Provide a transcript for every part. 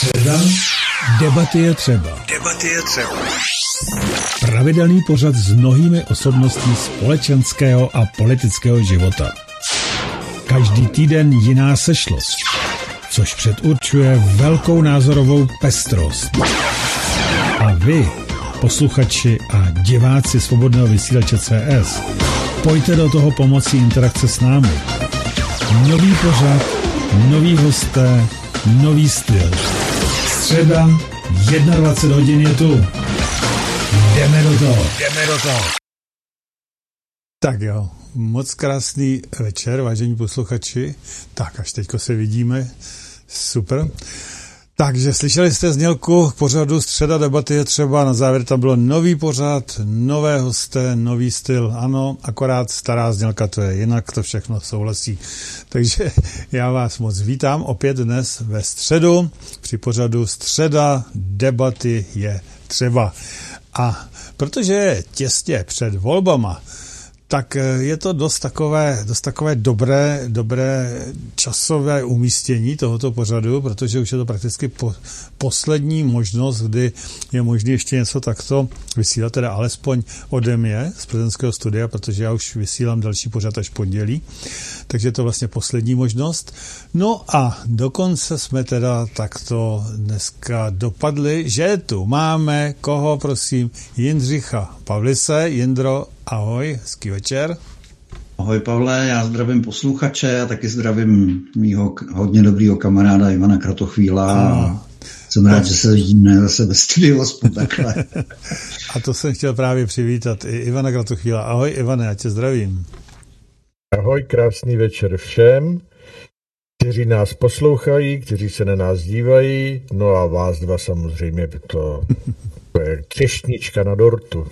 Středa, debaty je třeba. Debaty je třeba. Pravidelný pořad s mnohými osobnostmi společenského a politického života. Každý týden jiná sešlost, což předurčuje velkou názorovou pestrost. A vy, posluchači a diváci Svobodného vysílače CS, pojďte do toho pomocí interakce s námi. Nový pořad, noví hosté, nový styl. Středa, 21 hodin je tu. Jdeme do toho. Tak jo, moc krásný večer, vážení posluchači. Tak, až teďko se vidíme. Super. Takže slyšeli jste znělku pořadu Středa, debaty je třeba. Na závěr tam bylo nový pořad, nové hosté, nový styl. Ano, akorát stará znělka to je, jinak to všechno souhlasí. Takže já vás moc vítám opět dnes ve středu při pořadu Středa, debaty je třeba. A protože je těsně před volbama, tak je to dost takové dobré časové umístění tohoto pořadu, protože už je to prakticky poslední možnost, kdy je možné ještě něco takto vysílat, teda alespoň ode mě z plzeňského studia, protože já už vysílám další pořad až pondělí, takže je to vlastně poslední možnost. No a dokonce jsme teda takto dneska dopadli, že tu máme, koho prosím, Jindřicha Pavlise. Jindro, ahoj, hezký večer. Ahoj Pavle, já zdravím posluchače a taky zdravím mýho hodně dobrýho kamaráda Ivana Kratochvíla. Jsem rád, že se vidíme zase ve studiu aspoň takhle. A to jsem chtěl právě přivítat i Ivana Kratochvíla. Ahoj Ivane, já tě zdravím. Ahoj, krásný večer všem, kteří nás poslouchají, kteří se na nás dívají, no a vás dva samozřejmě, to je třešnička na dortu.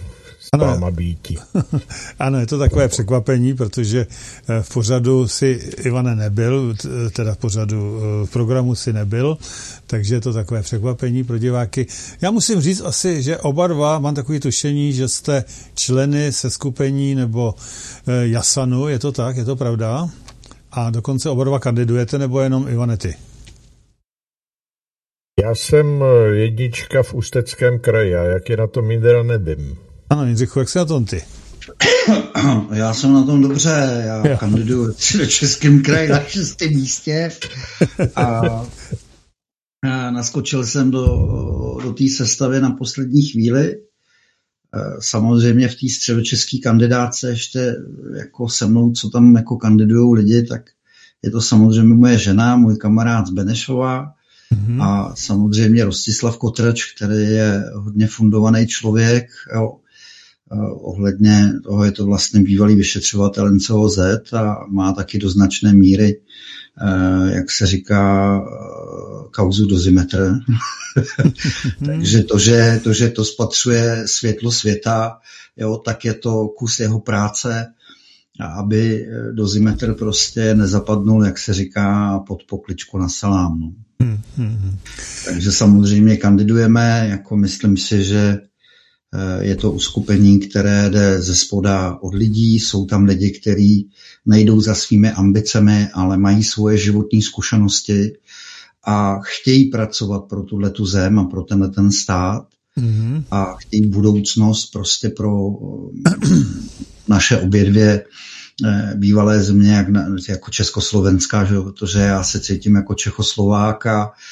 Ano, je to takové překvapení, protože v pořadu si Ivane nebyl, teda v programu si nebyl, takže je to takové překvapení pro diváky. Já musím říct asi, že oba dva, mám takové tušení, že jste členy seskupení nebo Jasanu, je to tak, je to pravda? A dokonce oba dva kandidujete, nebo jenom Ivane ty? Já jsem jednička v Ústeckém kraji, a jak je na tom Jindra, nevím. Ano, Jindřichu, jak jsi na tom ty? Já jsem na tom dobře, já kandiduji do Českém kraji na 6. místě a naskočil jsem do té sestavy na poslední chvíli. Samozřejmě v té středočeské kandidáce ještě jako se mnou, co tam jako kandidujou lidi, tak je to samozřejmě moje žena, můj kamarád z Benešova, a samozřejmě Rostislav Kotrač, který je hodně fundovaný člověk, jo. Ohledně toho je to vlastně bývalý vyšetřovatel NCOZ a má taky do značné míry, jak se říká, kauzu dozimetr. Takže to, že to spatřuje světlo světa, jo, tak je to kus jeho práce, aby dozimetr prostě nezapadnul, jak se říká, pod pokličku na salám. No. Takže samozřejmě kandidujeme, jako myslím si, že je to uskupení, které jde ze spoda od lidí. Jsou tam lidi, kteří nejdou za svými ambicemi, ale mají svoje životní zkušenosti a chtějí pracovat pro tuhletu zem a pro ten stát a chtějí budoucnost prostě pro naše obě dvě bývalé země, jako Československá, že? Protože já se cítím jako Čechoslovák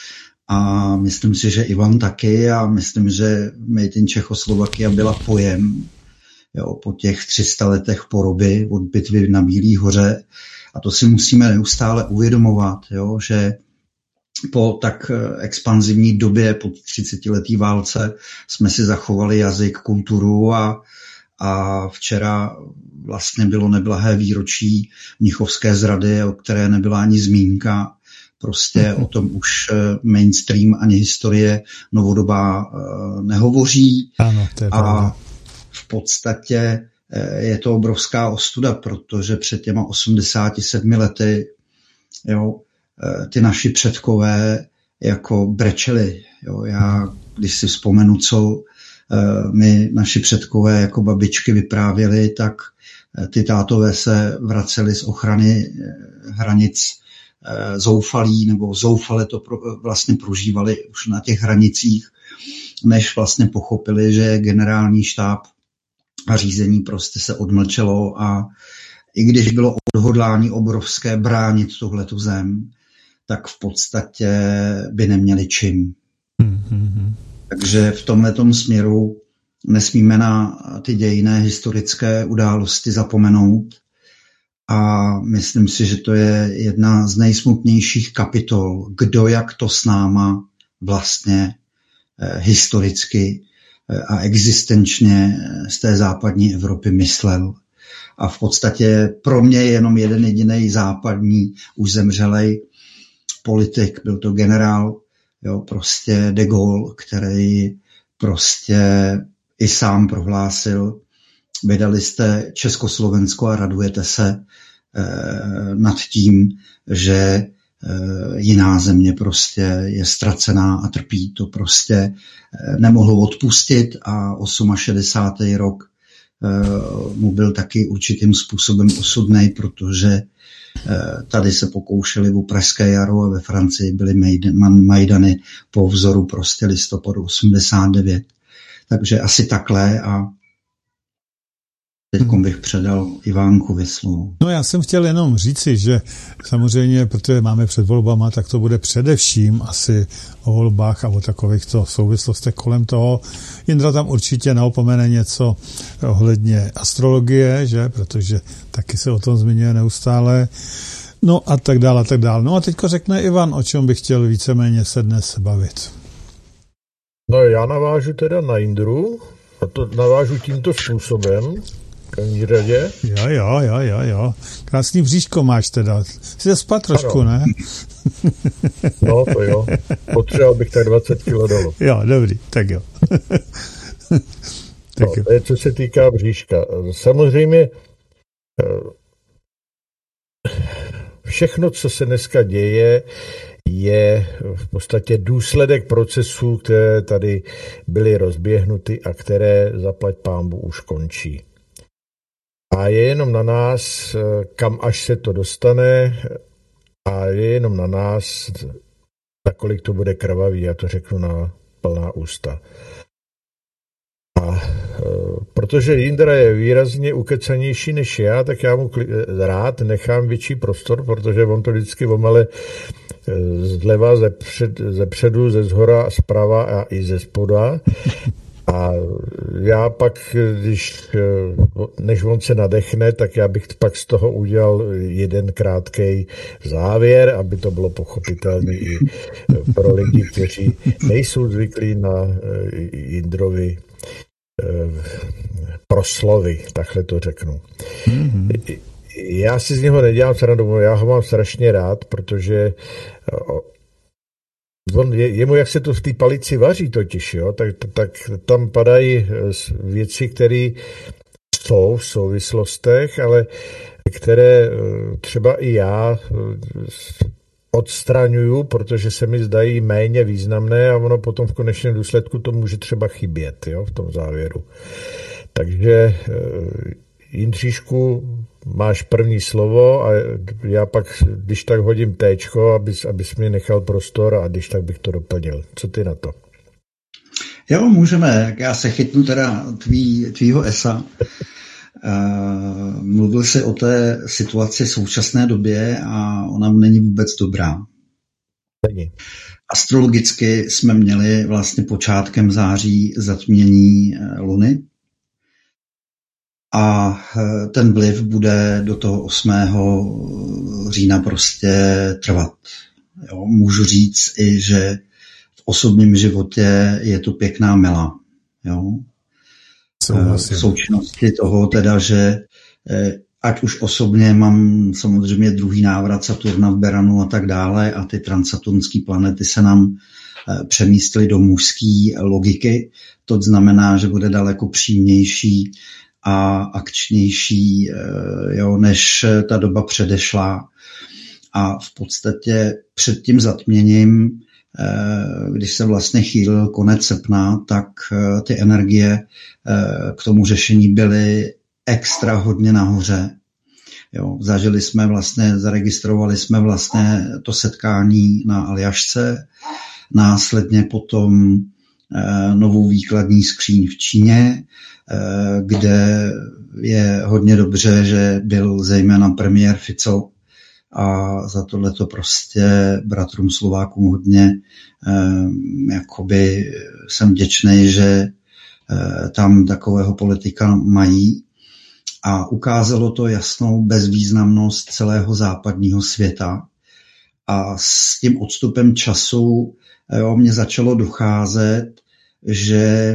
a myslím si, že Ivan taky a myslím, že Made in Čechoslovakia byla pojem, jo, po těch 300 letech poroby od bitvy na Bílý hoře a to si musíme neustále uvědomovat, jo, že po tak expanzivní době, po 30letý válce jsme si zachovali jazyk, kulturu a včera vlastně bylo neblahé výročí mnichovské zrady, o které nebyla ani zmínka. Prostě o tom už mainstream ani historie novodobá nehovoří. Ano, to je pravda. A v podstatě je to obrovská ostuda, protože před těma 87 lety, jo, ty naši předkové jako brečeli. Jo. Já, když si vzpomenu, co mi naši předkové jako babičky vyprávěli, tak ty tátové se vraceli z ochrany hranic zoufalí nebo zoufale to vlastně prožívali už na těch hranicích, než vlastně pochopili, že generální štáb a řízení prostě se odmlčelo a i když bylo odhodlání obrovské bránit tuhletu zem, tak v podstatě by neměli čím. Takže v tomhletom směru nesmíme na ty dějinné historické události zapomenout a myslím si, že to je jedna z nejsmutnějších kapitol, kdo jak to s náma vlastně historicky a existenčně z té západní Evropy myslel. A v podstatě pro mě je jenom jeden jediný západní už zemřelej politik, byl to generál, jo, prostě de Gaulle, který prostě i sám prohlásil, vydali jste Československo a radujete se nad tím, že jiná země prostě je ztracená a trpí. To prostě nemohl odpustit a 68. rok mu byl taky určitým způsobem osudnej, protože tady se pokoušeli o Pražské jaro a ve Francii byly majdany po vzoru prostě listopadu 89. Takže asi takhle a teď bych předal Ivánkovi slovo. No já jsem chtěl jenom říci, že samozřejmě, protože máme před volbama, tak to bude především asi o volbách a o takovýchto souvislostech kolem toho. Jindra tam určitě neopomene něco ohledně astrologie, že? Protože taky se o tom zmiňuje neustále. No a tak dále, a tak dále. No a teďko řekne Ivan, o čem bych chtěl víceméně se dnes bavit. No já navážu teda na Jindru, a to navážu tímto způsobem. Radě? Jo. Krásný bříško máš teda. Jsi se spát trošku, ano. Ne? No to jo. Potřeboval bych tak 20 kg dolů. Jo, dobrý, tak jo. No, to je, co se týká bříška. Samozřejmě všechno, co se dneska děje, je v podstatě důsledek procesů, které tady byly rozběhnuty a které zaplať pánbu už končí. A je jenom na nás, kam až se to dostane a je jenom na nás, nakolik to bude krvavý, já to řeknu na plná ústa. A protože Jindra je výrazně ukecanější než já, tak já mu rád nechám větší prostor, protože on to vždycky omele zleva, ze předu, ze zhora a zprava a i ze spoda. A já pak, než on se nadechne, tak já bych pak z toho udělal jeden krátkej závěr, aby to bylo pochopitelné i pro lidi, kteří nejsou zvyklí na Jindrovi proslovy, takhle to řeknu. Mm-hmm. Já si z něho nedělám srandu, já ho mám strašně rád, protože jemu, jak se to v té palici vaří totiž, jo, tak tam padají věci, které jsou v souvislostech, ale které třeba i já odstraňuju, protože se mi zdají méně významné a ono potom v konečném důsledku to může třeba chybět, jo, v tom závěru. Takže Jindříšku, máš první slovo a já pak, když tak hodím téčko, abys mi nechal prostor a když tak bych to doplnil. Co ty na to? Jo, můžeme. Já se chytnu teda tvýho esa. Mluvil jsi o té situaci v současné době a ona není vůbec dobrá. Není. Astrologicky jsme měli vlastně počátkem září zatmění Luny a ten vliv bude do toho 8. října prostě trvat. Jo, můžu říct i, že v osobním životě je to pěkná mela. Jo. V součinnosti toho teda, že ať už osobně mám samozřejmě druhý návrat Saturna v Beranu a tak dále a ty transsaturnské planety se nám přemístily do mužské logiky. To znamená, že bude daleko přímější a akčnější, jo, než ta doba předešla. A v podstatě před tím zatměním, když se vlastně chýlil konec srpna, tak ty energie k tomu řešení byly extra hodně nahoře. Jo, zaregistrovali jsme vlastně to setkání na Aljašce, následně potom novou výkladní skříň v Číně, kde je hodně dobře, že byl zejména premiér Fico a za tohleto prostě bratrům Slovákům hodně jakoby jsem vděčnej, že tam takového politika mají a ukázalo to jasnou bezvýznamnost celého západního světa a s tím odstupem času mně začalo docházet, že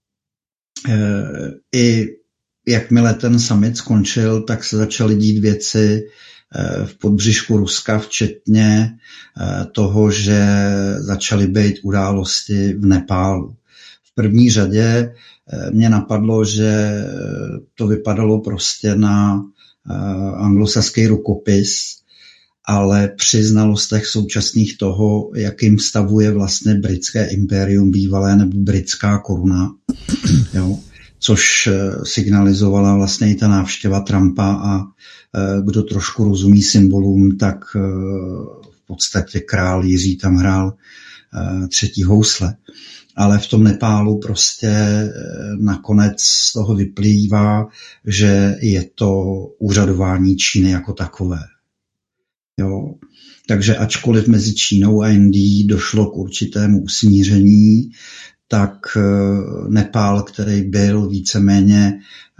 i jakmile ten summit skončil, tak se začaly dít věci v podbřišku Ruska, včetně toho, že začaly být události v Nepálu. V první řadě mě napadlo, že to vypadalo prostě na anglosaský rukopis, ale při znalostech současných toho, jakým stavu je vlastně britské impérium bývalé nebo britská koruna, jo, což signalizovala vlastně i ta návštěva Trumpa a kdo trošku rozumí symbolům, tak v podstatě král Jiří tam hrál třetí housle. Ale v tom Nepálu prostě nakonec z toho vyplývá, že je to úřadování Číny jako takové. Jo. Takže ačkoliv mezi Čínou a Indií došlo k určitému usmíření, tak Nepál, který byl víceméně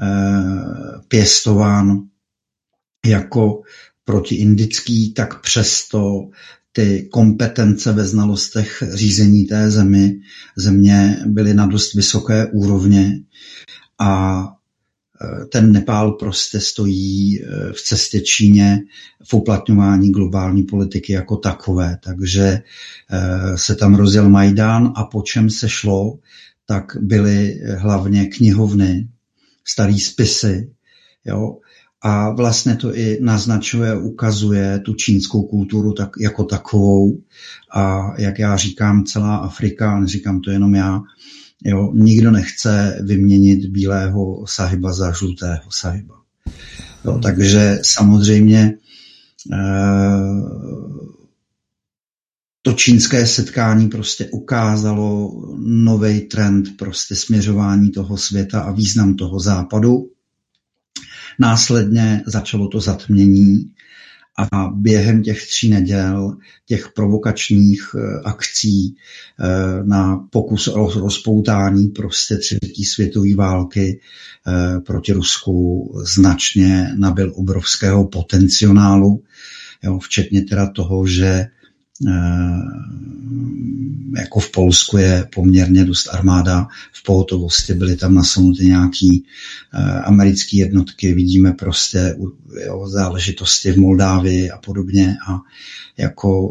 pěstován jako protiindický, tak přesto ty kompetence ve znalostech řízení té země byly na dost vysoké úrovně a ten Nepál prostě stojí v cestě Číně v uplatňování globální politiky jako takové. Takže se tam rozjel Majdan a po čem se šlo, tak byly hlavně knihovny, starý spisy. Jo? A vlastně to i naznačuje, ukazuje tu čínskou kulturu tak, jako takovou. A jak já říkám, celá Afrika, neříkám to jenom já, jo, nikdo nechce vyměnit bílého sahiba za žlutého sahiba. Jo, takže samozřejmě to čínské setkání prostě ukázalo nový trend prostě směřování toho světa a význam toho západu. Následně začalo to zatmění a během těch 3 neděl, těch provokačních akcí na pokus o rozpoutání prostě 3. světové války proti Rusku značně nabyl obrovského potenciálu, jo, včetně teda toho, že jako v Polsku je poměrně dost armáda v pohotovosti, byly tam nasunuty nějaký americké jednotky, vidíme prostě záležitosti v Moldávii a podobně a jako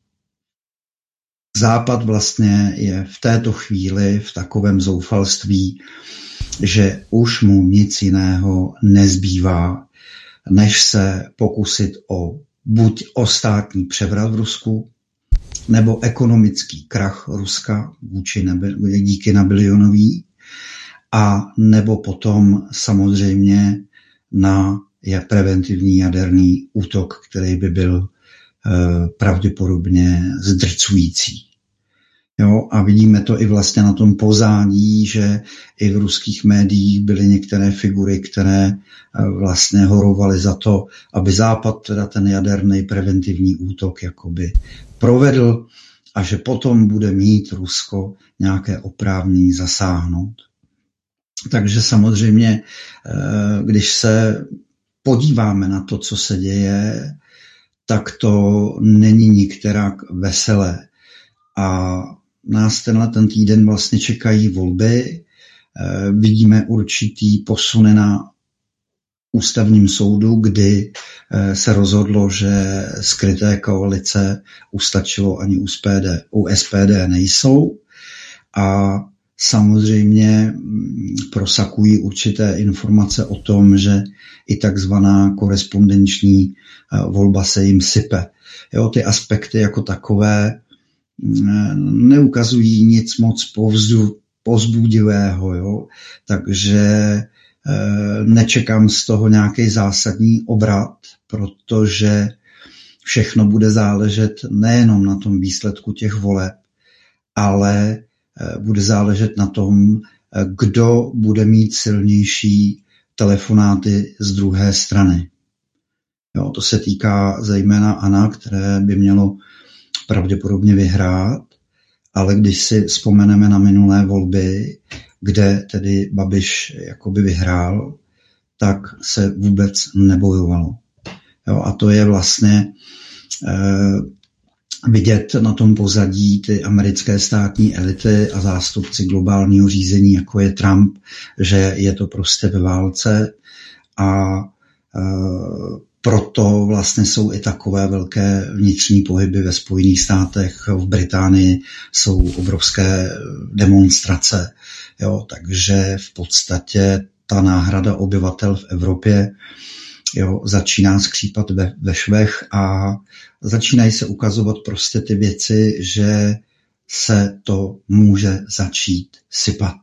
Západ vlastně je v této chvíli v takovém zoufalství, že už mu nic jiného nezbývá, než se pokusit buď o státní převrat v Rusku, nebo ekonomický krach Ruska díky Napoleonovi, a nebo potom samozřejmě na preventivní jaderný útok, který by byl pravděpodobně zdrcující. Jo, a vidíme to i vlastně na tom pozadí, že i v ruských médiích byly některé figury, které vlastně horovaly za to, aby Západ teda ten jaderný preventivní útok jakoby provedl a že potom bude mít Rusko nějaké oprávnění zasáhnout. Takže samozřejmě, když se podíváme na to, co se děje, tak to není nikterak veselé. A nás ten týden vlastně čekají volby. Vidíme určitý posuny na ústavním soudu, kdy se rozhodlo, že skryté koalice ustačilo ani u SPD nejsou. A samozřejmě prosakují určité informace o tom, že i takzvaná korespondenční volba se jim sype. Jo, ty aspekty jako takové neukazují nic moc povzbudivého. Jo? Takže nečekám z toho nějaký zásadní obrat, protože všechno bude záležet nejenom na tom výsledku těch voleb, ale bude záležet na tom, kdo bude mít silnější telefonáty z druhé strany. Jo, to se týká zejména ANO, které by mělo pravděpodobně vyhrát, ale když si vzpomeneme na minulé volby, kde tedy Babiš jakoby vyhrál, tak se vůbec nebojovalo. Jo, a to je vlastně vidět na tom pozadí ty americké státní elity a zástupci globálního řízení, jako je Trump, že je to prostě ve válce a proto vlastně jsou i takové velké vnitřní pohyby ve Spojených státech, v Británii jsou obrovské demonstrace. Jo, takže v podstatě ta náhrada obyvatel v Evropě začíná skřípat ve švech a začínají se ukazovat prostě ty věci, že se to může začít sypat.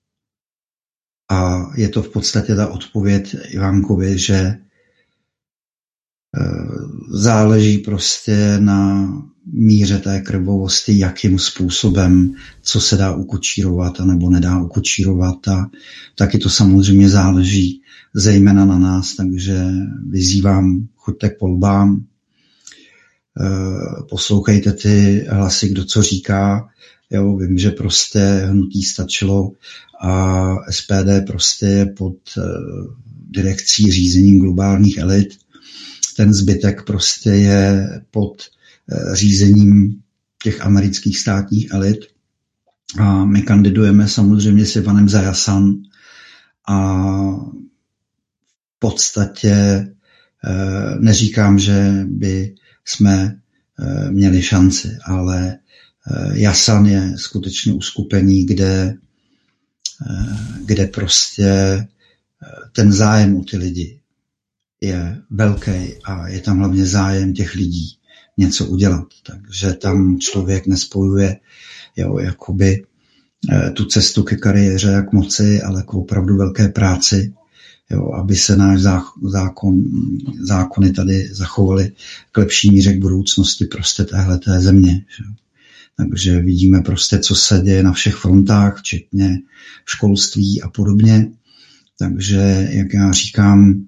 A je to v podstatě ta odpověď Ivánkovi, že záleží prostě na míře té krvavosti, jakým způsobem, co se dá ukočírovat a nebo nedá ukočírovat. A taky to samozřejmě záleží zejména na nás, takže vyzývám, choďte k volbám, poslouchejte ty hlasy, kdo co říká. Jo, vím, že prostě hnutí stačilo a SPD prostě je pod direkcí řízením globálních elit. Ten zbytek prostě je pod řízením těch amerických státních elit. A my kandidujeme samozřejmě s Ivanem Zajasan a v podstatě neříkám, že by jsme měli šanci, ale Jasan je skutečně uskupení, kde prostě ten zájem o ty lidi je velký a je tam hlavně zájem těch lidí něco udělat. Takže tam člověk nespojuje jakoby tu cestu ke kariéře a k moci, ale k opravdu velké práci, aby se náš zákony tady zachovaly k lepší míře k budoucnosti prostě téhleté země. Takže vidíme prostě, co se děje na všech frontách, včetně školství a podobně. Takže, jak já říkám,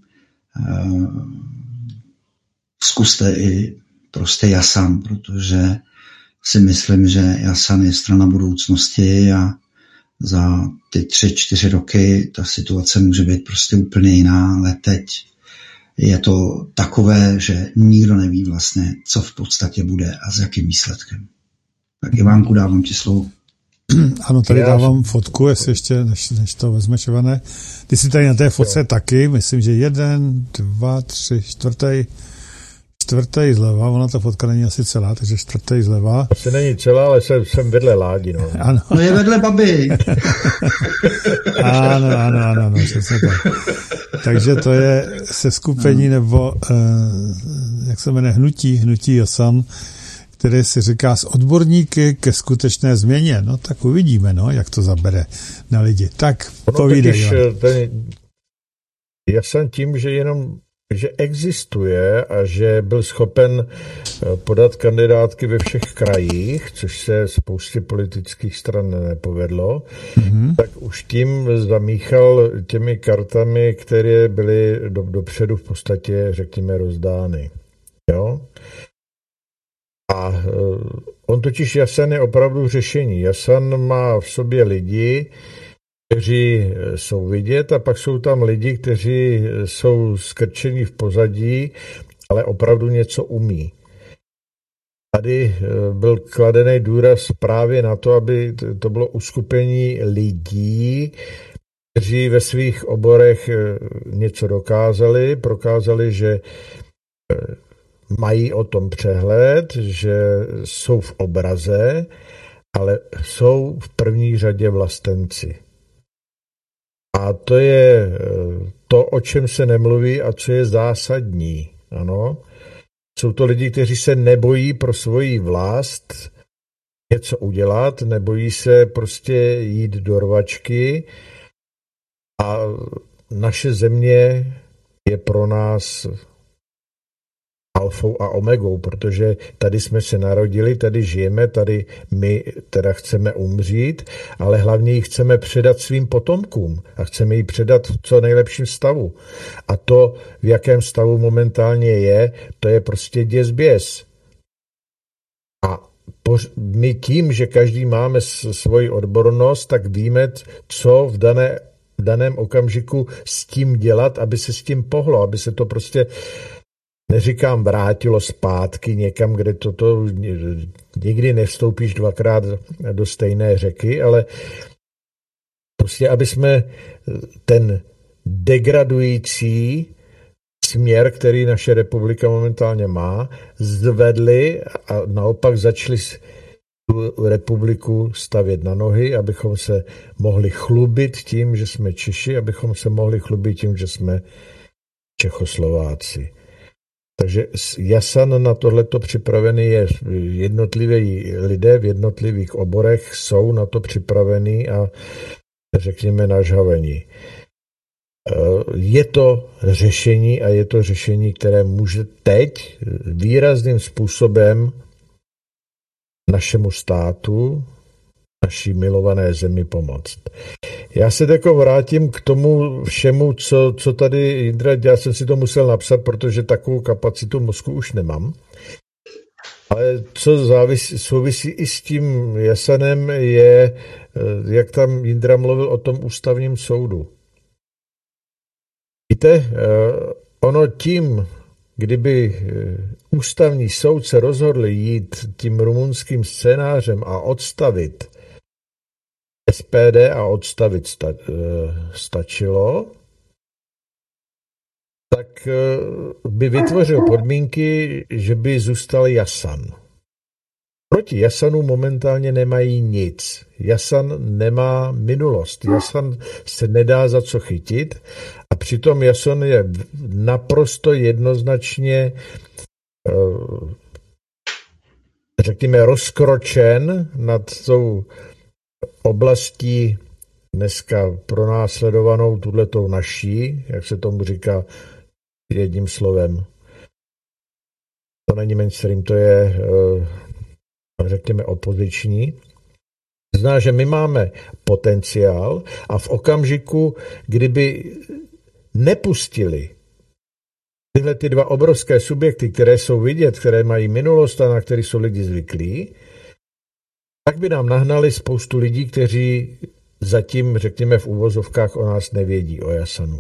zkuste i prostě Jasan, protože si myslím, že Jasan je strana budoucnosti a za ty 3-4 roky ta situace může být prostě úplně jiná, ale teď je to takové, že nikdo neví vlastně, co v podstatě bude a s jakým výsledkem. Tak Ivánku, dávám ti slovo. Ano, tady dávám fotku, jestli ještě, než to vezmeš, Ivane. Ty jsi tady na té fotce taky, myslím, že 1, 2, 3, čtvrtý zleva, ona ta fotka není asi celá, takže čtvrtý zleva. Asi není celá, ale jsem vedle Ládi, no. Ano. No je vedle babi. ano, přesně tak. Takže to je seskupení, nebo jak se jmenuje, hnutí Jasan, které si říká s odborníky ke skutečné změně. No tak uvidíme, jak to zabere na lidi. Tak povídej. Jasan tím, že existuje a že byl schopen podat kandidátky ve všech krajích, což se spoustě politických stran nepovedlo, tak už tím zamíchal těmi kartami, které byly dopředu v podstatě, řekněme, rozdány. Jo? A on totiž Jasan je opravdu řešení. Jasan má v sobě lidi, kteří jsou vidět, a pak jsou tam lidi, kteří jsou skrčení v pozadí, ale opravdu něco umí. Tady byl kladený důraz právě na to, aby to bylo uskupení lidí, kteří ve svých oborech něco prokázali, že mají o tom přehled, že jsou v obraze, ale jsou v první řadě vlastenci. A to je to, o čem se nemluví a co je zásadní. Ano? Jsou to lidi, kteří se nebojí pro svoji vlast něco udělat, nebojí se prostě jít do rvačky a naše země je pro nás alfou a omegou, protože tady jsme se narodili, tady žijeme, tady my teda chceme umřít, ale hlavně ji chceme předat svým potomkům a chceme ji předat v co nejlepším stavu. A to, v jakém stavu momentálně je, to je prostě děs běs. A my tím, že každý máme svoji odbornost, tak víme, co v daném okamžiku s tím dělat, aby se s tím pohlo, aby se to prostě, neříkám, vrátilo zpátky někam, kde toto nikdy nevstoupíš dvakrát do stejné řeky, ale prostě, aby jsme ten degradující směr, který naše republika momentálně má, zvedli a naopak začali tu republiku stavět na nohy, abychom se mohli chlubit tím, že jsme Češi, abychom se mohli chlubit tím, že jsme Čechoslováci. Takže Jasan na tohleto připravený je, jednotliví lidé v jednotlivých oborech jsou na to připravení a řekněme nažhavení. Je to řešení a je to řešení, které může teď výrazným způsobem našemu státu, naší milované zemi pomoct. Já se tako vrátím k tomu všemu, co tady, Jindra, já jsem si to musel napsat, protože takovou kapacitu mozku už nemám. Ale co souvisí i s tím Jasanem je, jak tam Jindra mluvil o tom ústavním soudu. Víte, ono tím, kdyby ústavní soud se rozhodl jít tím rumunským scénářem a odstavit SPD a odstavit stačilo, tak by vytvořil podmínky, že by zůstal Jasan. Proti Jasanu momentálně nemají nic. Jasan nemá minulost. Jasan se nedá za co chytit a přitom Jasan je naprosto jednoznačně řekněme rozkročen nad tou oblastí dneska pronásledovanou tuhletou naší, jak se tomu říká jedním slovem. To není mainstream, to je řekněme opoziční. Zná, že my máme potenciál a v okamžiku, kdyby nepustili tyhle ty dva obrovské subjekty, které jsou vidět, které mají minulost a na které jsou lidi zvyklí, tak by nám nahnali spoustu lidí, kteří zatím, řekněme v uvozovkách, o nás nevědí, o Jasanu.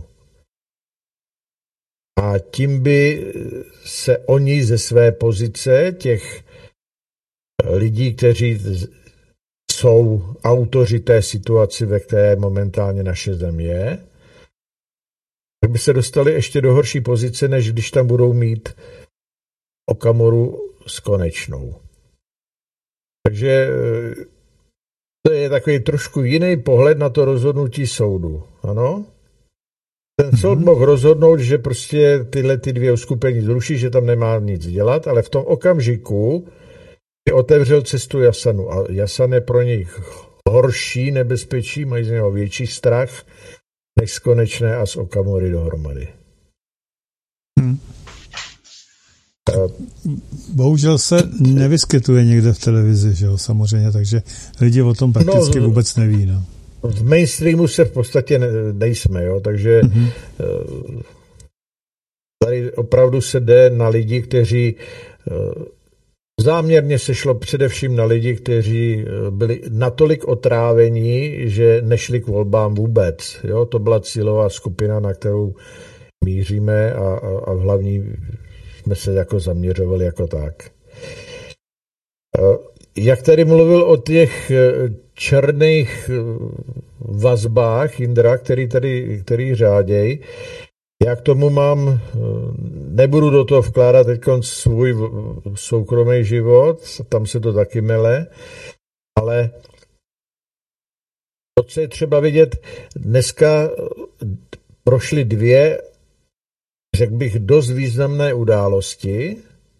A tím by se oni ze své pozice, těch lidí, kteří jsou autoři té situaci, ve které momentálně naše země je, tak by se dostali ještě do horší pozice, než když tam budou mít Okamoru s Konečnou. Takže to je takový trošku jiný pohled na to rozhodnutí soudu. Ano? Ten soud mohl rozhodnout, že prostě tyhle ty dvě uskupení zruší, že tam nemá nic dělat, ale v tom okamžiku otevřel cestu Jasanu a Jasan je pro nich horší nebezpečí, mají z něho větší strach, než z Konečné a z Okamury dohromady. Bohužel se nevyskytuje někde v televizi, že jo, samozřejmě, takže lidi o tom prakticky vůbec neví. No. V mainstreamu se v podstatě nejsme, jo, takže tady opravdu se jde na lidi, kteří záměrně se šlo především na lidi, kteří byli natolik otrávení, že nešli k volbám vůbec. Jo? To byla cílová skupina, na kterou míříme a v hlavní jsme se jako zaměřovali jako tak. Jak tady mluvil o těch černých vazbách Jindra, který řáděj, já k tomu mám, nebudu do toho vkládat teď svůj soukromý život, tam se to taky mele, ale to, co je třeba vidět, dneska prošly dvě, řekl bych, dost významné události.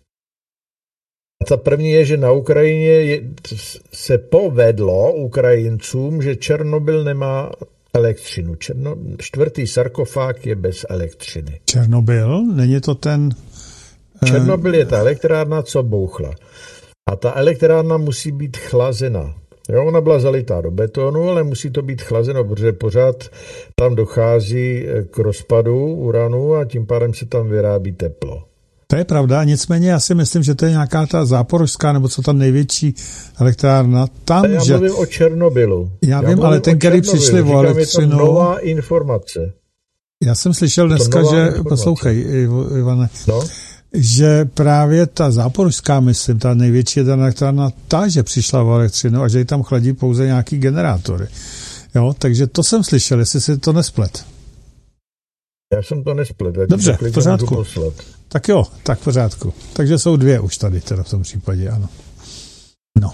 A ta první je, že na Ukrajině se povedlo Ukrajincům, že Černobyl nemá elektřinu. Čtvrtý sarkofág je bez elektřiny. Černobyl? Není to ten... Černobyl je ta elektrárna, co bouchla. A ta elektrárna musí být chlazena. Jo, ona byla zalitá do betonu, ale musí to být chlazeno, protože pořád tam dochází k rozpadu uranu a tím pádem se tam vyrábí teplo. To je pravda, nicméně já si myslím, že to je nějaká ta záporožská, nebo co ta největší elektrárna. Tam, já mluvím o Černobylu. Já vím, ale ten, který přišli o elektřinu... Je to nová informace. Já jsem slyšel dneska, že... Poslouchej, Ivane. No? Že právě ta záporožská, myslím, ta největší elektrárna, ta, že přišla o elektřinu a že ji tam chladí pouze nějaký generátory. Jo, takže to jsem slyšel, jestli si to nesplet. Já jsem to nesplet. Dobře, v pořádku. Tak jo, tak v pořádku. Takže jsou dvě už tady, teda v tom případě, ano. No.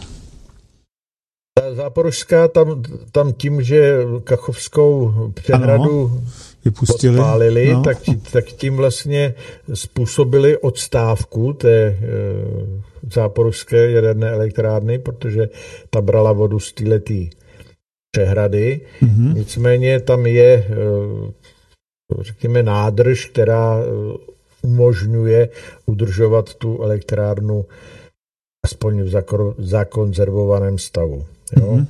Ta záporožská tam tím, že Kachovskou přehradu podpálili, no. tak tím vlastně způsobili odstávku té záporožské jaderné elektrárny, protože ta brala vodu z této přehrady. Mm-hmm. Nicméně tam je, řekněme, nádrž, která umožňuje udržovat tu elektrárnu aspoň v zakonzervovaném stavu. Jo? Mm-hmm.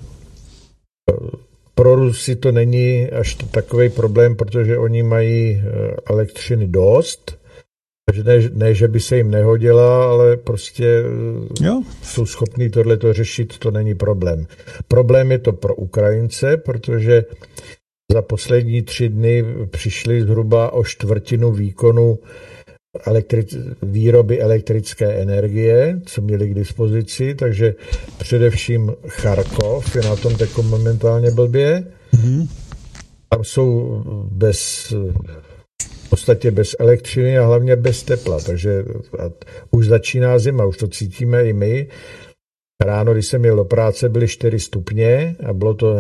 Pro Rusy to není až takový problém, protože oni mají elektřiny dost, takže ne, že by se jim nehodila, ale prostě jsou schopní tohleto řešit, to není problém. Problém je to pro Ukrajince, protože za poslední 3 dny přišli zhruba o 1/4 výkonu výroby elektrické energie, co měli k dispozici, takže především Charkov je na tom tako momentálně blbě. Mm-hmm. Tam jsou v podstatě bez elektřiny a hlavně bez tepla, takže už začíná zima, už to cítíme i my. Ráno, když jsem jel do práce, byly 4 stupně a bylo to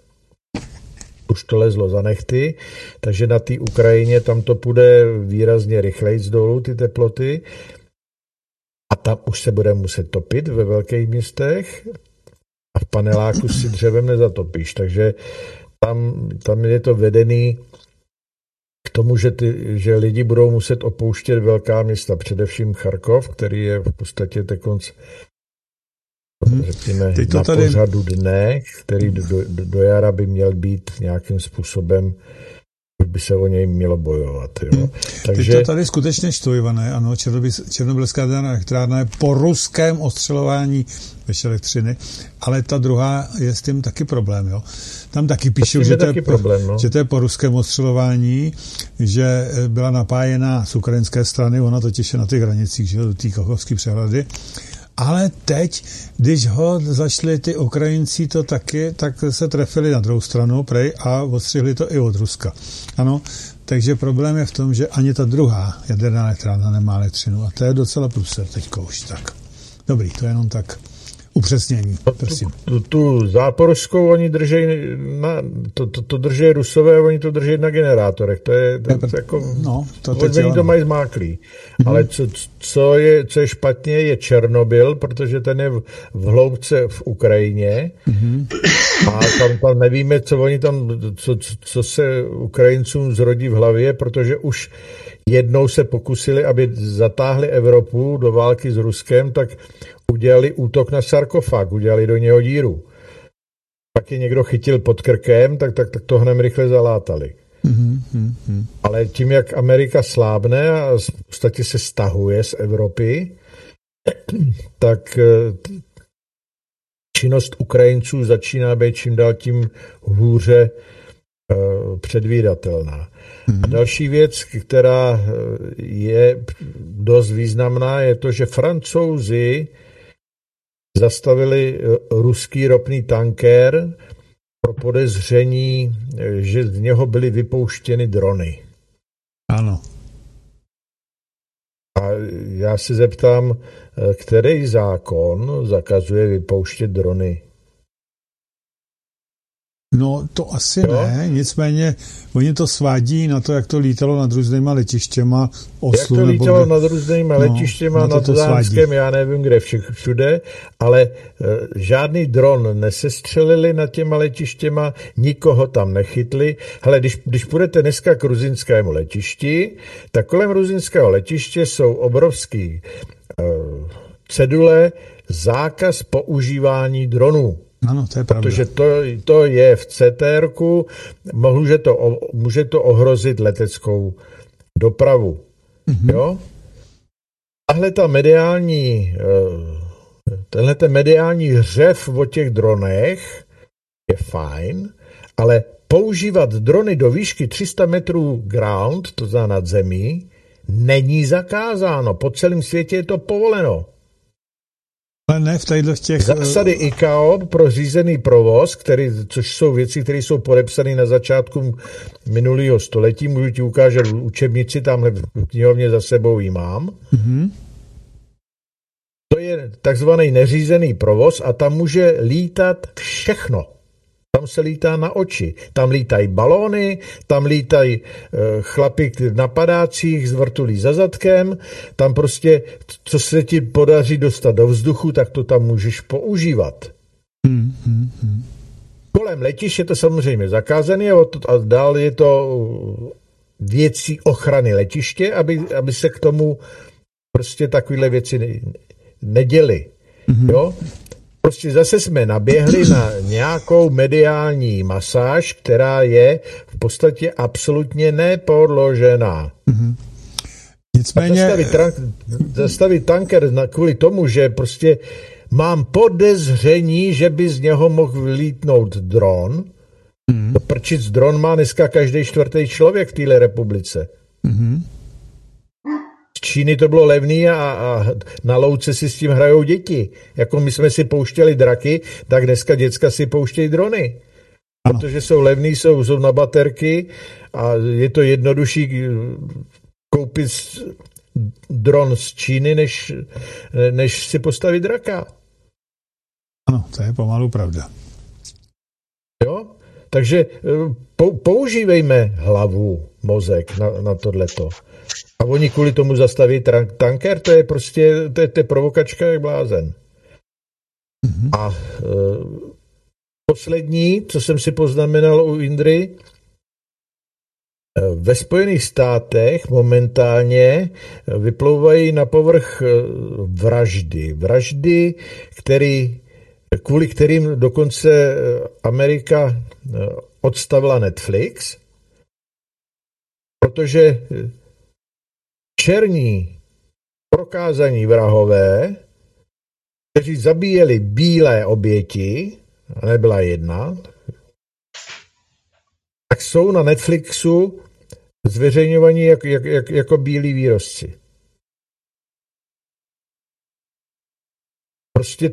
už to lezlo za nechty, takže na té Ukrajině tam to půjde výrazně rychleji z dolů, ty teploty. A tam už se bude muset topit ve velkých městech a v paneláku si dřevem nezatopíš. Takže tam je to vedený k tomu, že lidi budou muset opouštět velká města, především Charkov, který je v podstatě konc řekněme, na pořadu dne, který do jara by měl být nějakým způsobem, by se o něj mělo bojovat. Jo. Takže... Teď to tady skutečně čtu, Ivane, ano, Černobylská elektrárna je po ruském ostřelování bez elektřiny, ale ta druhá je s tím taky problém, jo. Tam taky píšou, že to je po ruském ostřelování, že byla napájená z ukrajinské strany, ona totiž je na těch hranicích, že do té Kachovské přehrady. Ale teď, když ho zašli ty Ukrajinci to taky, tak se trefili na druhou stranu prej a odstřihli to i od Ruska. Ano, takže problém je v tom, že ani ta druhá jaderná elektrárna nemá elektřinu a to je docela průser teďko už tak. Dobrý, to je jenom tak upřesnění, prosím. Tu záporožskou oni drží, to drží Rusové, oni to drží na generátorech, to je jako, oni to mají zmáklý. Mm-hmm. Ale co je špatně, je Černobyl, protože ten je v hloubce v Ukrajině a tam nevíme, co se Ukrajincům zrodí v hlavě, protože už jednou se pokusili, aby zatáhli Evropu do války s Ruskem, tak udělali útok na sarkofág, udělali do něho díru. Pak je někdo chytil pod krkem, tak to hned rychle zalátali. Ale tím, jak Amerika slábne a v podstatě se stahuje z Evropy, tak činnost Ukrajinců začíná být čím dál tím hůře předvídatelná. A další věc, která je dost významná, je to, že Francouzi zastavili ruský ropný tanker pro podezření, že z něho byly vypouštěny drony. Ano. A já se zeptám, který zákon zakazuje vypouštět drony? No to asi ne, nicméně oni to svádí na to, jak to lítalo nad různýma letištěma Oslu. Jak to lítalo nad různýma letištěma, nad Dánskem, já nevím kde všude, ale žádný dron nesestřelili nad těma letištěma, nikoho tam nechytli. Hele, když půjdete dneska k gruzinskému letišti, tak kolem gruzinského letiště jsou obrovský cedule zákaz používání dronů. Ano, to je pravda. Protože to je v CTR-ku, může to ohrozit leteckou dopravu. Mm-hmm. Jo? Tenhle mediální hřev o těch dronech je fajn, ale používat drony do výšky 300 metrů ground, to znamená nad zemí, není zakázáno. Po celém světě je to povoleno. Ale ne v těch... Zásady ICAO pro řízený provoz, což jsou věci, které jsou podepsané na začátku minulého století, můžu ti ukázat v učebnici, tamhle v knihovně za sebou ji mám. Mm-hmm. To je takzvaný neřízený provoz a tam může lítat všechno. Tam se lítá na oči. Tam lítají balóny, tam lítají chlapi na padácích s vrtulí za zadkem, tam prostě, co se ti podaří dostat do vzduchu, tak to tam můžeš používat. Kolem letiště je to samozřejmě zakázané a dál je to věcí ochrany letiště, aby se k tomu prostě takovéhle věci neděly. Jo? Prostě zase jsme naběhli na nějakou mediální masáž, která je v podstatě absolutně nepodložená. Mm-hmm. Nicméně... Zastavit tanker kvůli tomu, že prostě mám podezření, že by z něho mohl vylítnout dron. Mm-hmm. Prčic dron má dneska každý čtvrtý člověk v téhle republice. Mm-hmm. Z Číny to bylo levný a na louce si s tím hrajou děti. Jako my jsme si pouštěli draky, tak dneska děcka si pouštějí drony. Ano. Protože jsou levný, jsou na baterky a je to jednodušší koupit dron z Číny, než si postavit draka. Ano, to je pomalu pravda. Jo? Takže používejme hlavu, mozek na tohleto. A oni kvůli tomu zastaví tanker, to je prostě, to je provokačka jak blázen. Mm-hmm. A poslední, co jsem si poznamenal u Indry, ve Spojených státech momentálně vyplouvají na povrch vraždy, kvůli kterým dokonce Amerika odstavila Netflix, protože černí prokázaní vrahové, kteří zabíjeli bílé oběti, a nebyla jedna, tak jsou na Netflixu zveřejňovaní jako bílí výrozci. Prostě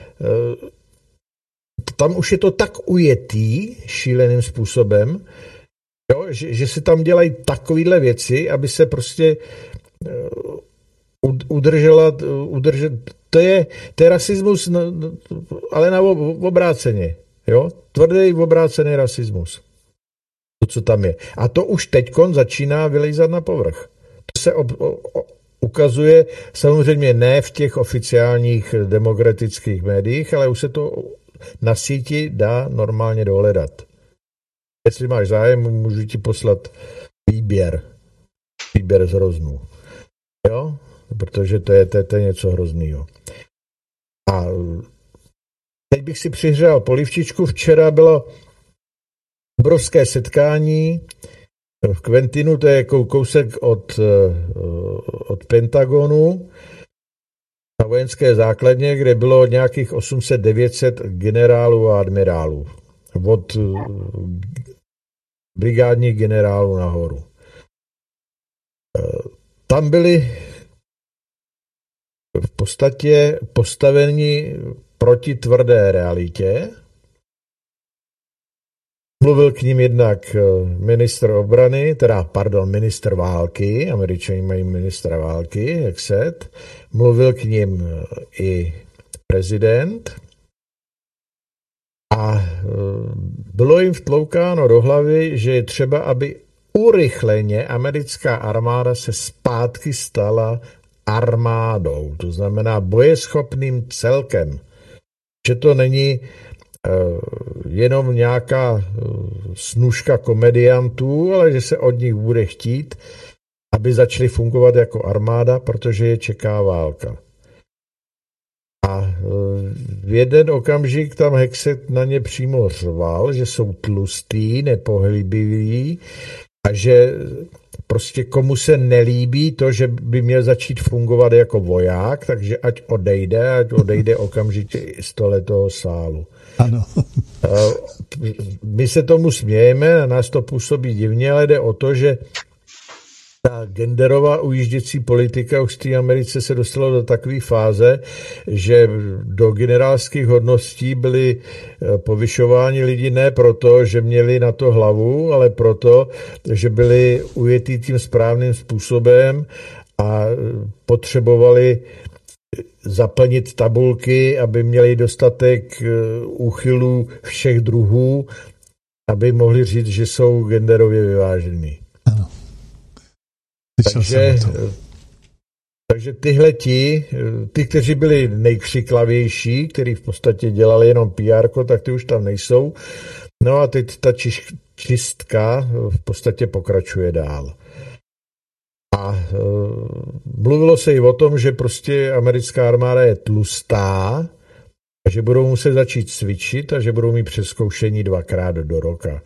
tam už je to tak ujetý šíleným způsobem, jo, že se tam dělají takovéhle věci, aby se prostě udržet. To je rasismus, ale na obráceně. Jo? Tvrdý obrácený rasismus. To, co tam je. A to už teďkon začíná vylejzat na povrch. To se ukazuje samozřejmě ne v těch oficiálních demokratických médiích, ale už se to na síti dá normálně dohledat. Jestli máš zájem, můžu ti poslat výběr z hroznů. Jo? Protože to je něco hroznýho. A teď bych si přihřál polivčičku. Včera bylo obrovské setkání v Quentinu, to je kousek od Pentagonu, na vojenské základně, kde bylo nějakých 800-900 generálů a admirálů. Od brigádních generálů nahoru. Tam byli v podstatě postaveni proti tvrdé realitě. Mluvil k ním jednak ministr obrany, ministr války, Američané mají ministra války, jak set. Mluvil k ním i prezident. A bylo jim vtloukáno do hlavy, že je třeba, aby urychleně americká armáda se zpátky stala armádou, to znamená bojeschopným celkem. Že to není jenom nějaká snůška komediantů, ale že se od nich bude chtít, aby začali fungovat jako armáda, protože je čeká válka. A v jeden okamžik tam Hexet na ně přímo řval, že jsou tlustý, nepohybliví a že prostě komu se nelíbí to, že by měl začít fungovat jako voják, takže ať odejde okamžitě z toho sálu. Ano. My se tomu smějeme, na nás to působí divně, ale jde o to, že ta genderová ujížděcí politika už v té Americe se dostala do takové fáze, že do generálských hodností byli povyšováni lidi ne proto, že měli na to hlavu, ale proto, že byli ujetí tím správným způsobem a potřebovali zaplnit tabulky, aby měli dostatek úchylů všech druhů, aby mohli říct, že jsou genderově vyvážení. Ano. Takže ty, kteří byli nejkřiklavější, kteří v podstatě dělali jenom PR, tak ty už tam nejsou. No a teď ta čistka v podstatě pokračuje dál. A mluvilo se i o tom, že prostě americká armáda je tlustá a že budou muset začít cvičit a že budou mít přezkoušení 2krát do roka.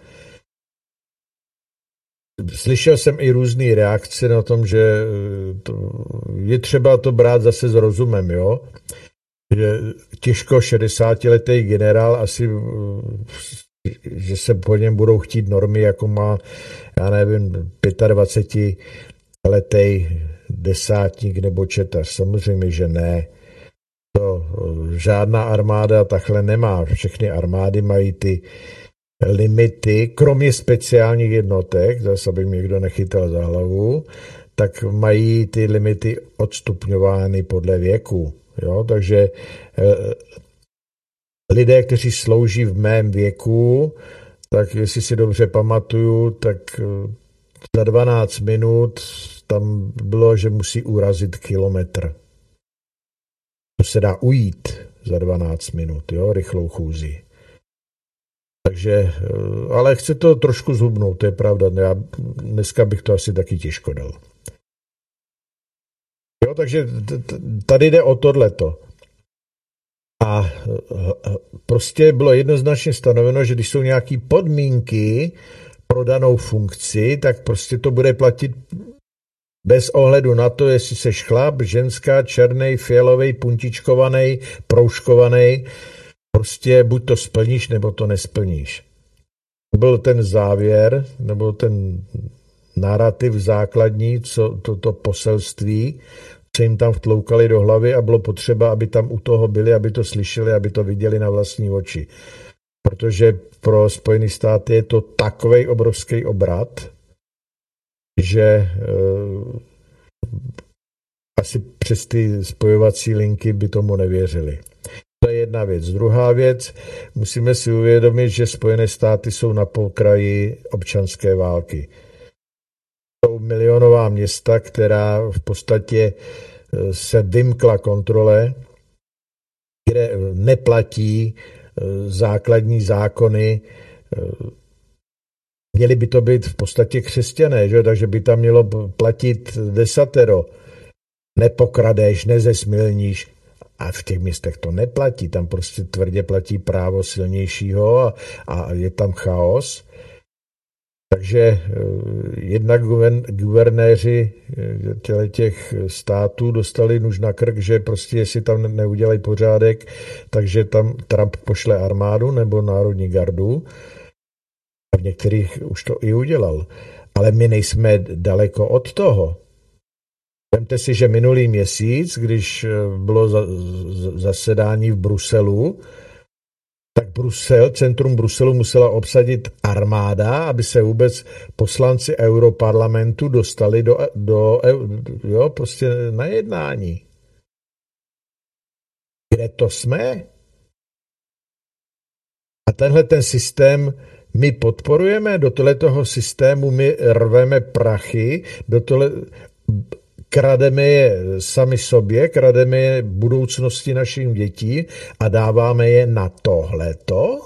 Slyšel jsem i různé reakce na tom, že je třeba to brát zase s rozumem, jo? Že těžko 60letý generál asi, že se po něm budou chtít normy, jako má, já nevím, 25letý desátník nebo četař. Samozřejmě, že ne. To žádná armáda takhle nemá. Všechny armády mají ty limity, kromě speciálních jednotek, zase aby mě někdo nechytal za hlavu, tak mají ty limity odstupňovány podle věku. Jo? Takže lidé, kteří slouží v mém věku, tak jestli si dobře pamatuju, tak za 12 minut tam bylo, že musí urazit kilometr. To se dá ujít za 12 minut, jo? Rychlou chůzi. Takže, ale chce to trošku zhubnout, to je pravda. Dneska bych to asi taky těžko dal. Jo, takže tady jde o tohleto. A prostě bylo jednoznačně stanoveno, že když jsou nějaké podmínky pro danou funkci, tak prostě to bude platit bez ohledu na to, jestli seš chlap, ženská, černej, fialovej, puntičkovanej, proužkovanej. Prostě buď to splníš, nebo to nesplníš. Byl ten závěr, nebo ten narrativ základní, co toto poselství, co jim tam vtloukali do hlavy a bylo potřeba, aby tam u toho byli, aby to slyšeli, aby to viděli na vlastní oči. Protože pro Spojené státy je to takovej obrovský obrat, že asi přes ty spojovací linky by tomu nevěřili. To je jedna věc. Druhá věc, musíme si uvědomit, že Spojené státy jsou na pokraji občanské války. Jsou milionová města, která v podstatě se vymkla kontrole, kde neplatí základní zákony. Měli by to být v podstatě křesťané, že? Takže by tam mělo platit desatero. Nepokradeš, nezesmilníš. A v těch městech to neplatí, tam prostě tvrdě platí právo silnějšího a je tam chaos. Takže jednak guvernéři těch států dostali nůž na krk, že prostě jestli tam neudělají pořádek, takže tam Trump pošle armádu nebo národní gardu. A v některých už to i udělal. Ale my nejsme daleko od toho. Vemte si, že minulý měsíc, když bylo zasedání v Bruselu, tak centrum Bruselu musela obsadit armáda, aby se vůbec poslanci Europarlamentu dostali prostě na jednání. Kde to jsme? A tenhle ten systém my podporujeme, do tohletoho systému my rveme prachy, krademe je sami sobě, krademe je budoucnosti našich dětí a dáváme je na tohleto.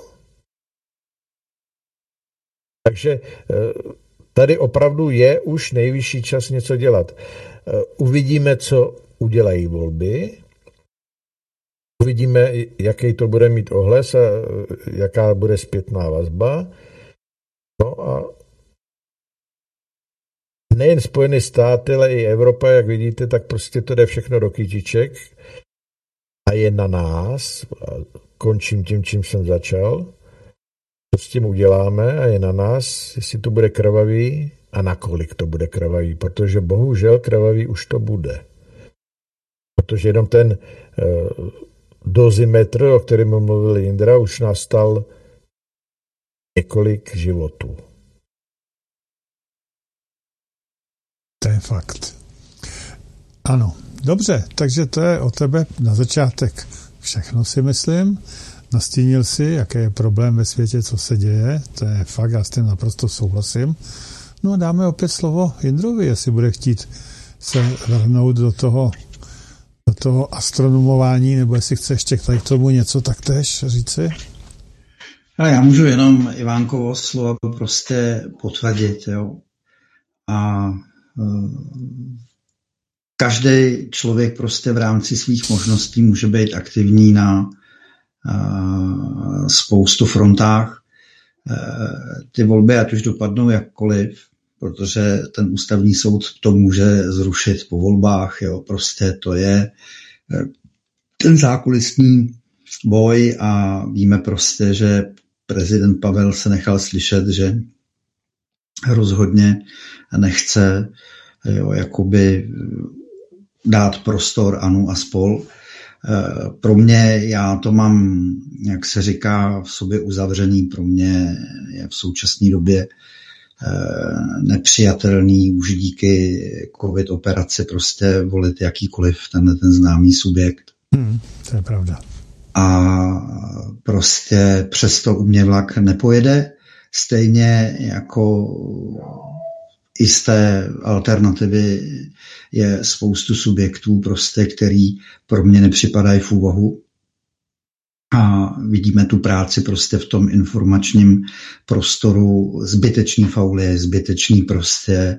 Takže tady opravdu je už nejvyšší čas něco dělat. Uvidíme, co udělají volby, uvidíme, jaký to bude mít ohlas a jaká bude zpětná vazba. No a nejen Spojené státy, ale i Evropa, jak vidíte, tak prostě to jde všechno do kytiček a je na nás, končím tím, čím jsem začal, co s tím uděláme a je na nás, jestli to bude krvavý a nakolik to bude krvavý, protože bohužel krvavý už to bude. Protože jenom ten dozimetr, o kterém mluvil Jindra, už nastal několik životů. To je fakt. Ano, dobře, takže to je o tebe na začátek všechno, si myslím. Nastínil si, jaký je problém ve světě, co se děje, to je fakt, já s tím naprosto souhlasím. No a dáme opět slovo Jindrovi, jestli bude chtít se vrhnout do toho astronomování, nebo jestli chce ještě tady k tomu něco taktéž říci. A já můžu jenom Ivánkovo slova prostě potvrdit, jo. A každý člověk prostě v rámci svých možností může být aktivní na spoustu frontách. Ty volby, ať už dopadnou jakkoliv, protože ten ústavní soud to může zrušit po volbách, jo, prostě to je ten zákulisní boj a víme prostě, že prezident Pavel se nechal slyšet, že rozhodně nechce jakoby dát prostor ANO a spol. Pro mě, já to mám, jak se říká, v sobě uzavřený, pro mě je v současné době nepřijatelný už díky covid operaci prostě volit jakýkoliv ten známý subjekt. To je pravda. A prostě přesto u mě vlak nepojede, stejně jako i z té alternativy je spoustu subjektů, prostě, který pro mě nepřipadají v úvahu. A vidíme tu práci prostě v tom informačním prostoru, zbytečný fauly, zbytečný prostě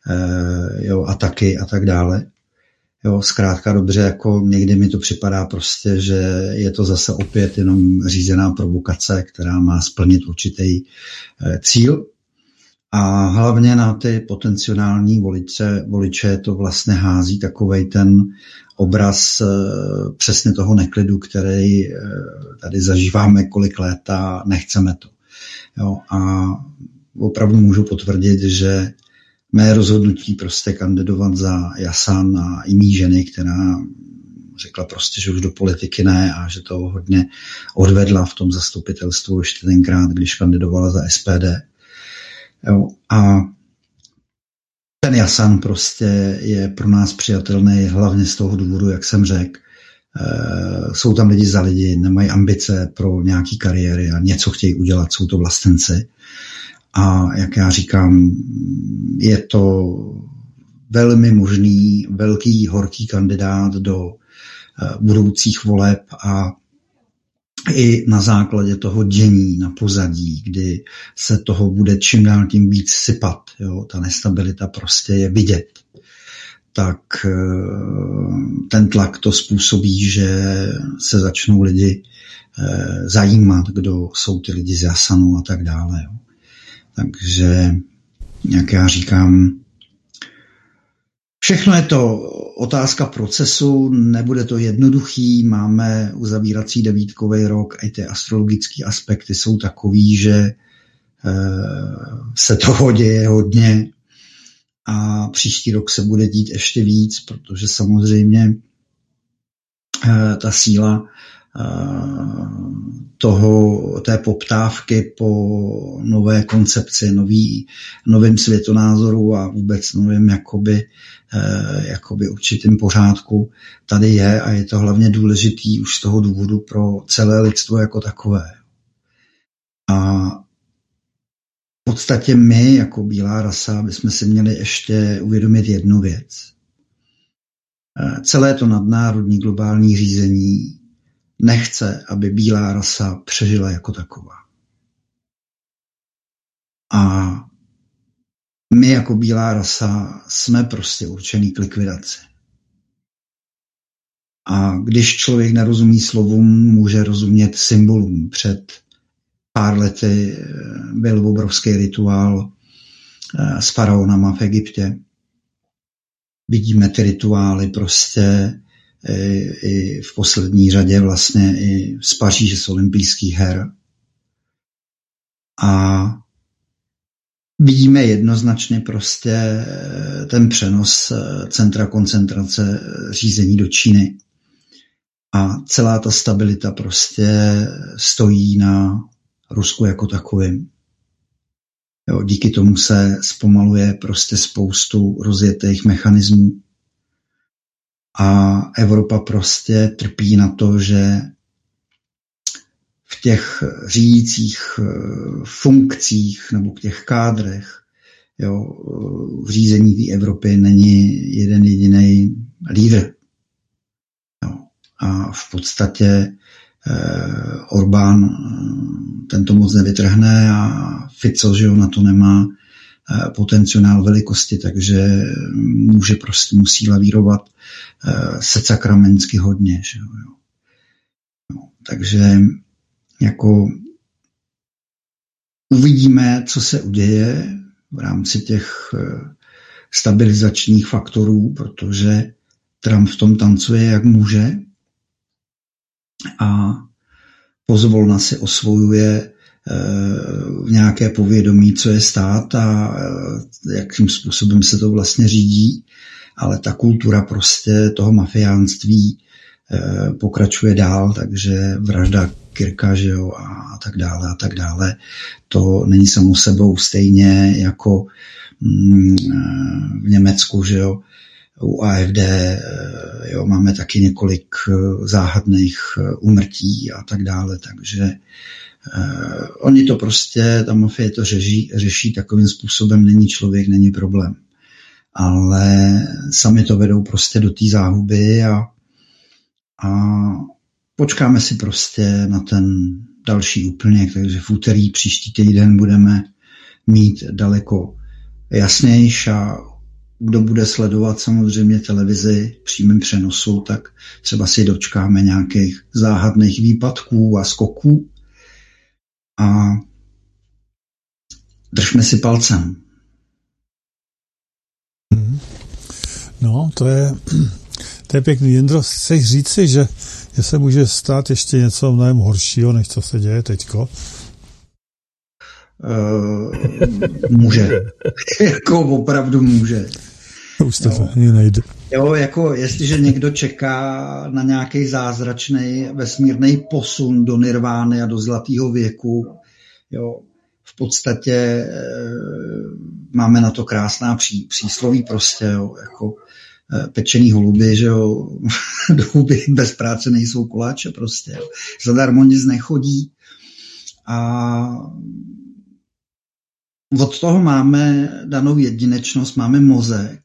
ataky a tak dále. Jo, zkrátka dobře, jako někdy mi to připadá prostě, že je to zase opět jenom řízená provokace, která má splnit určitý cíl. A hlavně na ty potenciální voliče to vlastně hází takovej ten obraz přesně toho neklidu, který tady zažíváme kolik let a nechceme to. Jo, a opravdu můžu potvrdit, že mé rozhodnutí prostě kandidovat za Jasan a jiný ženy, která řekla prostě, že už do politiky ne a že to hodně odvedla v tom zastupitelstvu ještě tenkrát, když kandidovala za SPD. Jo, a ten Jasan prostě je pro nás přijatelný hlavně z toho důvodu, jak jsem řekl. Jsou tam lidi za lidi, nemají ambice pro nějaký kariéry a něco chtějí udělat, jsou to vlastenci. A jak já říkám, je to velmi možný, velký, horký kandidát do budoucích voleb a i na základě toho dění na pozadí, kdy se toho bude čím dál tím víc sypat, jo, ta nestabilita prostě je vidět, tak ten tlak to způsobí, že se začnou lidi zajímat, kdo jsou ty lidi z Jasanu a tak dále. Jo. Takže, jak já říkám, všechno je to otázka procesu, nebude to jednoduchý, máme uzavírací devítkový rok, i ty astrologické aspekty jsou takový, že se toho děje hodně a příští rok se bude dít ještě víc, protože samozřejmě ta síla té poptávky po nové koncepci, novým světonázoru a vůbec novým jakoby určitým pořádku tady je a je to hlavně důležitý už z toho důvodu pro celé lidstvo jako takové. A v podstatě my, jako bílá rasa, bychom si měli ještě uvědomit jednu věc. Celé to nadnárodní globální řízení nechce, aby bílá rasa přežila jako taková. A my jako bílá rasa jsme prostě určený k likvidaci. A když člověk nerozumí slovům, může rozumět symbolům. Před pár lety byl obrovský rituál s faraonama v Egyptě. Vidíme ty rituály prostě i v poslední řadě vlastně i z Paříže z olympijských her. A vidíme jednoznačně prostě ten přenos centra koncentrace řízení do Číny. A celá ta stabilita prostě stojí na Rusku jako takovým. Jo, díky tomu se zpomaluje prostě spoustu rozjetých mechanismů. A Evropa prostě trpí na to, že v těch řídících funkcích nebo v těch kádrech, jo, v řízení té Evropy není jeden jediný lídr. Jo. A v podstatě Orbán ten to moc nevytrhne a Fico, že jo, na to nemá potenciál velikosti, takže musí lavírovat se sakramensky hodně. Že jo. No, takže jako uvidíme, co se uděje v rámci těch stabilizačních faktorů, protože Trump v tom tancuje, jak může a pozvolna si osvojuje nějaké povědomí, co je stát a jakým způsobem se to vlastně řídí, ale ta kultura prostě toho mafiánství pokračuje dál, takže vražda Kirka, že jo, a tak dále. To není samo sebou, stejně jako v Německu, že jo, u AfD, jo, máme taky několik záhadných úmrtí a tak dále, takže oni to prostě, ta mafie to řeší takovým způsobem, není člověk, není problém. Ale sami to vedou prostě do té záhuby a počkáme si prostě na ten další úplněk, takže v úterý příští týden budeme mít daleko jasnější a kdo bude sledovat samozřejmě televizi v přímém přenosu, tak třeba si dočkáme nějakých záhadných výpadků a skoků a držme si palcem. No, to je pěkný. Jindro, chceš říci, že se může stát ještě něco mnohem horšího, než co se děje teďko? Může. Jako opravdu může. Už to ani nejde. Jo, jako jestliže někdo čeká na nějaký zázračný vesmírný posun do nirvány a do zlatého věku, jo, v podstatě máme na to krásná přísloví prostě, jo, jako pečený holuby, že jo, do huby bez práce nejsou koláče prostě, jo. Zadarmo nic nechodí a od toho máme danou jedinečnost, máme mozek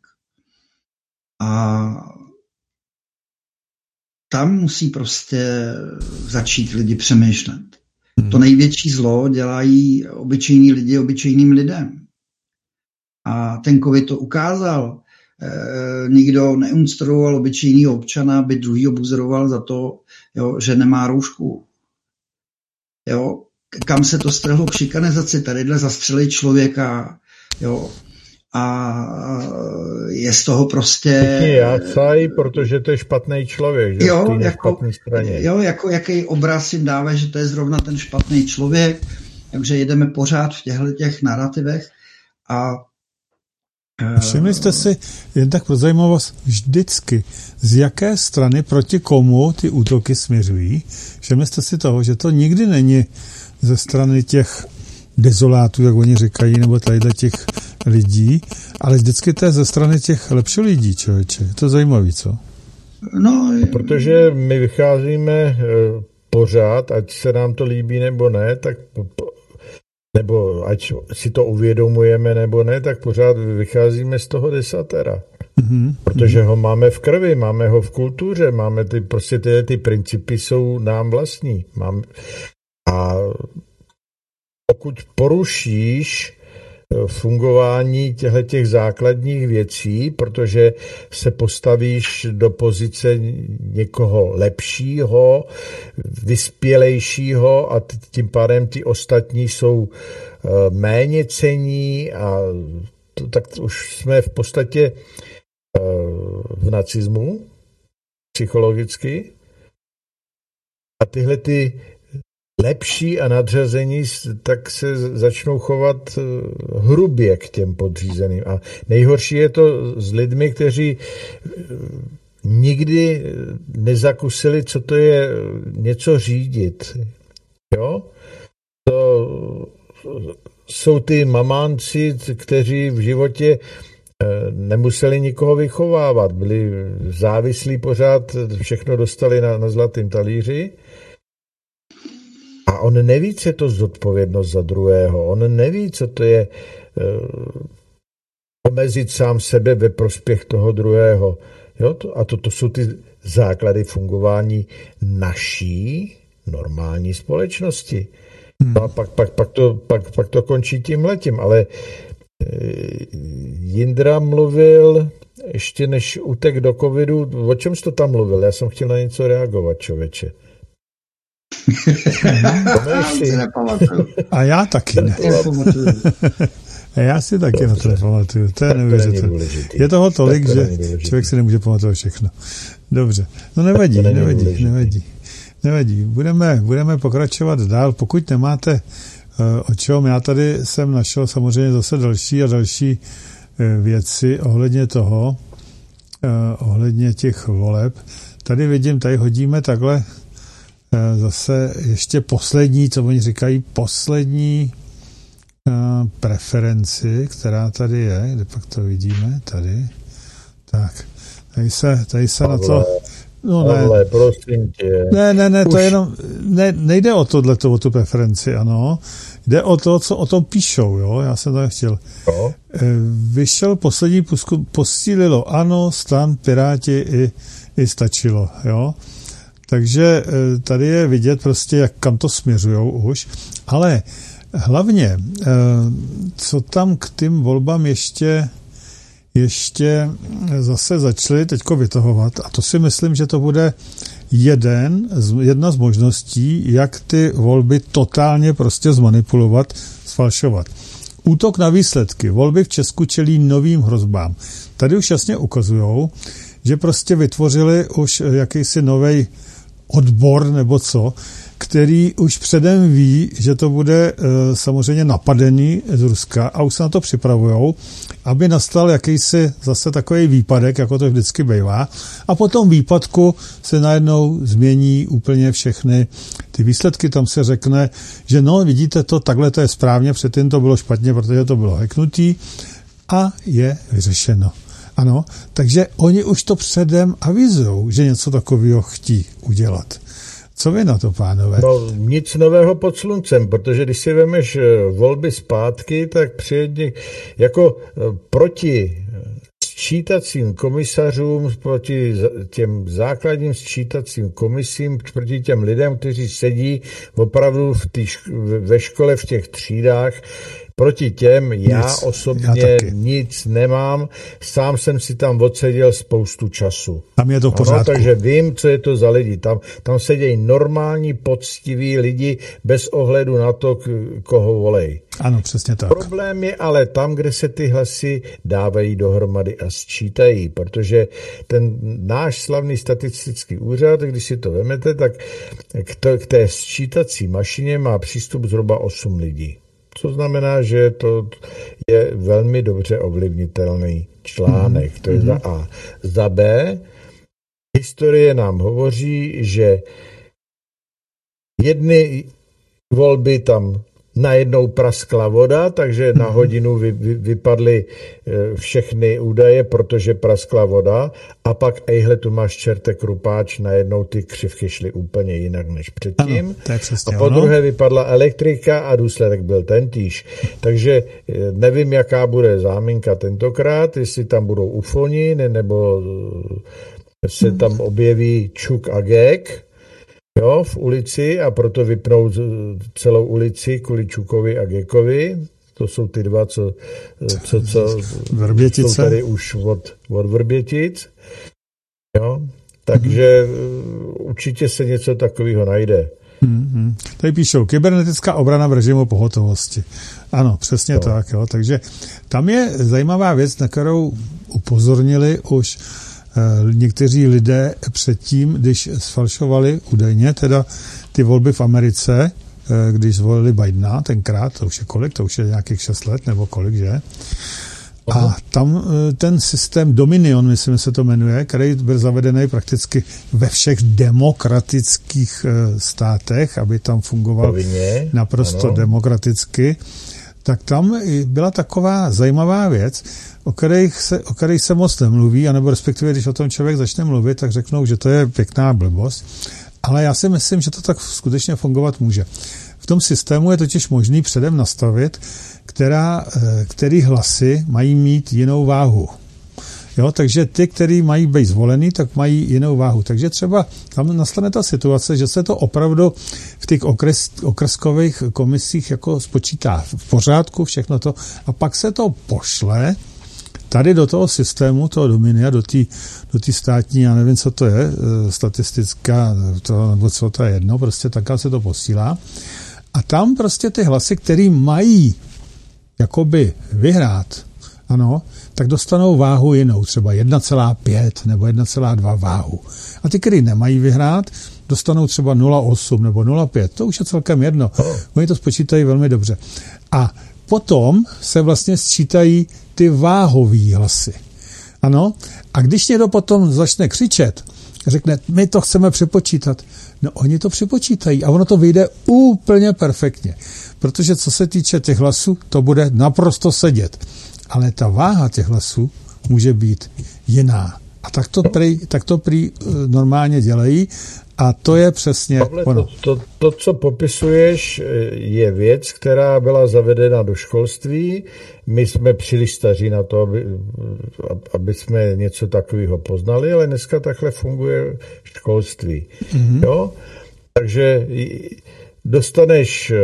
a tam musí prostě začít lidi přemýšlet. To největší zlo dělají obyčejní lidi obyčejným lidem. A ten covid to ukázal. Nikdo neinstruoval obyčejného občana, aby druhýho buzeroval za to, jo, že nemá roušku. Jo, kam se to strhlo k šikanizaci, tadyhle zastřelej člověka, jo, a je z toho prostě... Jácaj, protože to je špatný člověk, že jo, na špatné straně. Jo, jako jaký obraz jim dáme, že to je zrovna ten špatný člověk, takže jedeme pořád v těch narrativech a všimli jste si, jen tak pro zajímavost, vždycky, z jaké strany proti komu ty útoky směřují? Všimli jste si toho, že to nikdy není ze strany těch dezolátů, jak oni říkají, nebo tadyhle těch lidí, ale vždycky to je ze strany těch lepších lidí, člověče. Je to zajímavý, co? No, protože my vycházíme pořád, ať se nám to líbí nebo ne, tak nebo ať si to uvědomujeme nebo ne, tak pořád vycházíme z toho desatera. Protože ho máme v krvi, máme ho v kultuře, máme prostě ty principy jsou nám vlastní. A pokud porušíš fungování těchto základních věcí, protože se postavíš do pozice někoho lepšího, vyspělejšího a tím pádem ty ostatní jsou méně cenní a tak už jsme v podstatě v nacismu psychologicky a tyhle ty lepší a nadřazení tak se začnou chovat hrubě k těm podřízeným. A nejhorší je to s lidmi, kteří nikdy nezakusili, co to je něco řídit. Jo? To jsou ty mamánci, kteří v životě nemuseli nikoho vychovávat. Byli závislí pořád, všechno dostali na zlatém talíři. A on neví, co je to zodpovědnost za druhého. On neví, co to je omezit sám sebe ve prospěch toho druhého. Jo? A to jsou ty základy fungování naší normální společnosti. No a pak to končí tímhletím. Ale Jindra mluvil, ještě než utek do covidu, o čem jsi to tam mluvil? Já jsem chtěl na něco reagovat, člověče. A já taky ne. Já si taky na to nepamatuju. To je neuvěřitelné. Je toho tolik, že člověk si nemůže pamatovat všechno. Dobře. No nevadí. Budeme pokračovat dál. Pokud nemáte o čem, já tady jsem našel samozřejmě zase další a další věci ohledně toho, ohledně těch voleb. Tady vidím, tady hodíme takhle zase ještě poslední, co oni říkají, poslední preferenci, která tady je, kde pak to vidíme, tady. Tak, tady se na to... No ne, prosím tě. Ne, to je jenom, nejde o tohleto, o tu preferenci, ano. Jde o to, co o tom píšou, jo, já jsem to nechtěl. No. Vyšel poslední posílilo ANO, STAN, Piráti i stačilo, jo. Takže tady je vidět prostě, jak kam to směřujou už, ale hlavně, co tam k tým volbám ještě zase začali teďko vytahovat, a to si myslím, že to bude jedna z možností, jak ty volby totálně prostě zmanipulovat, sfalšovat. Útok na výsledky. Volby v Česku čelí novým hrozbám. Tady už jasně ukazujou, že prostě vytvořili už jakýsi novej odbor nebo co, který už předem ví, že to bude samozřejmě napadený z Ruska a už se na to připravujou, aby nastal jakýsi zase takový výpadek, jako to vždycky bývá. A po tom výpadku se najednou změní úplně všechny ty výsledky. Tam se řekne, že no, vidíte to, takhle to je správně, předtím to bylo špatně, protože to bylo hacknutý a je vyřešeno. Ano, takže oni už to předem avizujou, že něco takového chtí udělat. Co vy na to, pánové? No, nic nového pod sluncem, protože když si vemeš volby zpátky, tak jako proti sčítacím komisařům, proti těm základním sčítacím komisím, proti těm lidem, kteří sedí opravdu ve škole v těch třídách, proti těm já osobně nic nemám. Sám jsem si tam odseděl spoustu času. Tam je to v pořádku. Ano, takže vím, co je to za lidi. Tam sedějí normální, poctiví lidi bez ohledu na to, koho volej. Ano, přesně tak. Problém je ale tam, kde se ty hlasy dávají dohromady a sčítají, protože ten náš slavný statistický úřad, když si to vemete, tak k té sčítací mašině má přístup zhruba 8 lidí. Co znamená, že to je velmi dobře ovlivnitelný článek. To je za A. Za B, historie nám hovoří, že jedny volby tam najednou praskla voda, takže na hodinu vypadly všechny údaje, protože praskla voda a pak ejhle, tu máš čerte krupáč, najednou ty křivky šly úplně jinak než předtím. Ano, to je přesně a po druhé vypadla elektrika a důsledek byl tentýž. Takže nevím, jaká bude záminka tentokrát, jestli tam budou ufoni, nebo se tam objeví čuk a gek, jo, v ulici a proto vypnou celou ulici kvůli Čukovi a Gekovi. To jsou ty dva, co jsou tady už od Vrbětic. Jo, takže určitě se něco takového najde. Tady píšou, kybernetická obrana v režimu pohotovosti. Ano, přesně tak. Jo. Takže tam je zajímavá věc, na kterou upozornili už někteří lidé předtím, když sfalšovali údajně teda ty volby v Americe, když zvolili Bidena tenkrát, to už je kolik, to už je nějakých 6 let nebo kolik, že? A tam ten systém Dominion, myslím, se to jmenuje, který byl zavedený prakticky ve všech demokratických státech, aby tam fungoval naprosto demokraticky, tak tam byla taková zajímavá věc, o kterých se moc nemluví, anebo respektive, když o tom člověk začne mluvit, tak řeknou, že to je pěkná blbost. Ale já si myslím, že to tak skutečně fungovat může. V tom systému je totiž možný předem nastavit, který hlasy mají mít jinou váhu. Jo, takže ty, který mají být zvolený, tak mají jinou váhu. Takže třeba tam nastane ta situace, že se to opravdu v těch okrskových komisích jako spočítá v pořádku, všechno to, a pak se to pošle tady do toho systému, toho Dominia, do té státní, já nevím, co to je, statistická, nebo co to je jedno, prostě takhle se to posílá. A tam prostě ty hlasy, který mají jakoby vyhrát, ano, tak dostanou váhu jinou, třeba 1,5 nebo 1,2 váhu. A ty, který nemají vyhrát, dostanou třeba 0,8 nebo 0,5. To už je celkem jedno. Oni to spočítají velmi dobře. A potom se vlastně sčítají ty váhový hlasy. Ano? A když někdo potom začne křičet, řekne, my to chceme přepočítat. No oni to přepočítají a ono to vyjde úplně perfektně. Protože co se týče těch hlasů, to bude naprosto sedět. Ale ta váha těch hlasů může být jiná. A tak to prý normálně dělají a to je přesně ono. To, co popisuješ, je věc, která byla zavedena do školství. My jsme příliš staří na to, aby jsme něco takového poznali, ale dneska takhle funguje školství. Mm-hmm. Jo? Takže dostaneš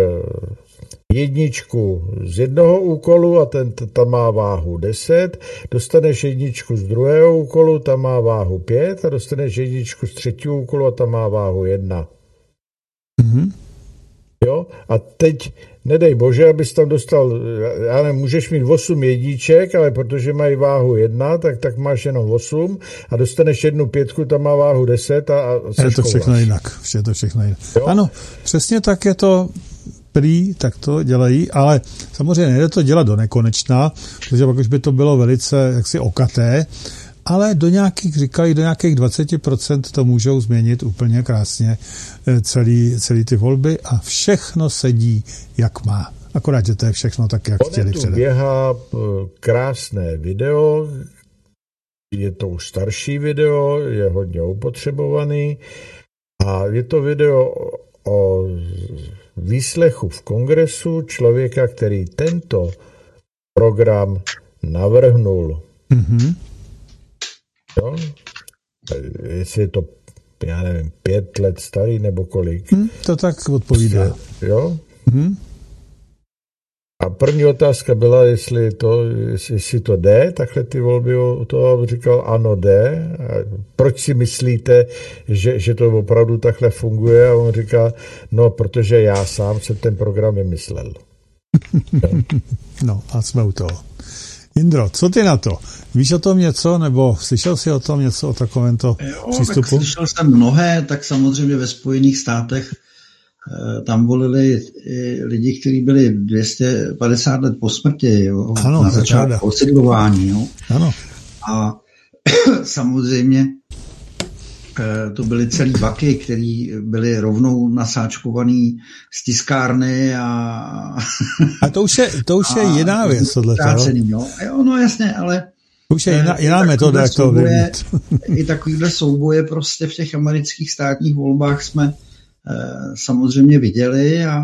jedničku z jednoho úkolu a tam má váhu 10, dostaneš jedničku z druhého úkolu, tam má váhu 5 a dostaneš jedničku z třetího úkolu a tam má váhu 1. Mm-hmm. Jo? A teď, nedej bože, abys tam dostal, já nevím, můžeš mít 8 jedniček, ale protože mají váhu 1, tak máš jenom 8 a dostaneš jednu 5, tam má váhu 10 a je to všechno jinak. Je to všechno jinak. Jo? Ano, přesně tak je to prý, tak to dělají, ale samozřejmě nejde to dělat do nekonečna, protože pak už by to bylo velice jaksi okaté, ale do nějakých 20% to můžou změnit úplně krásně celý ty volby a všechno sedí, jak má. Akorát, že to je všechno tak, jak chtěli předem. Běhá krásné video, je to už starší video, je hodně upotřebovaný a je to video o výslechu v kongresu člověka, který tento program navrhnul. Mm-hmm. Jo? Jestli je to, já nevím, 5 let starý nebo kolik. To tak odpovídá. Jo? Mm-hmm. A první otázka byla, jestli to jde, takhle ty volby o toho říkal, ano jde. A proč si myslíte, že to opravdu takhle funguje? A on říká, no, protože já sám jsem ten program vymyslel. No, a jsme u toho. Jindro, co ty na to? Víš o tom něco, nebo slyšel jsi o tom něco, o takovémto přístupu? Tak slyšel jsem mnohé, tak samozřejmě ve Spojených státech tam volili lidi, kteří byli 250 let po smrti, jo, ano, na začátku osidlování. Jo. Ano. A samozřejmě to byly celý vaky, které byly rovnou nasáčkovaný z tiskárny a to už je jiná věc, Jo, no jasně, ale už je jiná metoda, jak to ovlivnit. I takovýhle souboje prostě v těch amerických státních volbách jsme samozřejmě viděli a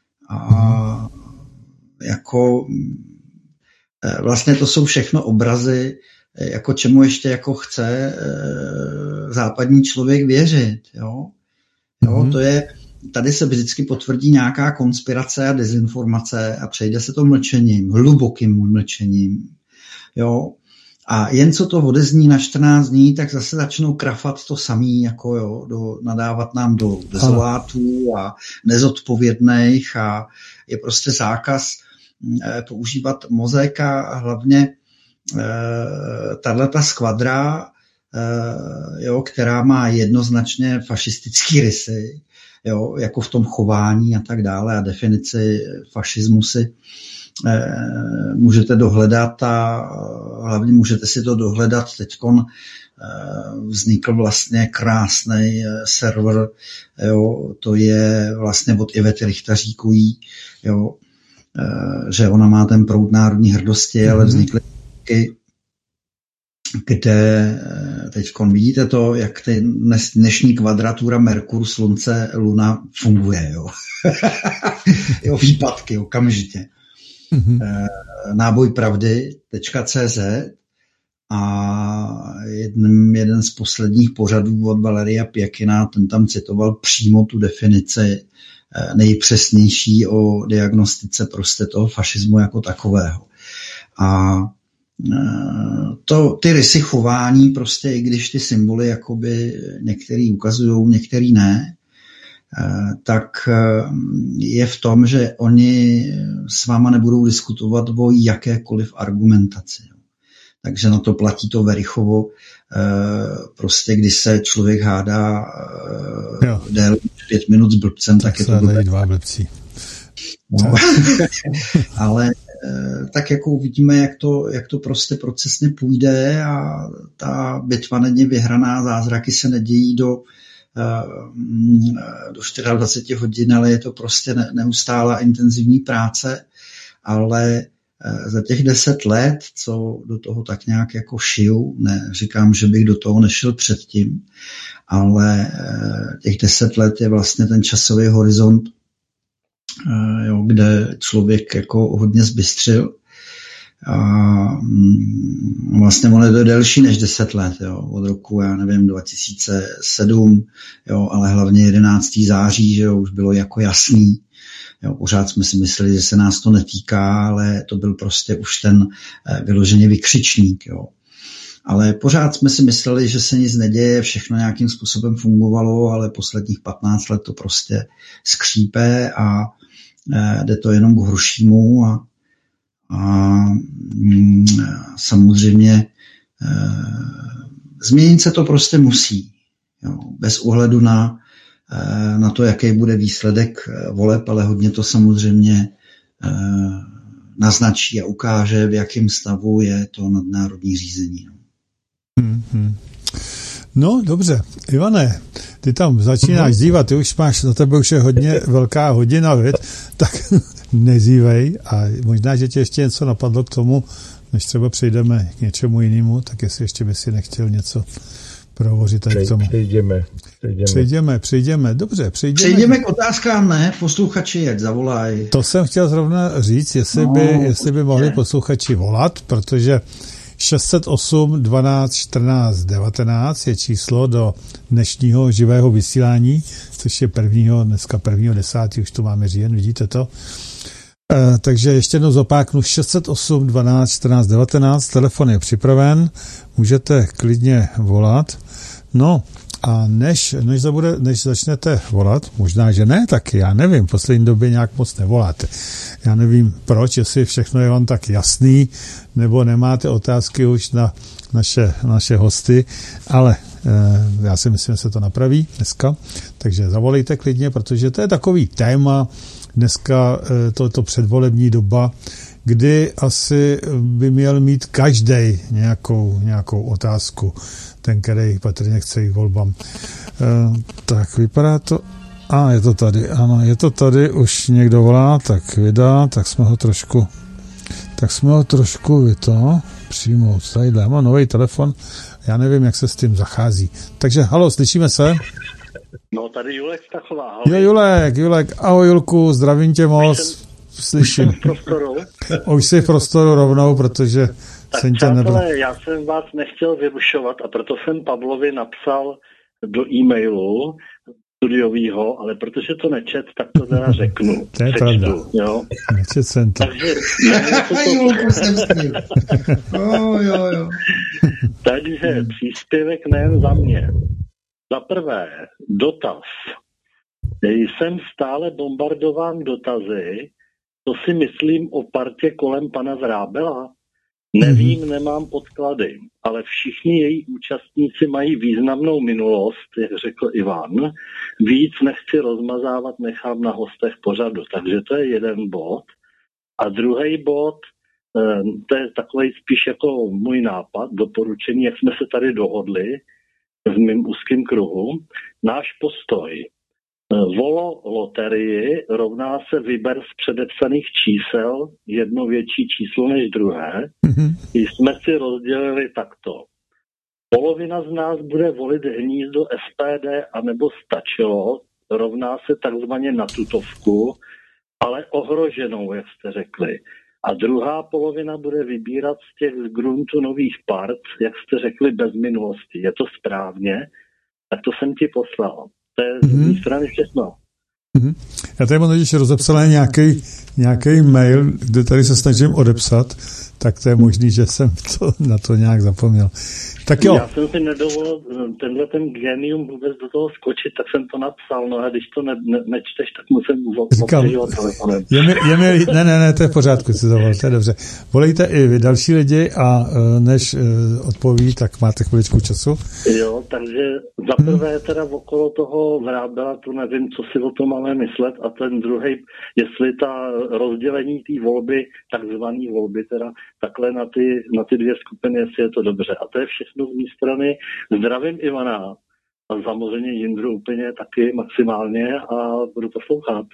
jako vlastně to jsou všechno obrazy, jako čemu ještě jako chce západní člověk věřit, jo. To je, tady se vždycky potvrdí nějaká konspirace a dezinformace a přejde se to mlčením, hlubokým mlčením, jo. A jen co to odezní na 14 dní, tak zase začnou krafat to samý, jako nadávat nám do dezolátů a nezodpovědných a je prostě zákaz používat mozek a hlavně tato skvadra, která má jednoznačně fašistický rysy, jako v tom chování a tak dále a definici fašismu si můžete dohledat a hlavně můžete si to dohledat teďkon. Vznikl vlastně krásný server, to je vlastně od Ivety Richtaříkový, že ona má ten proud národní hrdosti, ale vznikly kde teďkon vidíte to, jak ty dnešní kvadratura Merkur, Slunce, Luna funguje, výpadky okamžitě. Nábojpravdy.cz a jeden z posledních pořadů od Valeria Pěkina, ten tam citoval přímo tu definici nejpřesnější o diagnostice prostě toho fašismu jako takového. A ty rysy chování prostě, i když ty symboly jakoby některý ukazujou, některý ne, tak je v tom, že oni s váma nebudou diskutovat o jakékoliv argumentaci. Takže na to platí to Verichovo, prostě když se člověk hádá déle 5 minut s blbcem, tak je to dva blbci. No. Ale tak jako uvidíme, jak to prostě procesně půjde a ta bitva není vyhraná, zázraky se nedějí do 24 hodin, ale je to prostě neustálá intenzivní práce, ale za těch 10 let, co do toho tak nějak jako šiju, říkám, že bych do toho nešel předtím, ale těch 10 let je vlastně ten časový horizont, kde člověk jako hodně zbystřil. A vlastně ono je to delší než 10 let, od roku, 2007, ale hlavně 11. září, že už bylo jako jasný. Pořád jsme si mysleli, že se nás to netýká, ale to byl prostě už ten vyloženě vykřičník. Ale pořád jsme si mysleli, že se nic neděje, všechno nějakým způsobem fungovalo, ale posledních 15 let to prostě skřípe a jde to jenom k horšímu a samozřejmě změnit se to prostě musí. Bez ohledu na to, jaký bude výsledek voleb, ale hodně to samozřejmě naznačí a ukáže, v jakém stavu je to nadnárodní řízení. No, dobře. Ivane, ty tam začínáš zývat, ty už máš, na tebe už je hodně velká hodina, tak nezývej a možná, že tě ještě něco napadlo k tomu, než třeba přejdeme k něčemu jinému, tak jestli ještě by si nechtěl něco prohovořit tady k tomu. Přejdeme. Dobře, přejdeme k otázkám, ne? Posluchači, ať zavolají. To jsem chtěl zrovna říct, jestli by mohli posluchači volat, protože 608 12 14 19 je číslo do dnešního živého vysílání, což je dneska 1.10. už tu máme říjen, vidíte to? Takže ještě jednou zopáknu 608 12 14 19, telefon je připraven, můžete klidně volat. No a než začnete volat, možná, že ne, tak já nevím, v poslední době nějak moc nevoláte. Já nevím proč, jestli všechno je vám tak jasný, nebo nemáte otázky už na naše hosty, ale já si myslím, že se to napraví dneska, takže zavolejte klidně, protože to je takový téma dneska, to předvolební doba, kdy asi by měl mít každej nějakou otázku. ten, který patrně chce jít volbám. Tak vypadá to... je to tady, ano, je to tady, už někdo volá, tak vydá, tak jsme ho trošku přijmout. Tadyhle, mám nový telefon, já nevím, jak se s tím zachází. Takže, halo, slyšíme se? No, tady Julek Stachová. Jo, Julek, ahoj Julku, zdravím tě moc, slyším. Už jsi v prostoru rovnou, protože tak jsem tě nebyl. Já jsem vás nechtěl vyrušovat a proto jsem Pavlovi napsal do e-mailu studiovýho, ale protože to nečet, tak to teda řeknu. To je pravda. Jo? Nečet jsem to. Takže, takže příspěvek nejen za mě. Za prvé, dotaz. Jsem stále bombardován dotazy, co si myslím o partě kolem pana Vrábela. Nevím, nemám podklady, ale všichni její účastníci mají významnou minulost, jak řekl Ivan. Víc nechci rozmazávat, nechám na hostech pořadu. Takže to je jeden bod. A druhý bod, to je takový spíš jako můj nápad, doporučení, jak jsme se tady dohodli v mém úzkém kruhu. Náš postoj. Volo loterii rovná se vyber z předepsaných čísel, jedno větší číslo než druhé. Jsme si rozdělili takto. Polovina z nás bude volit hnízdo SPD anebo stačilo, rovná se takzvaně na tutovku, ale ohroženou, jak jste řekli. A druhá polovina bude vybírat z těch z gruntu nových part, jak jste řekli, bez minulosti. Je to správně? Tak to jsem ti poslal. To je z mé strany všechno. Já tady mám totiž rozepsal nějaký mail, kde tady se snažím odepsat, tak to je možný, že jsem na to nějak zapomněl. Tak jo. Já jsem si nedovolil tenhle ten genium vůbec do toho skočit, tak jsem to napsal, no a když to nečteš, tak musím obtěžovat telefonem. Ne, to je v pořádku, si zavolal, to je dobře. Volejte i vy další lidi a než odpoví, tak máte chviličku času. Jo, takže za prvé teda okolo toho Vrábela, to nevím, co si o tom máme myslet, a ten druhý, jestli ta rozdělení té volby, takzvaný volby teda, takhle na ty dvě skupiny, jestli je to dobře. A to je všechno z mé strany. Zdravím Ivana a samozřejmě Jindru úplně taky maximálně a budu poslouchat.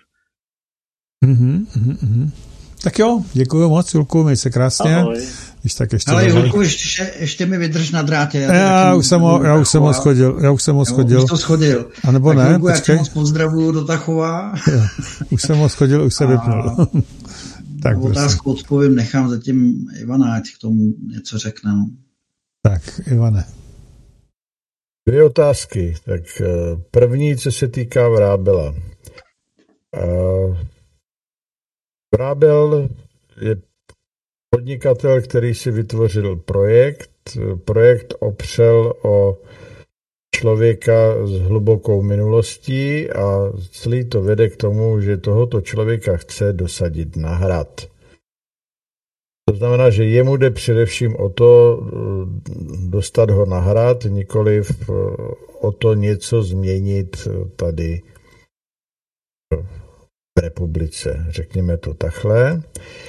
Tak jo, děkuji moc, Julku, měj se krásně. Ahoj. Když tak ještě ale Julku, ještě mi vydrž na drátě. Já už jsem ho schodil. Už to schodil. A nebo tak ne, Julku, počkej. Já tě moc pozdravuju do Tachova. Už jsem ho schodil, už se vypnul. Tak, otázku odpovím, nechám zatím Ivana, ať k tomu něco řekne. Tak, Ivane. Dvě otázky. Tak první, co se týká Vrábela. Vrábel je podnikatel, který si vytvořil projekt opřel o člověka s hlubokou minulostí a celý to vede k tomu, že tohoto člověka chce dosadit na hrad. To znamená, že jemu jde především o to dostat ho na hrad, nikoliv o to něco změnit tady v republice. Řekněme to takhle.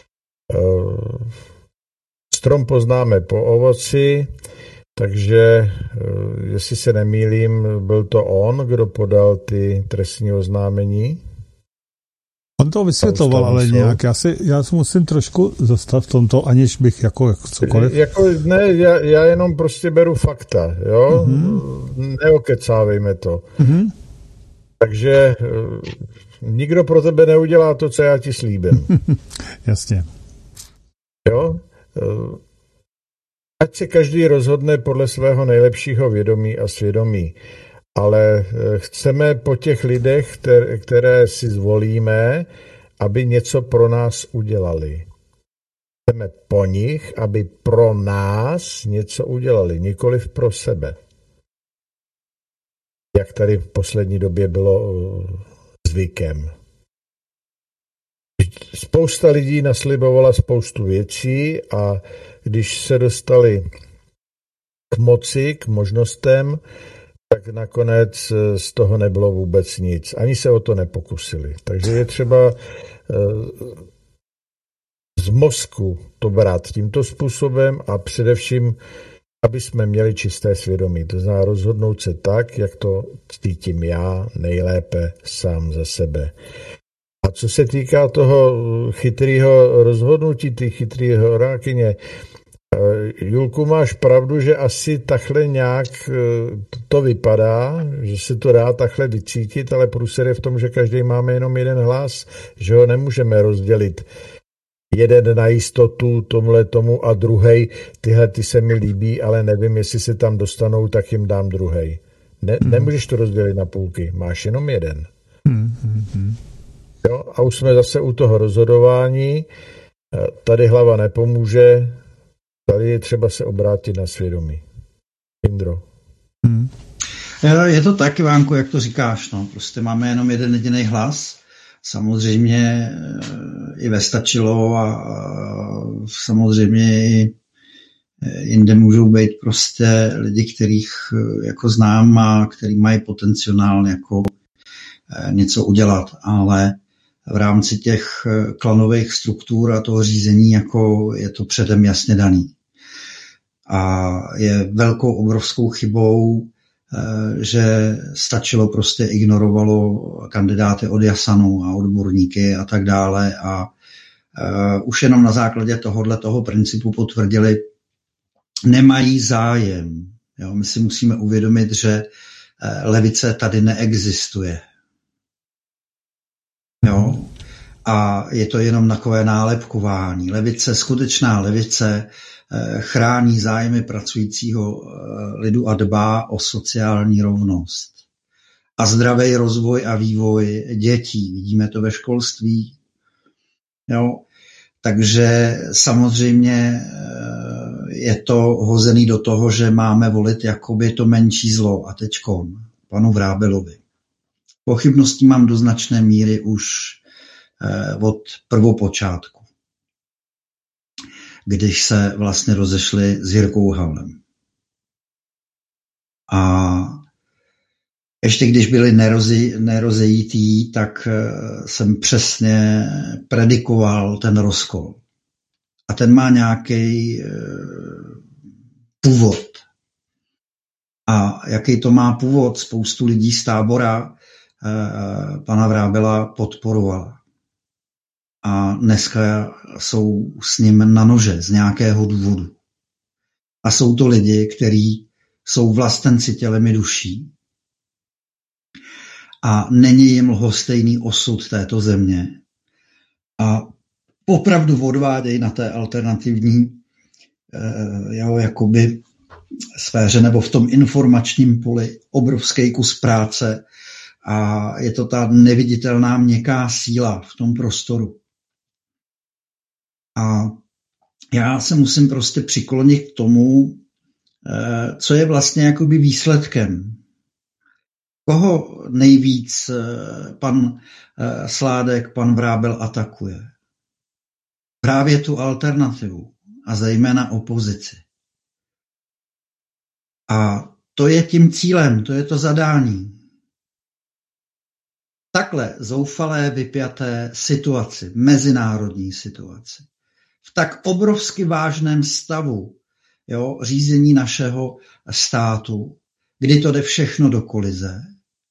Strom poznáme po ovoci, takže jestli se nemýlím, byl to on, kdo podal ty trestní oznámení? On to vysvětloval, ale nějak. Já si musím trošku zastat v tomto, aniž bych jako cokoliv. Já jenom prostě beru fakta, jo? Neokecávejme to. Takže nikdo pro tebe neudělá to, co já ti slíbím. Jasně. Jo? Ať se každý rozhodne podle svého nejlepšího vědomí a svědomí. Ale chceme po těch lidech, které si zvolíme, aby něco pro nás udělali. Chceme po nich, aby pro nás něco udělali, nikoliv pro sebe. Jak tady v poslední době bylo zvykem. Spousta lidí naslibovala spoustu věcí a když se dostali k moci, k možnostem, tak nakonec z toho nebylo vůbec nic. Ani se o to nepokusili. Takže je třeba z mozku to brát tímto způsobem a především aby jsme měli čisté svědomí. To znamená rozhodnout se tak, jak to cítím já nejlépe sám za sebe. A co se týká toho chytrého rozhodnutí, ty chytrý horákyně, Julku, máš pravdu, že asi takhle nějak to vypadá, že se to dá takhle vycítit, ale průser je v tom, že každý máme jenom jeden hlas, že ho nemůžeme rozdělit. Jeden na jistotu tomhle tomu a druhej, tyhle ty se mi líbí, ale nevím, jestli se tam dostanou, tak jim dám druhej. Nemůžeš to rozdělit na půlky, máš jenom jeden. Jo, a už jsme zase u toho rozhodování. Tady hlava nepomůže, tady je třeba se obrátit na svědomí. Indro. Je to tak, Ivánku, jak to říkáš. No. Prostě máme jenom jeden jediný hlas. Samozřejmě i ve Stačilo a samozřejmě i jinde můžou být prostě lidi, kterých jako znám a který mají potenciál jako něco udělat, ale v rámci těch klanových struktur a toho řízení jako je to předem jasně daný. A je velkou obrovskou chybou, že Stačilo prostě ignorovalo kandidáty od Jasanu a odborníky a tak dále a už jenom na základě toho principu potvrdili, nemají zájem. Jo, my si musíme uvědomit, že levice tady neexistuje. Jo? A je to jenom takové nálepkování. Levice, skutečná levice chrání zájmy pracujícího lidu a dbá o sociální rovnost. A zdravý rozvoj a vývoj dětí. Vidíme to ve školství. Jo? Takže samozřejmě je to hozený do toho, že máme volit jakoby to menší zlo. A teďkon panu Vrábelovi. Pochybností mám do značné míry už od prvopočátku, když se vlastně rozešli s Jirkou Havlem. A ještě když byli nerozejítí, tak jsem přesně predikoval ten rozkol. A ten má nějaký původ. A jaký to má původ, spoustu lidí z tábora pana Vrábela podporovala. A dneska jsou s ním na nože z nějakého důvodu. A jsou to lidi, kteří jsou vlastenci tělem i duší. A není jim lhostejný osud této země. A opravdu odvádějí na té alternativní jakoby sféře nebo v tom informačním poli obrovský kus práce. A je to ta neviditelná měkká síla v tom prostoru. A já se musím prostě přiklonit k tomu, co je vlastně jakoby výsledkem. Koho nejvíc pan Sládek, pan Vrábel atakuje? Právě tu alternativu a zejména opozici. A to je tím cílem, to je to zadání. Takhle zoufalé vypjaté situaci, mezinárodní situaci, v tak obrovsky vážném stavu řízení našeho státu, kdy to jde všechno do kolize,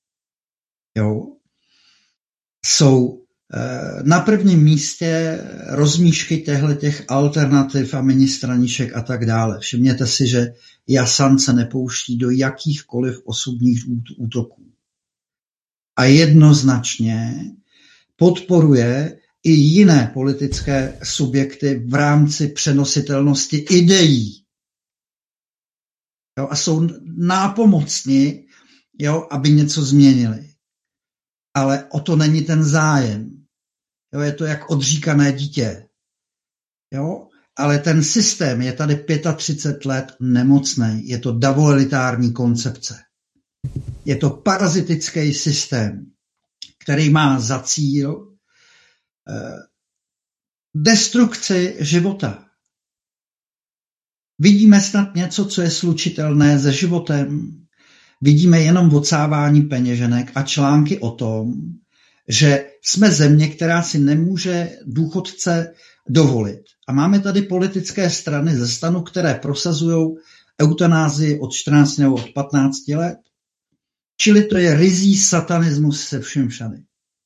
jsou na prvním místě rozmíšky těch alternativ a ministraníček a tak dále. Všimněte si, že Jasan se nepouští do jakýchkoliv osobních útoků. A jednoznačně podporuje i jiné politické subjekty v rámci přenositelnosti ideí. A jsou nápomocni, aby něco změnili. Ale o to není ten zájem. Je to jak odříkané dítě. Ale ten systém je tady 35 let nemocný. Je to davoelitární koncepce. Je to parazitický systém, který má za cíl destrukci života. Vidíme snad něco, co je slučitelné se životem. Vidíme jenom odsávání peněženek a články o tom, že jsme země, která si nemůže důchodce dovolit. A máme tady politické strany ze stanu, které prosazují eutanázii od 14 nebo od 15 let. Čili to je ryzí satanismus se vším všady.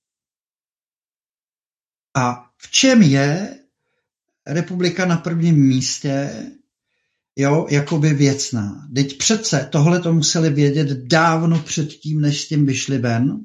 A v čem je republika na prvním místě, jo, jakoby věcná. Teď přece tohle to museli vědět dávno předtím, než s tím vyšli ven.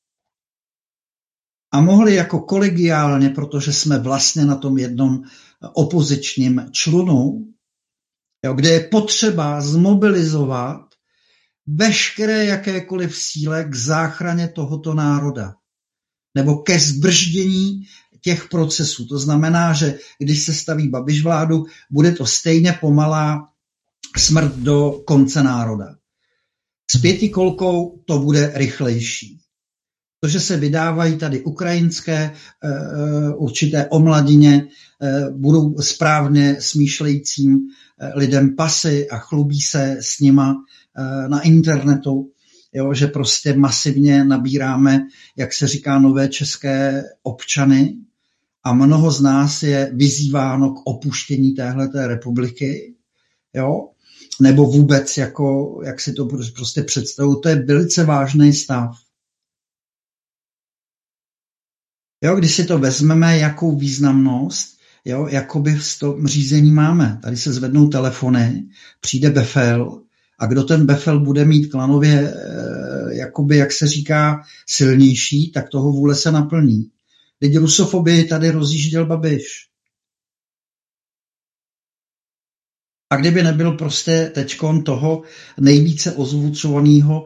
A mohli jako kolegiálně, protože jsme vlastně na tom jednom opozičním člunu, jo, kde je potřeba zmobilizovat veškeré jakékoliv síle k záchraně tohoto národa nebo ke zbrždění těch procesů. To znamená, že když se staví Babiš vládu, bude to stejně pomalá smrt do konce národa. S pětikolkou to bude rychlejší. To, že se vydávají tady ukrajinské určité omladině, budou správně smýšlejícím lidem pasy a chlubí se s nima na internetu, jo, že prostě masivně nabíráme, jak se říká, nové české občany a mnoho z nás je vyzýváno k opuštění téhleté republiky, jo, nebo vůbec, jako, jak si to prostě představují, to je velice vážný stav. Jo, když si to vezmeme, jakou významnost, jo, jakoby v tom řízení máme. Tady se zvednou telefony, přijde befel a kdo ten befel bude mít klanově, jakoby, jak se říká, silnější, tak toho vůle se naplní. Teď rusofobii tady rozjížděl Babiš. A kdyby nebyl prostě teďkon toho nejvíce ozvučovaného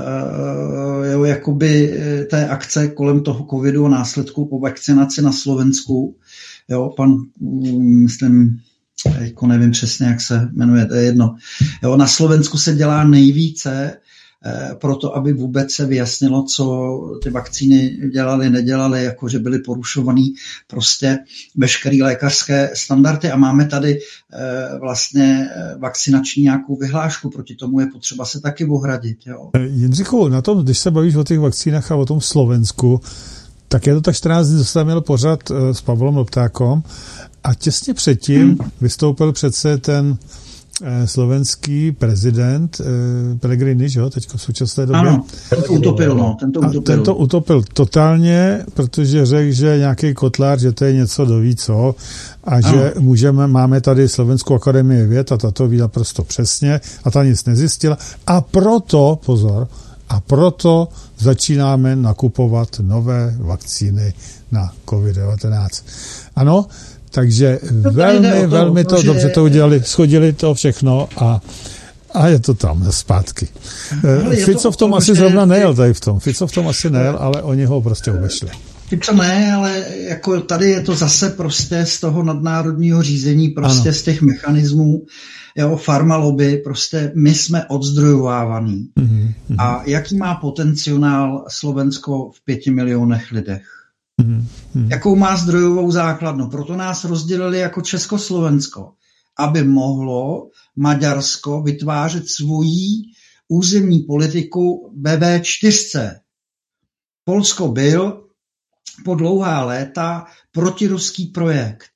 jakoby té akce kolem toho covidu a následku po vakcinaci na Slovensku, jo, pan, myslím, jako nevím přesně, jak se jmenuje, to je jedno. Jo, na Slovensku se dělá nejvíce proto, aby vůbec se vyjasnilo, co ty vakcíny dělaly, nedělaly, jako že byly porušovaný prostě veškeré lékařské standardy a máme tady vlastně vakcinační nějakou vyhlášku, proti tomu je potřeba se taky ohradit. Jo. Jindřichu, na tom, když se bavíš o těch vakcínách a o tom Slovensku, tak je to tak 14 dní, co jsem měl pořad s Pavlem Loptákom a těsně předtím vystoupil přece ten slovenský prezident Pellegrini, že jo, teďko v současné době. Ano, tento utopil totálně, protože řekl, že nějaký Kotlár, že to je něco doví co a že máme tady Slovenskou akademii věd a tato ví naprosto přesně a ta nic nezjistila a proto, pozor, a proto začínáme nakupovat nové vakcíny na COVID-19. Ano, takže velmi to dobře to udělali, schodili to všechno a je to tam zpátky. Fico v tom asi zrovna nejel tady v tom. Fico v tom asi nejel, ale oni ho prostě obešli. Fico ne, ale jako tady je to zase prostě z toho nadnárodního řízení, prostě z těch mechanismů, jo, farmalobby, prostě my jsme odzdrojovávaný. A jaký má potenciál Slovensko v 5 milionech lidech? Jakou má zdrojovou základnu? Proto nás rozdělili jako Československo, aby mohlo Maďarsko vytvářet svoji územní politiku BB4. Polsko byl po dlouhá léta protiruský projekt.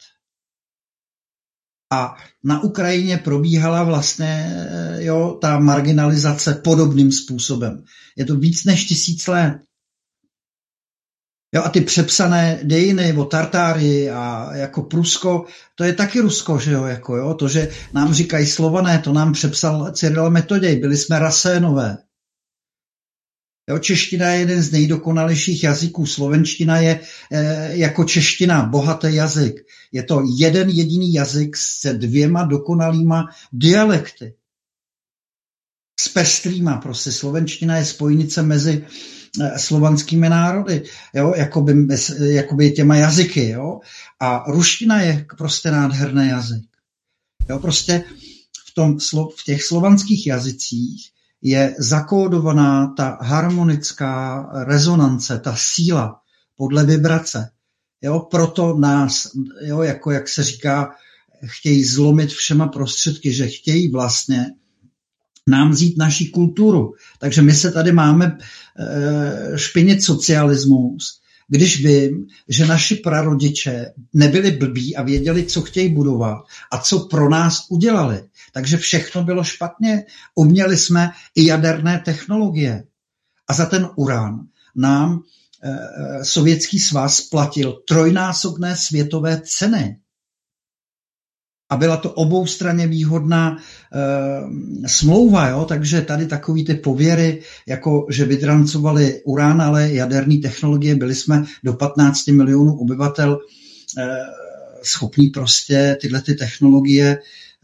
A na Ukrajině probíhala vlastně ta marginalizace podobným způsobem. Je to víc než 1000 let. Jo, a ty přepsané dějiny o Tartárii a jako Prusko, to je taky Rusko, že jo, jako jo, to, že nám říkají Slované, to nám přepsal Cyril Metoděj, byli jsme Rasénové. Jo, čeština je jeden z nejdokonalejších jazyků, slovenština je jako čeština, bohatý jazyk. Je to jeden jediný jazyk se 2 dokonalýma dialekty. S pestrýma, prostě slovenština je spojnice mezi slovanskými národy, jo, jakoby těma jazyky, jo, a ruština je prostě nádherný jazyk. Jo, prostě v těch slovanských jazycích je zakódovaná ta harmonická rezonance, ta síla podle vibrace. Jo, proto nás, jo, jako jak se říká, chtějí zlomit všema prostředky, že chtějí vlastně nám vzít naši kulturu. Takže my se tady máme špinit socialismus když vím, že naši prarodiče nebyli blbí a věděli, co chtějí budovat a co pro nás udělali. Takže všechno bylo špatně. Uměli jsme i jaderné technologie. A za ten uran nám Sovětský svaz platil 3násobné světové ceny. A byla to oboustranně výhodná smlouva, jo? Takže tady takový ty pověry, jako že vydrancovali urán, ale jaderné technologie, byli jsme do 15 milionů obyvatel schopní prostě tyhle ty technologie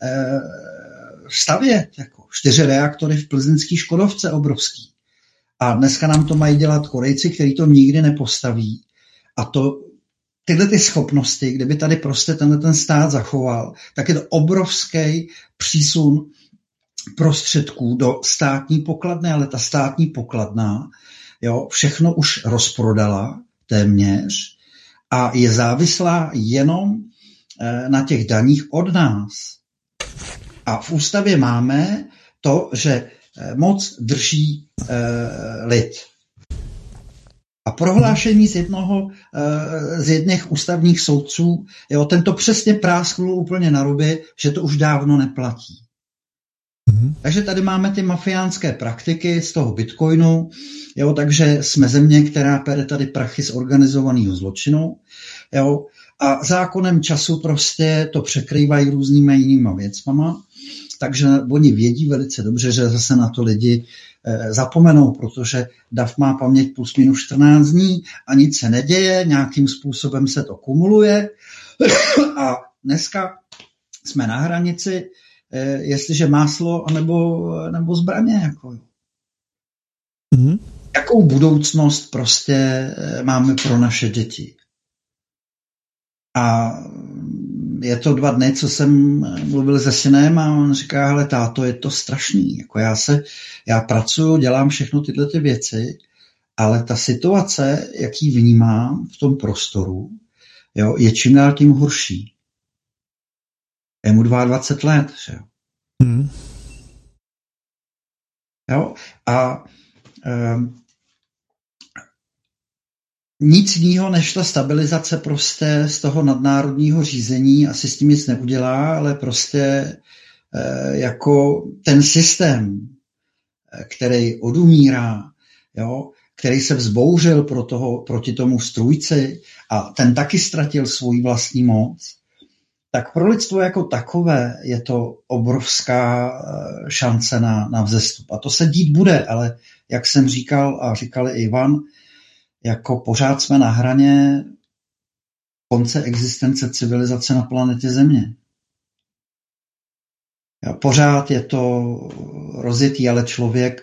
stavět. Jako 4 reaktory v plzeňské Škodovce obrovský. A dneska nám to mají dělat Korejci, kteří to nikdy nepostaví. A tyhle ty schopnosti, kdyby tady prostě ten stát zachoval, tak je to obrovský přísun prostředků do státní pokladny, ale ta státní pokladna, jo, všechno už rozprodala téměř a je závislá jenom na těch daních od nás. A v ústavě máme to, že moc drží lid. A prohlášení z jedných ústavních soudců, jo, tento přesně prásknul úplně na ruby, že to už dávno neplatí. Takže tady máme ty mafiánské praktiky z toho bitcoinu, jo, takže jsme země, která pere tady prachy z organizovaného zločinu, jo, a zákonem času prostě to překrývají různýma jinýma věcmama, takže oni vědí velice dobře, že zase na to lidi zapomenou, protože DAF má paměť plus minus 14 dní a nic se neděje, nějakým způsobem se to kumuluje a dneska jsme na hranici, jestliže máslo nebo zbraně. Jako. Jakou budoucnost prostě máme pro naše děti? A je to 2 dny, co jsem mluvil se synem a on říká, hele táto, je to strašný. Jako já pracuju, dělám všechno tyhle ty věci, ale ta situace, jaký vnímám v tom prostoru, jo, je čím dál tím horší. Je mu 22 let. Že? Jo? A nic jiného než ta stabilizace prostě z toho nadnárodního řízení asi s tím nic neudělá, ale prostě jako ten systém, který odumírá, jo, který se vzbouřil proti tomu strůjci a ten taky ztratil svou vlastní moc, tak pro lidstvo jako takové je to obrovská šance na vzestup. A to se dít bude, ale jak jsem říkal a říkal i Ivan, jako pořád jsme na hraně konce existence civilizace na planetě Země. Pořád je to rozjetý, ale člověk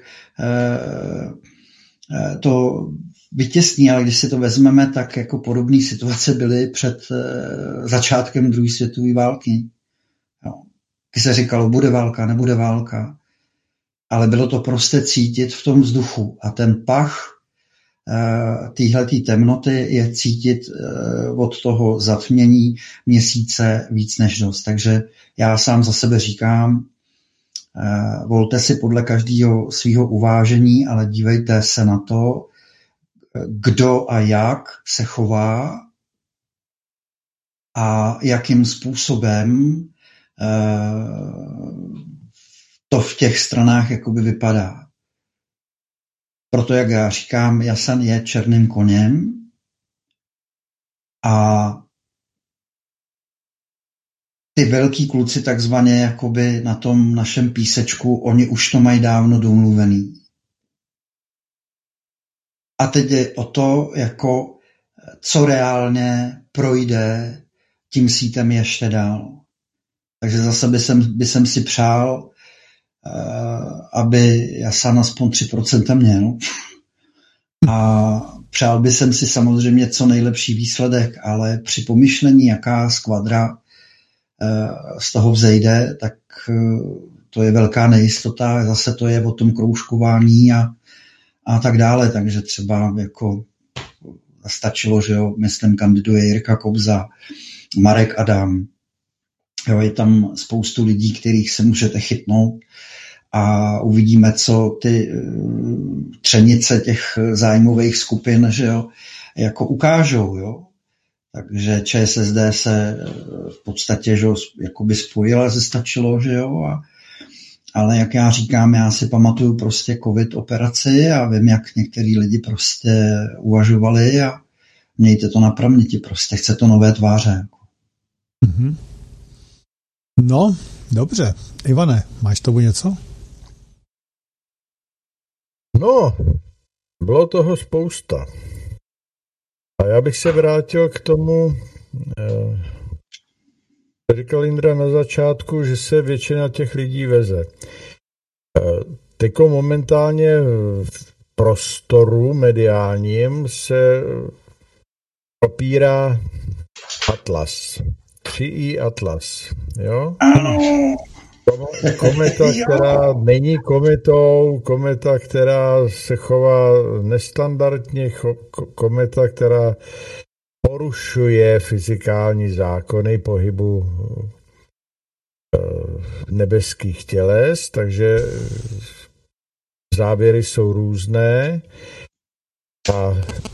to vytěsní, ale když si to vezmeme, tak jako podobné situace byly před začátkem druhé světové války. Když se říkalo, bude válka, nebude válka, ale bylo to prostě cítit v tom vzduchu a ten pach téhletý temnoty je cítit od toho zatmění měsíce víc než dost. Takže já sám za sebe říkám, volte si podle každého svého uvážení, ale dívejte se na to, kdo a jak se chová a jakým způsobem to v těch stranách jakoby vypadá. Proto, jak já říkám, Jasan je černým koněm a ty velký kluci takzvaně jakoby na tom našem písečku, oni už to mají dávno domluvený. A teď je o to, jako co reálně projde tím sítem ještě dál. Takže zase by jsem si přál, aby Jasan aspoň 3% měl. A přál by jsem si samozřejmě co nejlepší výsledek, ale při pomyšlení, jaká skvadra z toho vzejde, tak to je velká nejistota. Zase to je o tom kroužkování a tak dále. Takže třeba jako stačilo, že jo, myslím, kandiduje Jirka Kobza, Marek Adam. Jo, je tam spoustu lidí, kterých se můžete chytnout a uvidíme, co ty třenice těch zájmových skupin, že jo, jako ukážou, jo. Takže ČSSD se v podstatě, že jakoby spojila, stačilo, že jo, ale jak já říkám, já si pamatuju prostě covid operaci a vím, jak některý lidi prostě uvažovali a mějte to na paměti, prostě chce to nové tváře. Jako. Mm-hmm. No, dobře. Ivane, máš tomu něco? No, bylo toho spousta. A já bych se vrátil k tomu, říkal Jindra na začátku, že se většina těch lidí veze. Teďko momentálně v prostoru mediálním se popírá Atlas. 3i Atlas. Jo? Kometa, která není kometou, kometa, která se chová nestandardně, kometa, která porušuje fyzikální zákony pohybu nebeských těles, takže závěry jsou různé a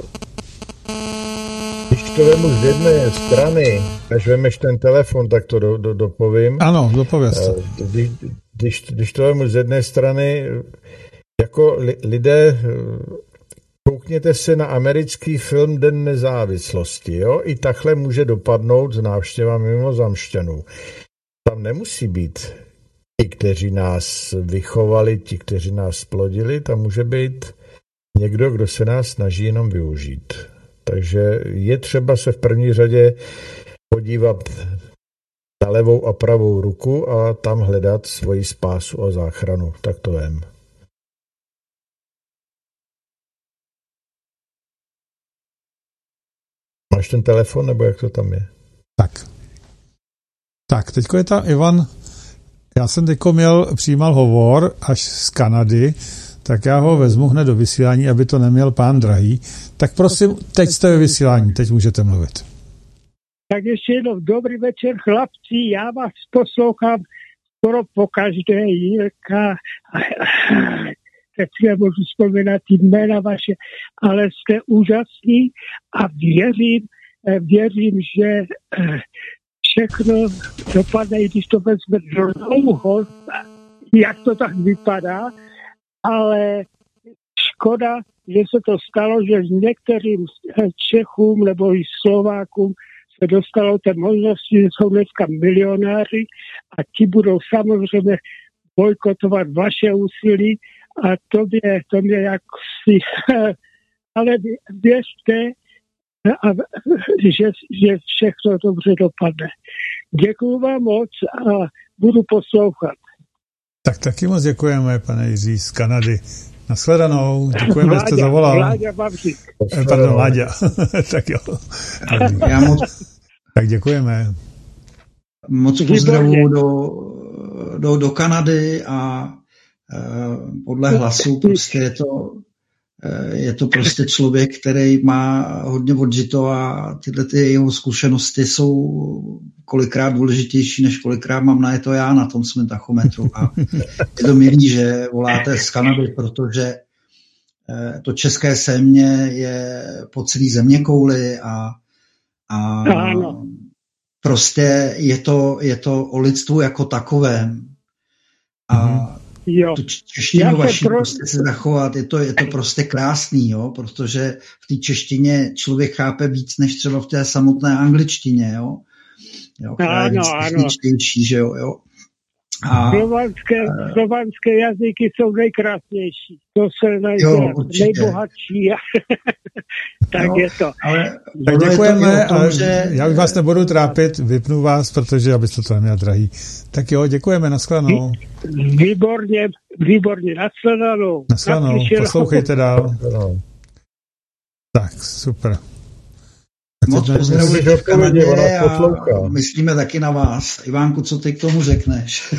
když to vemu z jedné strany, než vemeš ten telefon, tak to dopovím. Ano, dopověz to. Když to vemu z jedné strany, jako lidé, koukněte se na americký film Den nezávislosti, jo? I takhle může dopadnout z návštěva mimozemšťanů. Tam nemusí být ti, kteří nás vychovali, ti, kteří nás splodili, tam může být někdo, kdo se nás snaží jenom využít. Takže je třeba se v první řadě podívat na levou a pravou ruku a tam hledat svoji spásu a záchranu. Tak to vem. Máš ten telefon, nebo jak to tam je? Tak, teďko je tam Ivan. Já jsem teďko přijímal hovor až z Kanady, tak já ho vezmu hned do vysílání, aby to neměl pán drahý. Tak prosím, teď jste ve vysílání, teď můžete mluvit. Tak ještě jednou dobrý večer, chlapci, já vás poslouchám skoro po každé, Jirka, teď si nemůžu vzpomínat jména vaše, ale jste úžasní a věřím, že všechno dopadne, i když to vezme dlouho, jak to tak vypadá, ale škoda, že se to stalo, že některým Čechům nebo i Slovákům se dostalo té možnosti, že jsou dneska milionáři a ti budou samozřejmě bojkotovat vaše úsilí a to mě jaksi, ale věřte, že všechno dobře dopadne. Děkuju vám moc a budu poslouchat. Tak taky moc děkujeme, pane Jiří z Kanady. Nashledanou. Děkujeme, že jste zavolal. Láďa Babřík. Pardon, Láďa. Tak jo. Tak děkujeme. Moc pozdravu do Kanady a podle hlasu prostě je to prostě člověk, který má hodně odžito a tyhle jeho zkušenosti jsou kolikrát důležitější, než kolikrát mám na to já na tom svém tachometru. A je to milý, že voláte z Kanady, protože to české sémě je po celý zeměkouli a prostě je to o lidstvu jako takovém. A tu češtinu vaši prostě se zachovat, je to prostě krásný, jo, protože v té češtině člověk chápe víc, než třeba v té samotné angličtině, jo, která je víc techničtější, že jo. A slovanské jazyky jsou nejkrásnější, to se nejbohatší, tak je to. Tak děkujeme, já už vás nebudu trápit, vypnu vás, protože abyste to neměl drahý. Tak jo, děkujeme, nashledanou. Výborně, nashledanou. Poslouchejte dál. Tak, super. Moc pozdravuji v Kanadě a myslíme taky na vás. Ivánku, co ty k tomu řekneš?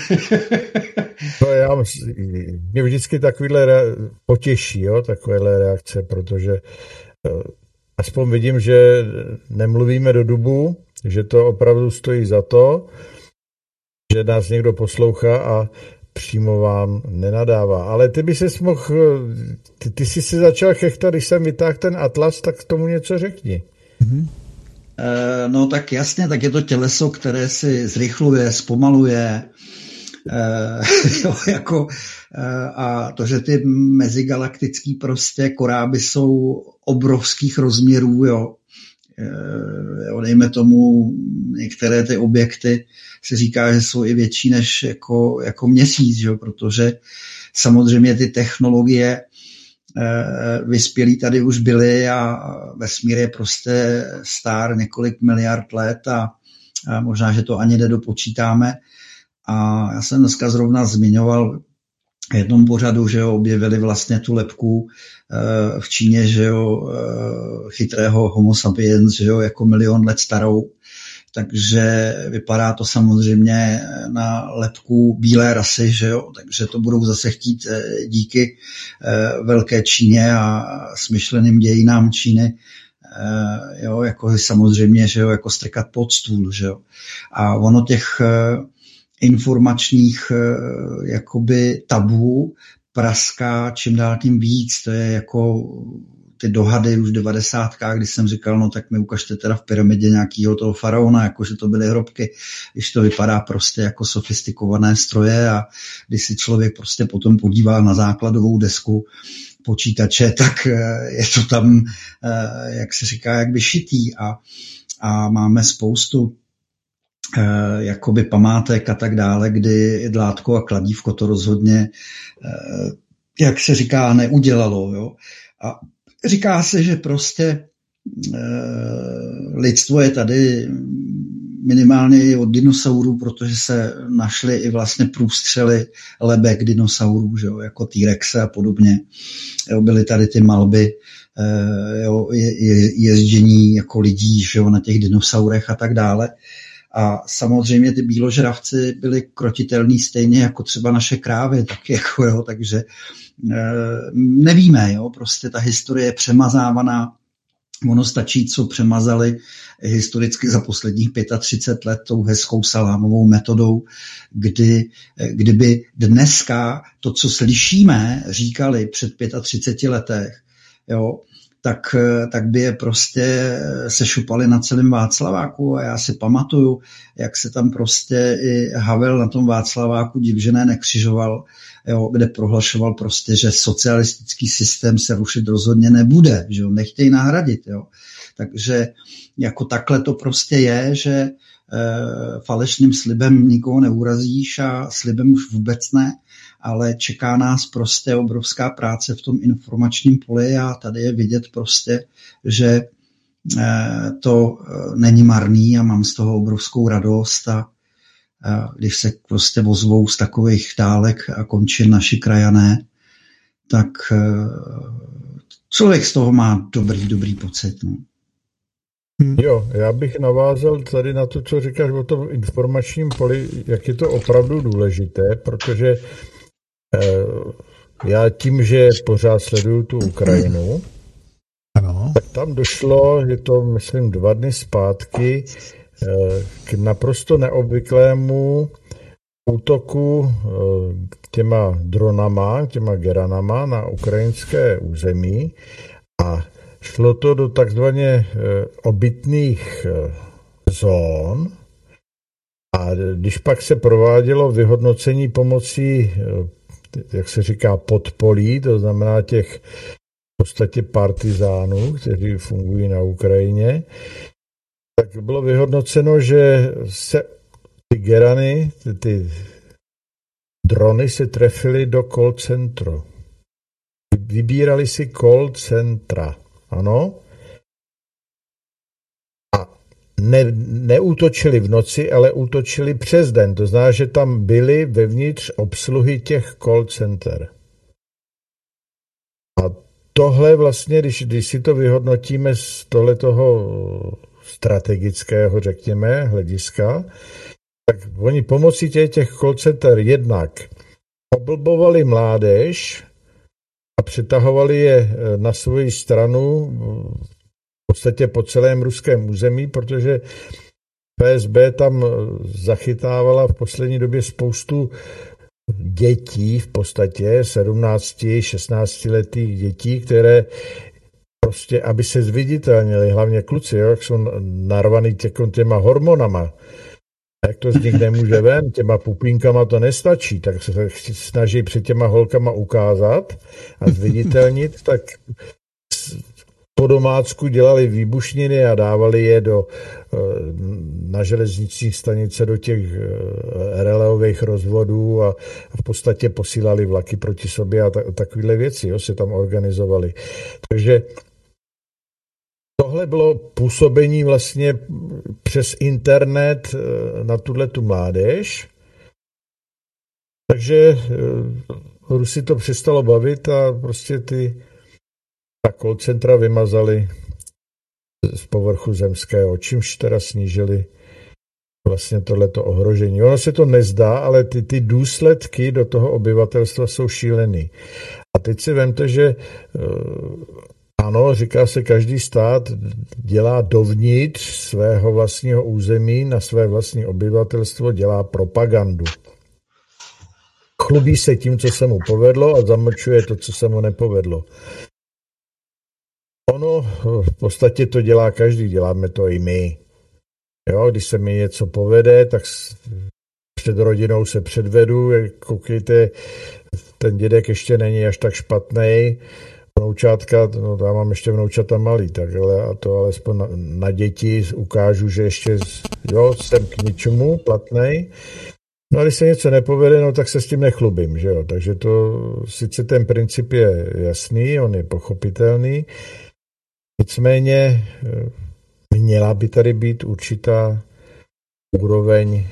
Mě vždycky takovýhle potěší, jo, takovéhle reakce, protože aspoň vidím, že nemluvíme do dubu, že to opravdu stojí za to, že nás někdo poslouchá a přímo vám nenadává. Ale ty by ses mohl, ty jsi si začal chechtat, když jsem vytáhl ten atlas, tak k tomu něco řekni. No tak jasně, tak je to těleso, které si zrychluje, zpomaluje, a to, že ty mezigalaktický prostě koráby jsou obrovských rozměrů, dejme tomu, některé ty objekty se říká, že jsou i větší než jako měsíc, protože samozřejmě ty technologie vyspělí tady už byly a vesmír je prostě star několik miliard let a možná, že to ani nedopočítáme. A já jsem dneska zrovna zmiňoval v jednom pořadu, že objevili vlastně tu lebku v Číně, že chytrého homo sapiens, že jako 1 000 000 let starou. Takže vypadá to samozřejmě na lebku bílé rasy, že jo? Takže to budou zase chtít díky velké Číně a smyšleným dějinám Číny, jako samozřejmě, že jo, jako strkat pod stůl, že jo. A ono těch informačních jakoby tabů praská čím dál tím víc. To je jako ty dohady už v 90. kdy jsem říkal, no tak mi ukažte teda v pyramidě nějakého toho faraona, jakože to byly hrobky, když to vypadá prostě jako sofistikované stroje a když si člověk prostě potom podívá na základovou desku počítače, tak je to tam, jak se říká, jak vyšitý a máme spoustu jakoby památek a tak dále, kdy dlátko a kladívko to rozhodně, jak se říká, neudělalo. Jo? A říká se, že prostě lidstvo je tady minimálně i od dinosaurů, protože se našly i vlastně průstřely lebek dinosaurů, že jo, jako T-rexe a podobně. Jo, byly tady ty malby, jezdění jako lidí, že jo, na těch dinosaurech a tak dále. A samozřejmě ty bíložravci byli krotitelní stejně jako třeba naše krávy, tak jako, jo, takže nevíme, jo, prostě ta historie je přemazávaná. Ono stačí, co přemazali historicky za posledních 35 let tou hezkou salámovou metodou, kdyby dneska to, co slyšíme, říkali před 35 letech, jo, tak by je prostě sešupali na celém Václaváku a já si pamatuju, jak se tam prostě i Havel na tom Václaváku divžené nekřižoval, jo, kde prohlašoval prostě, že socialistický systém se rušit rozhodně nebude, že jo, nechtějí nahradit, jo. Takže jako takhle to prostě je, že falešným slibem nikoho neurazíš a slibem už vůbec ne, ale čeká nás prostě obrovská práce v tom informačním poli a tady je vidět prostě, že to není marný a mám z toho obrovskou radost a když se prostě ozvou z takových dálek a končí naši krajané, tak člověk z toho má dobrý pocit. No. Jo, já bych navázal tady na to, co říkáš o tom informačním poli, jak je to opravdu důležité, protože já tím, že pořád sleduju tu Ukrajinu, ano. Tak tam došlo, je to myslím 2 dny zpátky, k naprosto neobvyklému útoku těma dronama, těma geranama na ukrajinské území a šlo to do takzvaně obytných zón a když pak se provádělo vyhodnocení pomocí, jak se říká, podpolí, to znamená těch v podstatě partizánů, kteří fungují na Ukrajině, tak bylo vyhodnoceno, že se ty gerany, ty drony se trefily do call centru. Vybírali si call centra, ano. A neútočili v noci, ale útočili přes den. To znamená, že tam byly vevnitř obsluhy těch call center. A tohle vlastně, když si to vyhodnotíme z tohletoho strategického, řekněme, hlediska, tak oni pomocí těch call center jednak oblbovali mládež a přetahovali je na svoji stranu v podstatě po celém ruském území, protože FSB tam zachytávala v poslední době spoustu dětí v podstatě, 17, 16 letých dětí, které prostě, aby se zviditelnili, hlavně kluci, jo, jak jsou narvaný těma hormonama, jak to z nich nemůže ven, těma pupínkama to nestačí, tak se snaží před těma holkama ukázat a zviditelnit, tak po domácku dělali výbušniny a dávali je na železniční stanice do těch reléových rozvodů a v podstatě posílali vlaky proti sobě a takovéhle věci, jo, se tam organizovali. Takže tohle bylo působení vlastně přes internet na tuhletu mládež. Takže Rusy to přestalo bavit a prostě ta call centra vymazali z povrchu zemského, čímž teda snížili vlastně tohleto ohrožení. Ono se to nezdá, ale ty důsledky do toho obyvatelstva jsou šílený. A teď si vemte, že ano, říká se, každý stát dělá dovnitř svého vlastního území na své vlastní obyvatelstvo, dělá propagandu. Chlubí se tím, co se mu povedlo a zamlčuje to, co se mu nepovedlo. Ono v podstatě to dělá každý, děláme to i my. Jo, když se mi něco povede, tak před rodinou se předvedu, koukejte, ten dědek ještě není až tak špatnej, vnoučátka, no já mám ještě vnoučata malý, takhle a to alespoň na děti ukážu, že ještě jsem k ničemu platnej. No a když se něco nepovede, no tak se s tím nechlubím, že jo. Takže to, sice ten princip je jasný, on je pochopitelný, nicméně měla by tady být určitá úroveň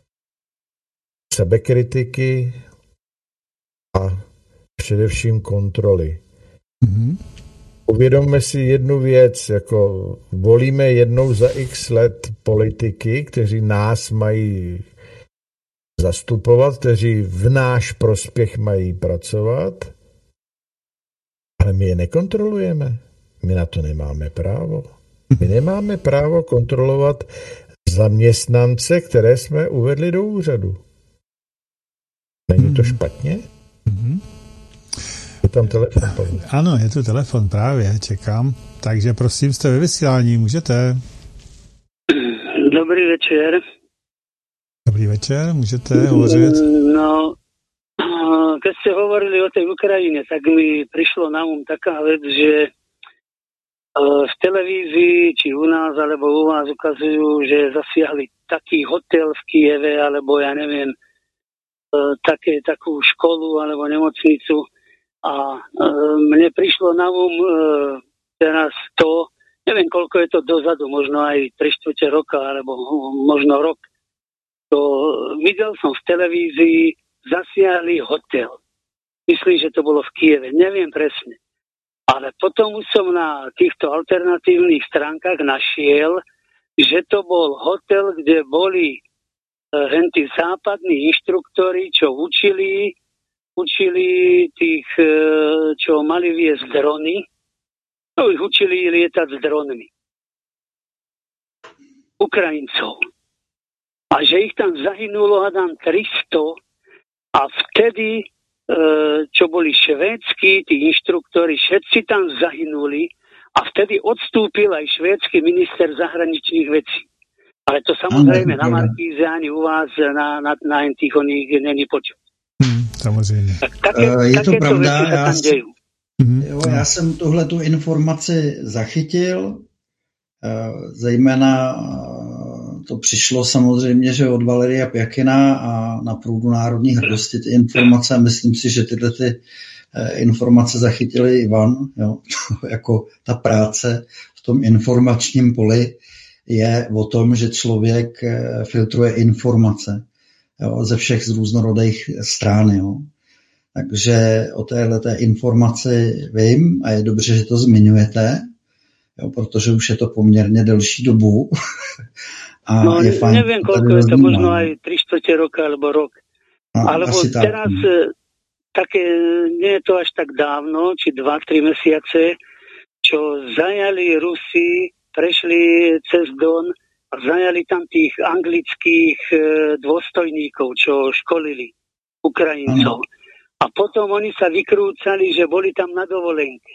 sebekritiky a především kontroly. Mm-hmm. Uvědomme si jednu věc, jako volíme jednou za x let politiky, kteří nás mají zastupovat, kteří v náš prospěch mají pracovat, ale my je nekontrolujeme. My na to nemáme právo. My nemáme právo kontrolovat zaměstnance, které jsme uvedli do úřadu. Není to špatně? Mm-hmm. Je tam telefon, Pavel. Ano, je tu telefon, právě, čekám. Takže prosím, jste ve vysílání, můžete. Dobrý večer. Dobrý večer, můžete hovořit. No, keď ste hovorili o tej Ukrajine, tak mi prišlo na taká vec, že v televízii, či u nás, alebo u vás ukazujú, že zasiahli taký hotel v Kieve, alebo ja neviem, takú školu alebo nemocnicu. A mne prišlo na teraz to, neviem koľko je to dozadu, možno aj 3/4 roka, alebo možno rok. To videl som v televízii, zasiahli hotel. Myslím, že to bolo v Kieve, neviem presne. Ale potom už som na týchto alternatívnych stránkach našiel, že to bol hotel, kde boli tí západní inštruktori, čo učili tých, čo mali viesť drony, no ich učili lietať s dronmi. Ukrajincov. A že ich tam zahynulo hádam 300 a vtedy, čo boli švédsky, tí inštruktori, všetci tam zahynuli a vtedy odstúpil aj švédsky minister zahraničných vecí. Ale to samozrejme na Markíze ani u vás na tých oných není počuť. Samozřejmě. Je to pravda, jo, já jsem tuhletu informaci zachytil, zejména to přišlo samozřejmě, že od Valeria Pjakina a na průdu národní hrdosti ty informace, myslím si, že tyhle informace zachytili Ivan, jo, jako ta práce v tom informačním poli je o tom, že člověk filtruje informace, jo, ze všech z různorodých stran. Jo. Takže o téhleté informaci vím a je dobře, že to zmiňujete, jo, protože už je to poměrně delší dobu. A no, je fajn, neviem, koľko je to, možno aj 3/4 roka alebo rok. Alebo teraz také, nie je to až tak dávno, či 2-3 mesiace, čo zajali Rusi, prešli cez Don a zajali tam tých anglických dôstojníkov, čo školili. Ukrajincov. A potom oni sa vykrúcali, že boli tam na dovolenke.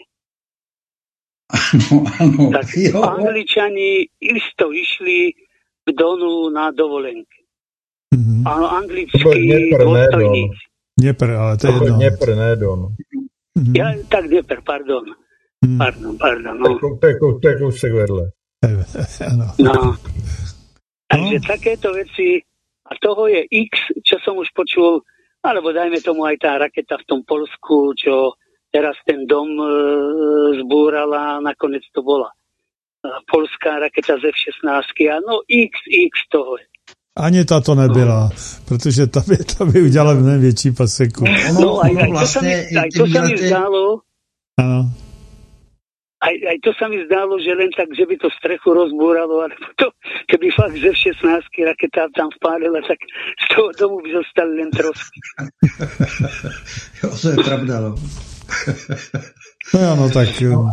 Ano, tak Angličani isto išli k Donu na dovolenke. A anglickí dôstojníci. Dněpr, ale to je jedno. Dněpr, ne Don. Ja, tak Dněpr, pardon. Pardon. No. To je kousek vedle. Ano. No. Takže takéto veci, a toho je X, čo som už počul, alebo dajme tomu aj tá raketa v tom Polsku, čo teraz ten dom zbúrala, nakoniec to bola polská raketa z F-16, a no XX toho je. Ani ta to nebyla, protože ta by udělala mnohem větší paseku. No, aj to sa mi zdálo, ano. Aj to sa mi zdálo, že len tak, že by to strechu rozbúralo, alebo to, keby fakt z F-16 raketa tam vpálila, tak z toho domu by zostali len trosky. Jo, to je pravda, no. No, tak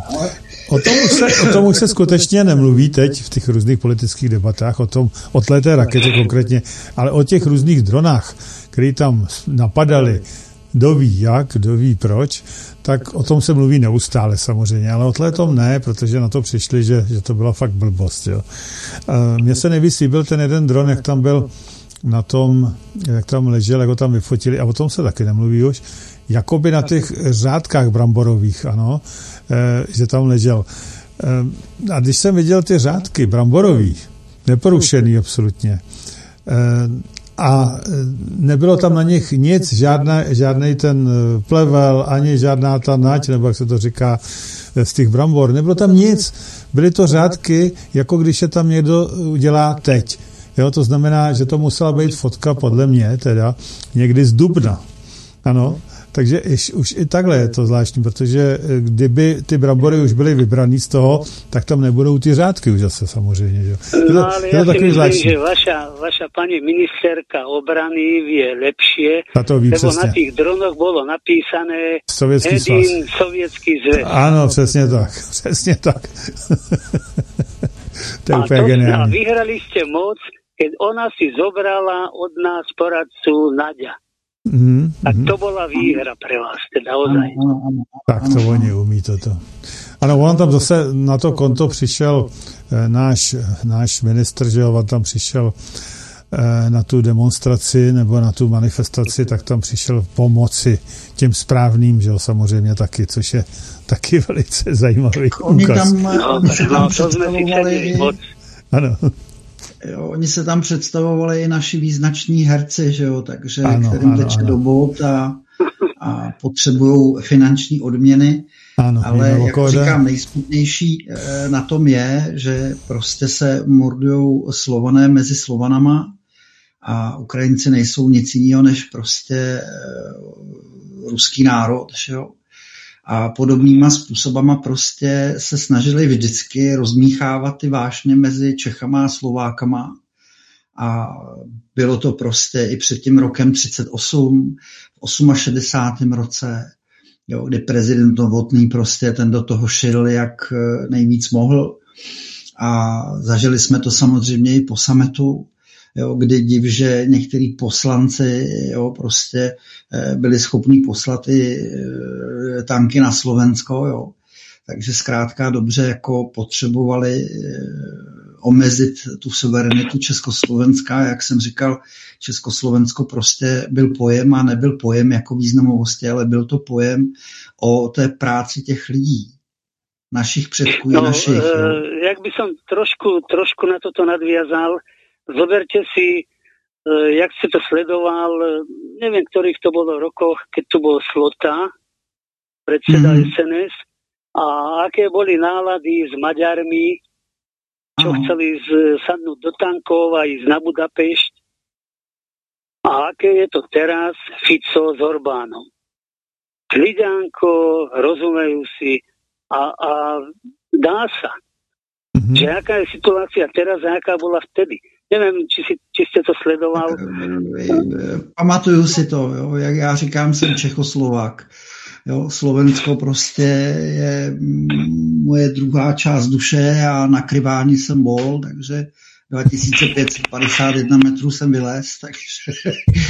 o tom už se skutečně nemluví teď v těch různých politických debatách, o té raketě konkrétně, ale o těch různých dronách, který tam napadali, kdo ví jak, kdo ví proč, tak o tom se mluví neustále samozřejmě, ale o tom ne, protože na to přišli, že to byla fakt blbost. Jo. Mně se nejvíc líbil ten jeden dron, jak tam byl na tom, jak tam ležel, jak ho tam vyfotili, a o tom se taky nemluví už, jakoby na těch řádkách bramborových, ano, že tam ležel. A když jsem viděl ty řádky bramborový, neporušený absolutně, a nebylo tam na nich nic, žádnej ten plevel, ani žádná ta nať, nebo jak se to říká, z těch brambor, nebylo tam nic. Byly to řádky, jako když je tam někdo udělá teď. Jo, to znamená, že to musela být fotka, podle mě, teda, někdy z dubna. Ano, takže už i takhle je to zvláštní, protože kdyby ty brambory už byly vybraný z toho, tak tam nebudou ty řádky už zase samozřejmě. Že? No ale ja si myslím, že vaša pani ministerka obrany vie lepšie, lebo přesně. Na tých dronoch bolo napísané Sovětský zväz. Ano, přesně tak. To je úplně geniální. A vyhrali ste moc, keď ona si zobrala od nás poradcu Naďa. Tak to byla výhra pre vás, teda ozaj. Tak to oni umí toto. Ano, on tam zase na to konto přišel náš ministr, že on tam přišel na tu demonstraci nebo na tu manifestaci, tak tam přišel pomoci těm správným, že jo, samozřejmě taky, což je taky velice zajímavý úkaz. Oni se tam představovali i naši význační herci, že jo, takže kterým teče do bot a potřebují finanční odměny. Ano, ale jak říkám, nejsmutnější na tom je, že prostě se mordujou Slované mezi Slovanama a Ukrajinci nejsou nic jiného než prostě ruský národ, že jo. A podobnýma způsobama prostě se snažili vždycky rozmíchávat ty vášně mezi Čechama a Slovákama. A bylo to prostě i před tím rokem 38, v 68. roce, jo, kdy prezident Novotný prostě ten do toho šil, jak nejvíc mohl. A zažili jsme to samozřejmě i po sametu, jo, kdy div, že některý poslanci, jo, prostě byli schopni poslat i tanky na Slovensko, jo. Takže zkrátka dobře jako potřebovali omezit tu suverenitu Československa. Jak jsem říkal, Československo prostě byl pojem a nebyl pojem jako významovosti, ale byl to pojem o té práci těch lidí, našich předků i našich. Jak by som trošku na toto nadviazal, zoberte si, jak ste to sledoval, neviem, ktorých to bolo rokoch, keď tu bol Slota, predseda SNS, a aké boli nálady s Maďarmi, čo chceli sadnúť do tankov a ísť na Budapešť. A aké je to teraz Fico s Orbánom. Kľuďanko, rozumejú si a dá sa. Že aká je situácia teraz a aká bola vtedy. Nevím, či jste to sledoval. Pamatuju si to, jo. Jak já říkám, jsem Čechoslovák. Jo. Slovensko prostě je moje druhá část duše a na Kryváni jsem bol, takže 2551 metrů jsem vylez, takže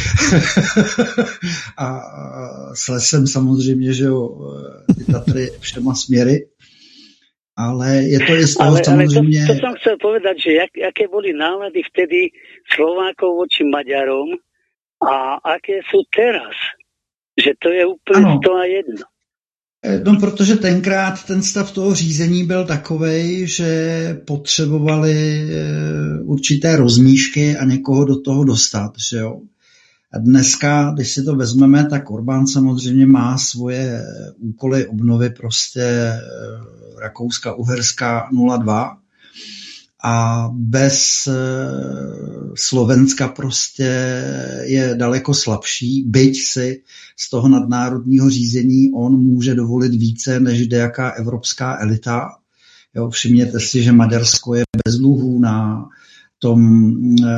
a slez jsem samozřejmě, že jo, ty Tatry všema směry, ale je to i z toho samozřejmě... Ale to som chcel povedať, že aké boli nálady vtedy Slovákov voči Maďarom a aké sú teraz, že to je úplně 101. No, protože tenkrát ten stav toho řízení byl takovej, že potřebovali určité rozmíšky a někoho do toho dostat, že jo. A dneska, když si to vezmeme, tak Orbán samozřejmě má svoje úkoly obnovy prostě Rakouska-Uherska 02 a bez Slovenska prostě je daleko slabší, byť si z toho nadnárodního řízení on může dovolit více než dejaká evropská elita. Jo, všimněte si, že Maďarsko je bez dluhů na tom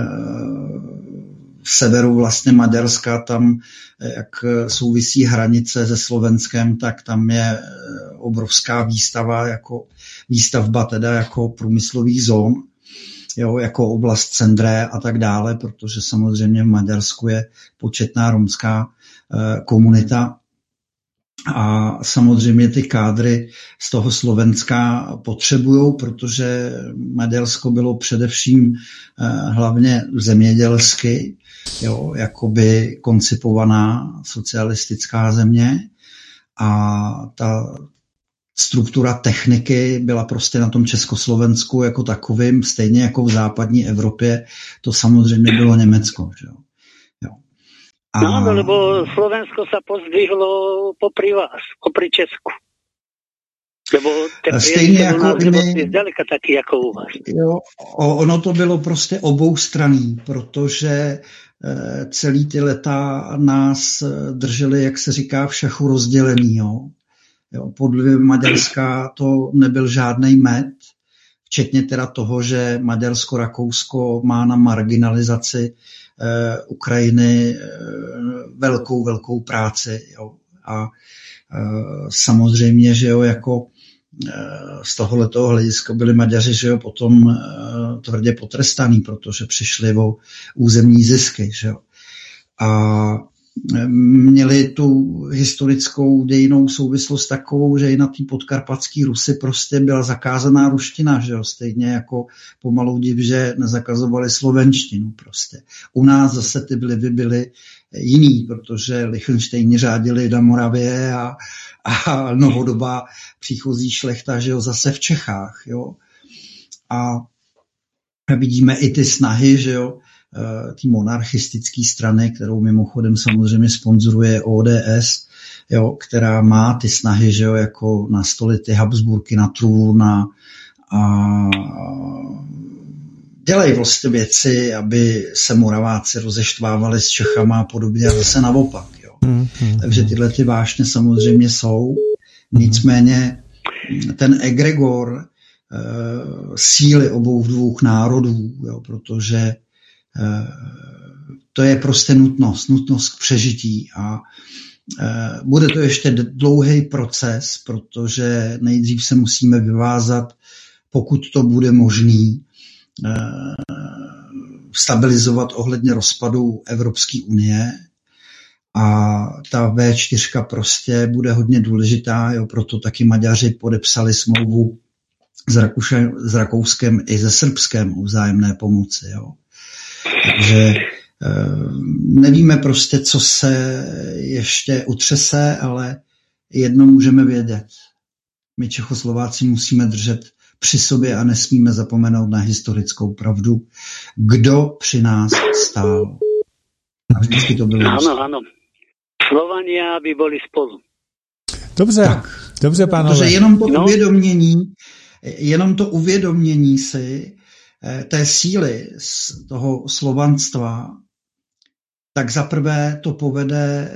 severu vlastně Maďarska, tam jak souvisí hranice se Slovenskem, tak tam je obrovská výstavba teda jako průmyslových zón, jo, jako oblast Cendré a tak dále, protože samozřejmě v Maďarsku je početná romská komunita a samozřejmě ty kádry z toho Slovenska potřebujou, protože Maďarsko bylo především hlavně zemědělsky, jo, jakoby koncipovaná socialistická země a ta struktura techniky byla prostě na tom Československu jako takovým, stejně jako v západní Evropě, to samozřejmě bylo Německo. Že jo. No, lebo Slovensko sa pozdvihlo popri vás, popri Česku. Lebo ten stejně jako je zdaleka taky jako u vás. Jo, ono to bylo prostě oboustranný, protože celý ty leta nás drželi, jak se říká, v šachu rozdělený. Jo. Podle Maďarska to nebyl žádnej med, včetně teda toho, že Maďarsko-Rakousko má na marginalizaci Ukrajiny velkou práci. Jo. A samozřejmě, že jo, jako z tohohletoho hlediska byli Maďaři, že jo, potom tvrdě potrestaný, protože přišli o územní zisky, že jo. A měli tu historickou dějinou souvislost takovou, že i na té podkarpatský Rusy prostě byla zakázaná ruština, že jo, stejně jako pomalu div, že nezakazovali slovenštinu prostě. U nás zase ty vlivy byly jiný, protože Lichtenštejni řádili na Moravě a novodobá příchozí šlechta, že jo, zase v Čechách, jo. A vidíme i ty snahy, že jo, té monarchistické strany, kterou mimochodem samozřejmě sponzoruje ODS, jo, která má ty snahy, že jo, jako nastolit ty Habsburky na trůn a dělají vlastně věci, aby se Moraváci rozeštvávali s Čechama a podobně a zase naopak. Jo. Takže tyhle ty vášně samozřejmě jsou. Nicméně ten egregor síly obou dvou národů, jo, protože to je prostě nutnost k přežití a bude to ještě dlouhý proces, protože nejdřív se musíme vyvázat, pokud to bude možný, stabilizovat ohledně rozpadu Evropské unie a ta V4 prostě bude hodně důležitá, jo, proto taky Maďaři podepsali smlouvu s Rakouskem i se Srbskem o vzájemné pomoci, jo. Takže nevíme prostě, co se ještě utřese, ale jedno můžeme vědět. My Čechoslováci musíme držet při sobě a nesmíme zapomenout na historickou pravdu, kdo při nás stál. A vždycky to bylo. Ano. Slovania by byli spolu. Dobře, pánové. Protože jenom to uvědomění si té síly z toho slovanstva, tak zaprvé to povede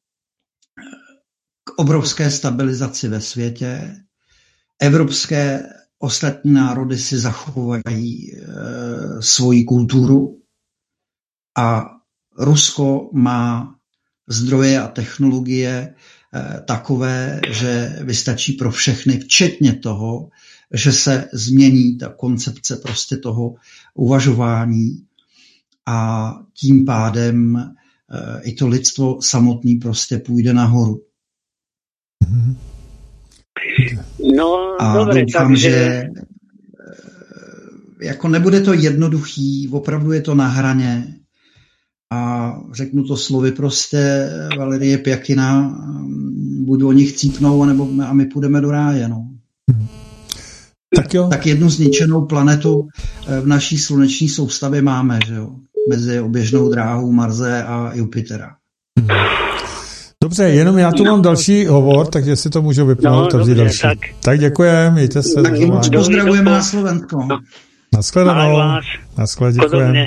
k obrovské stabilizaci ve světě. Evropské ostatní národy si zachovají svoji kulturu a Rusko má zdroje a technologie takové, že vystačí pro všechny, včetně toho, že se změní ta koncepce prostě toho uvažování a tím pádem i to lidstvo samotný prostě půjde nahoru. No, a dobre, doufám, takže... že jako nebude to jednoduchý, opravdu je to na hraně a řeknu to slovy prostě Valerie Pjakina, buď oni chcípnou, a my půjdeme do ráje. No. Tak jo. Tak jednu zničenou planetu v naší sluneční soustavě máme, že jo? Mezi oběžnou dráhou Marse a Jupitera. Dobře, jenom já tu mám další hovor, takže si to můžu vypnout. No, dobře, další. Tak děkujeme, mějte se. Tak moc pozdravujeme na Slovensko. Naschledanou. Děkujeme.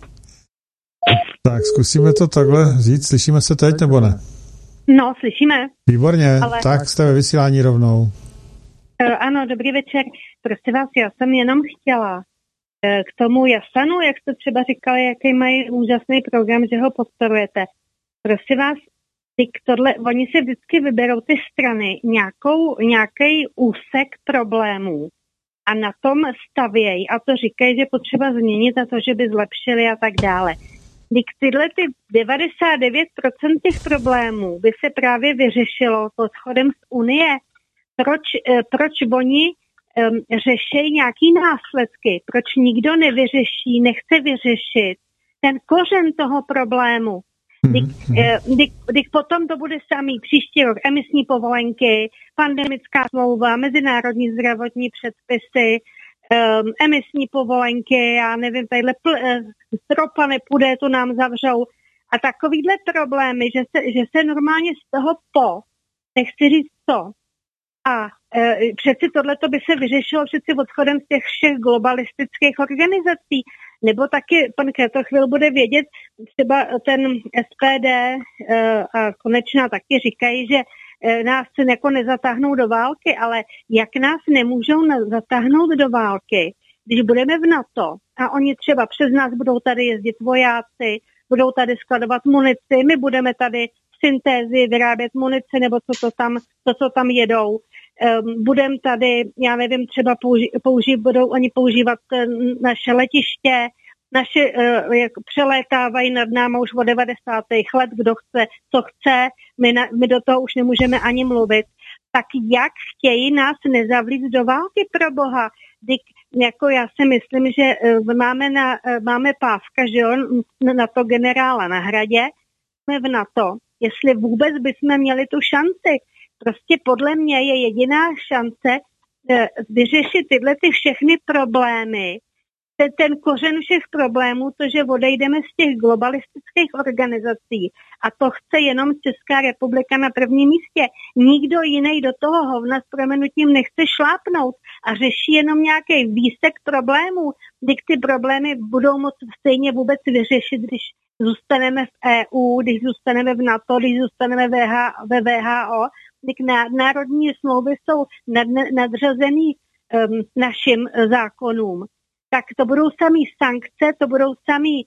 Tak zkusíme to takhle říct. Slyšíme se teď, nebo ne? No, slyšíme. Výborně, ale... tak jste ve vysílání rovnou. Ano, dobrý večer. Prosím vás, já jsem jenom chtěla k tomu Jasanu, jak jste třeba říkali, jaký mají úžasný program, že ho podporujete. Prosím vás, oni si vždycky vyberou ty strany nějaký úsek problémů a na tom stavějí a to říkají, že potřeba změnit a to, že by zlepšili a tak dále. Tyhle ty 99% těch problémů by se právě vyřešilo odchodem z Unie. Proč oni řeší nějaký následky? Proč nikdo nevyřeší, nechce vyřešit ten kořen toho problému? Když potom to bude samý příští rok emisní povolenky, pandemická smlouva, mezinárodní zdravotní předpisy, emisní povolenky, já nevím, tadyhle ropa nepůjde, to nám zavřou. A takovýhle problémy, že se normálně z toho nechci říct co. A přeci tohleto by se vyřešilo přeci odchodem z těch všech globalistických organizací. Nebo taky pan Kratochvil bude vědět, třeba ten SPD a Konečná taky říkají, že nás jako nezatáhnou do války, ale jak nás nemůžou zatáhnout do války, když budeme v NATO a oni třeba přes nás budou tady jezdit vojáci, budou tady skladovat munici, my budeme tady v syntézi vyrábět munici nebo co tam jedou. Budeme tady, já nevím, třeba budou oni používat naše letiště, jak přelétávají nad námi už od 90. let, kdo chce, co chce, my do toho už nemůžeme ani mluvit. Tak jak chtějí nás nezavlít do války, pro boha? Jako já si myslím, že máme Pávka, že jo, na to generála na Hradě, jsme v NATO, jestli vůbec bychom měli tu šanci. Prostě podle mě je jediná šance vyřešit tyhle ty všechny problémy, ten kořen všech problémů, to, že odejdeme z těch globalistických organizací a to chce jenom Česká republika na prvním místě. Nikdo jiný do toho hovna s prominutím nechce šlápnout a řeší jenom nějaký výsek problémů, když ty problémy budou moct stejně vůbec vyřešit, když zůstaneme v EU, když zůstaneme v NATO, když zůstaneme ve VHO, když národní smlouvy jsou nadřazený našim zákonům. Tak to budou samý sankce, to budou samý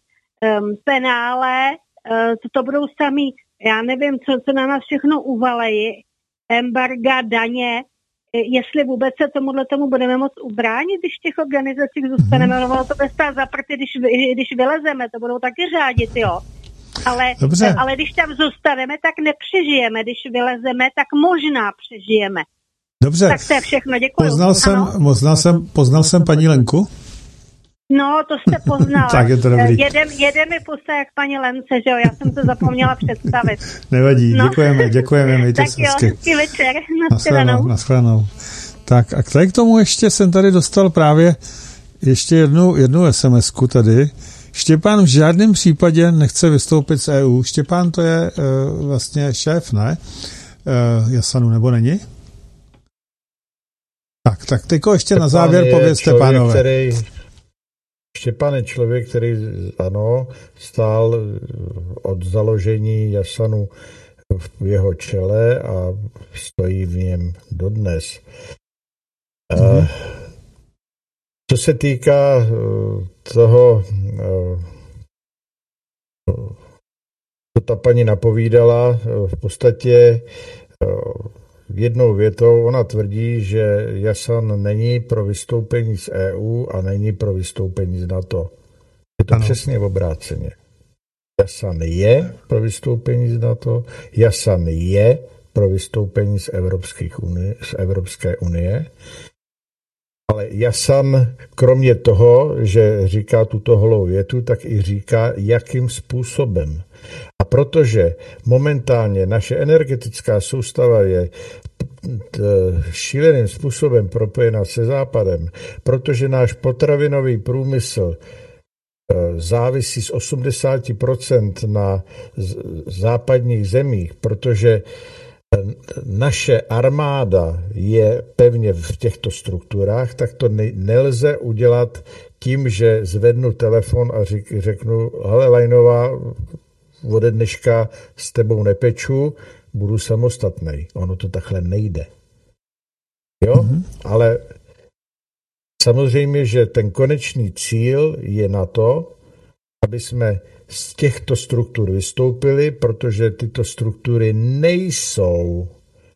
penále, to budou samý, já nevím, co na nás všechno uvalejí, embarga, daně, jestli vůbec se tomu budeme moct ubránit, když v těch organizacích zůstaneme, no to bude stát zaprty, když vylezeme, to budou taky řádit, jo. Ale když tam zůstaneme, tak nepřežijeme, když vylezeme, tak možná přežijeme. Dobře. Tak to je všechno, děkuji. Poznal jsem paní Lenku? No, to jste poznala. Tak je to dobrý. Jede mi pusa jak paní Lence, že jo, já jsem to zapomněla představit. Nevadí, děkujeme, mějte se hezky. Tak jo, večer, nashledanou. Tak a k tomu ještě jsem tady dostal právě ještě jednu SMS-ku tady. Štěpán v žádném případě nechce vystoupit z EU. Štěpán to je vlastně šéf, ne? Jasanu, nebo není? Tak teďko ještě Štěpán na závěr povězte, pánové. Štěpán je člověk, který stál od založení Jasanu v jeho čele a stojí v něm dodnes. Co se týká toho, co ta paní napovídala, v podstatě jednou větou ona tvrdí, že Jasan není pro vystoupení z EU a není pro vystoupení z NATO. Je to přesně obráceně. Jasan je pro vystoupení z NATO, Jasan je pro vystoupení z Evropské unie, ale Jasan kromě toho, že říká tuto holou větu, tak i říká, jakým způsobem. A protože momentálně naše energetická soustava je šíleným způsobem propojena se Západem, protože náš potravinový průmysl závisí z 80% na západních zemích, protože naše armáda je pevně v těchto strukturách, tak to nelze udělat tím, že zvednu telefon a řeknu, hele Lajnová, ode dneška s tebou nepeču, budu samostatnej. Ono to takhle nejde. Jo? Mm-hmm. Ale samozřejmě, že ten konečný cíl je na to, aby jsme z těchto struktur vystoupili, protože tyto struktury nejsou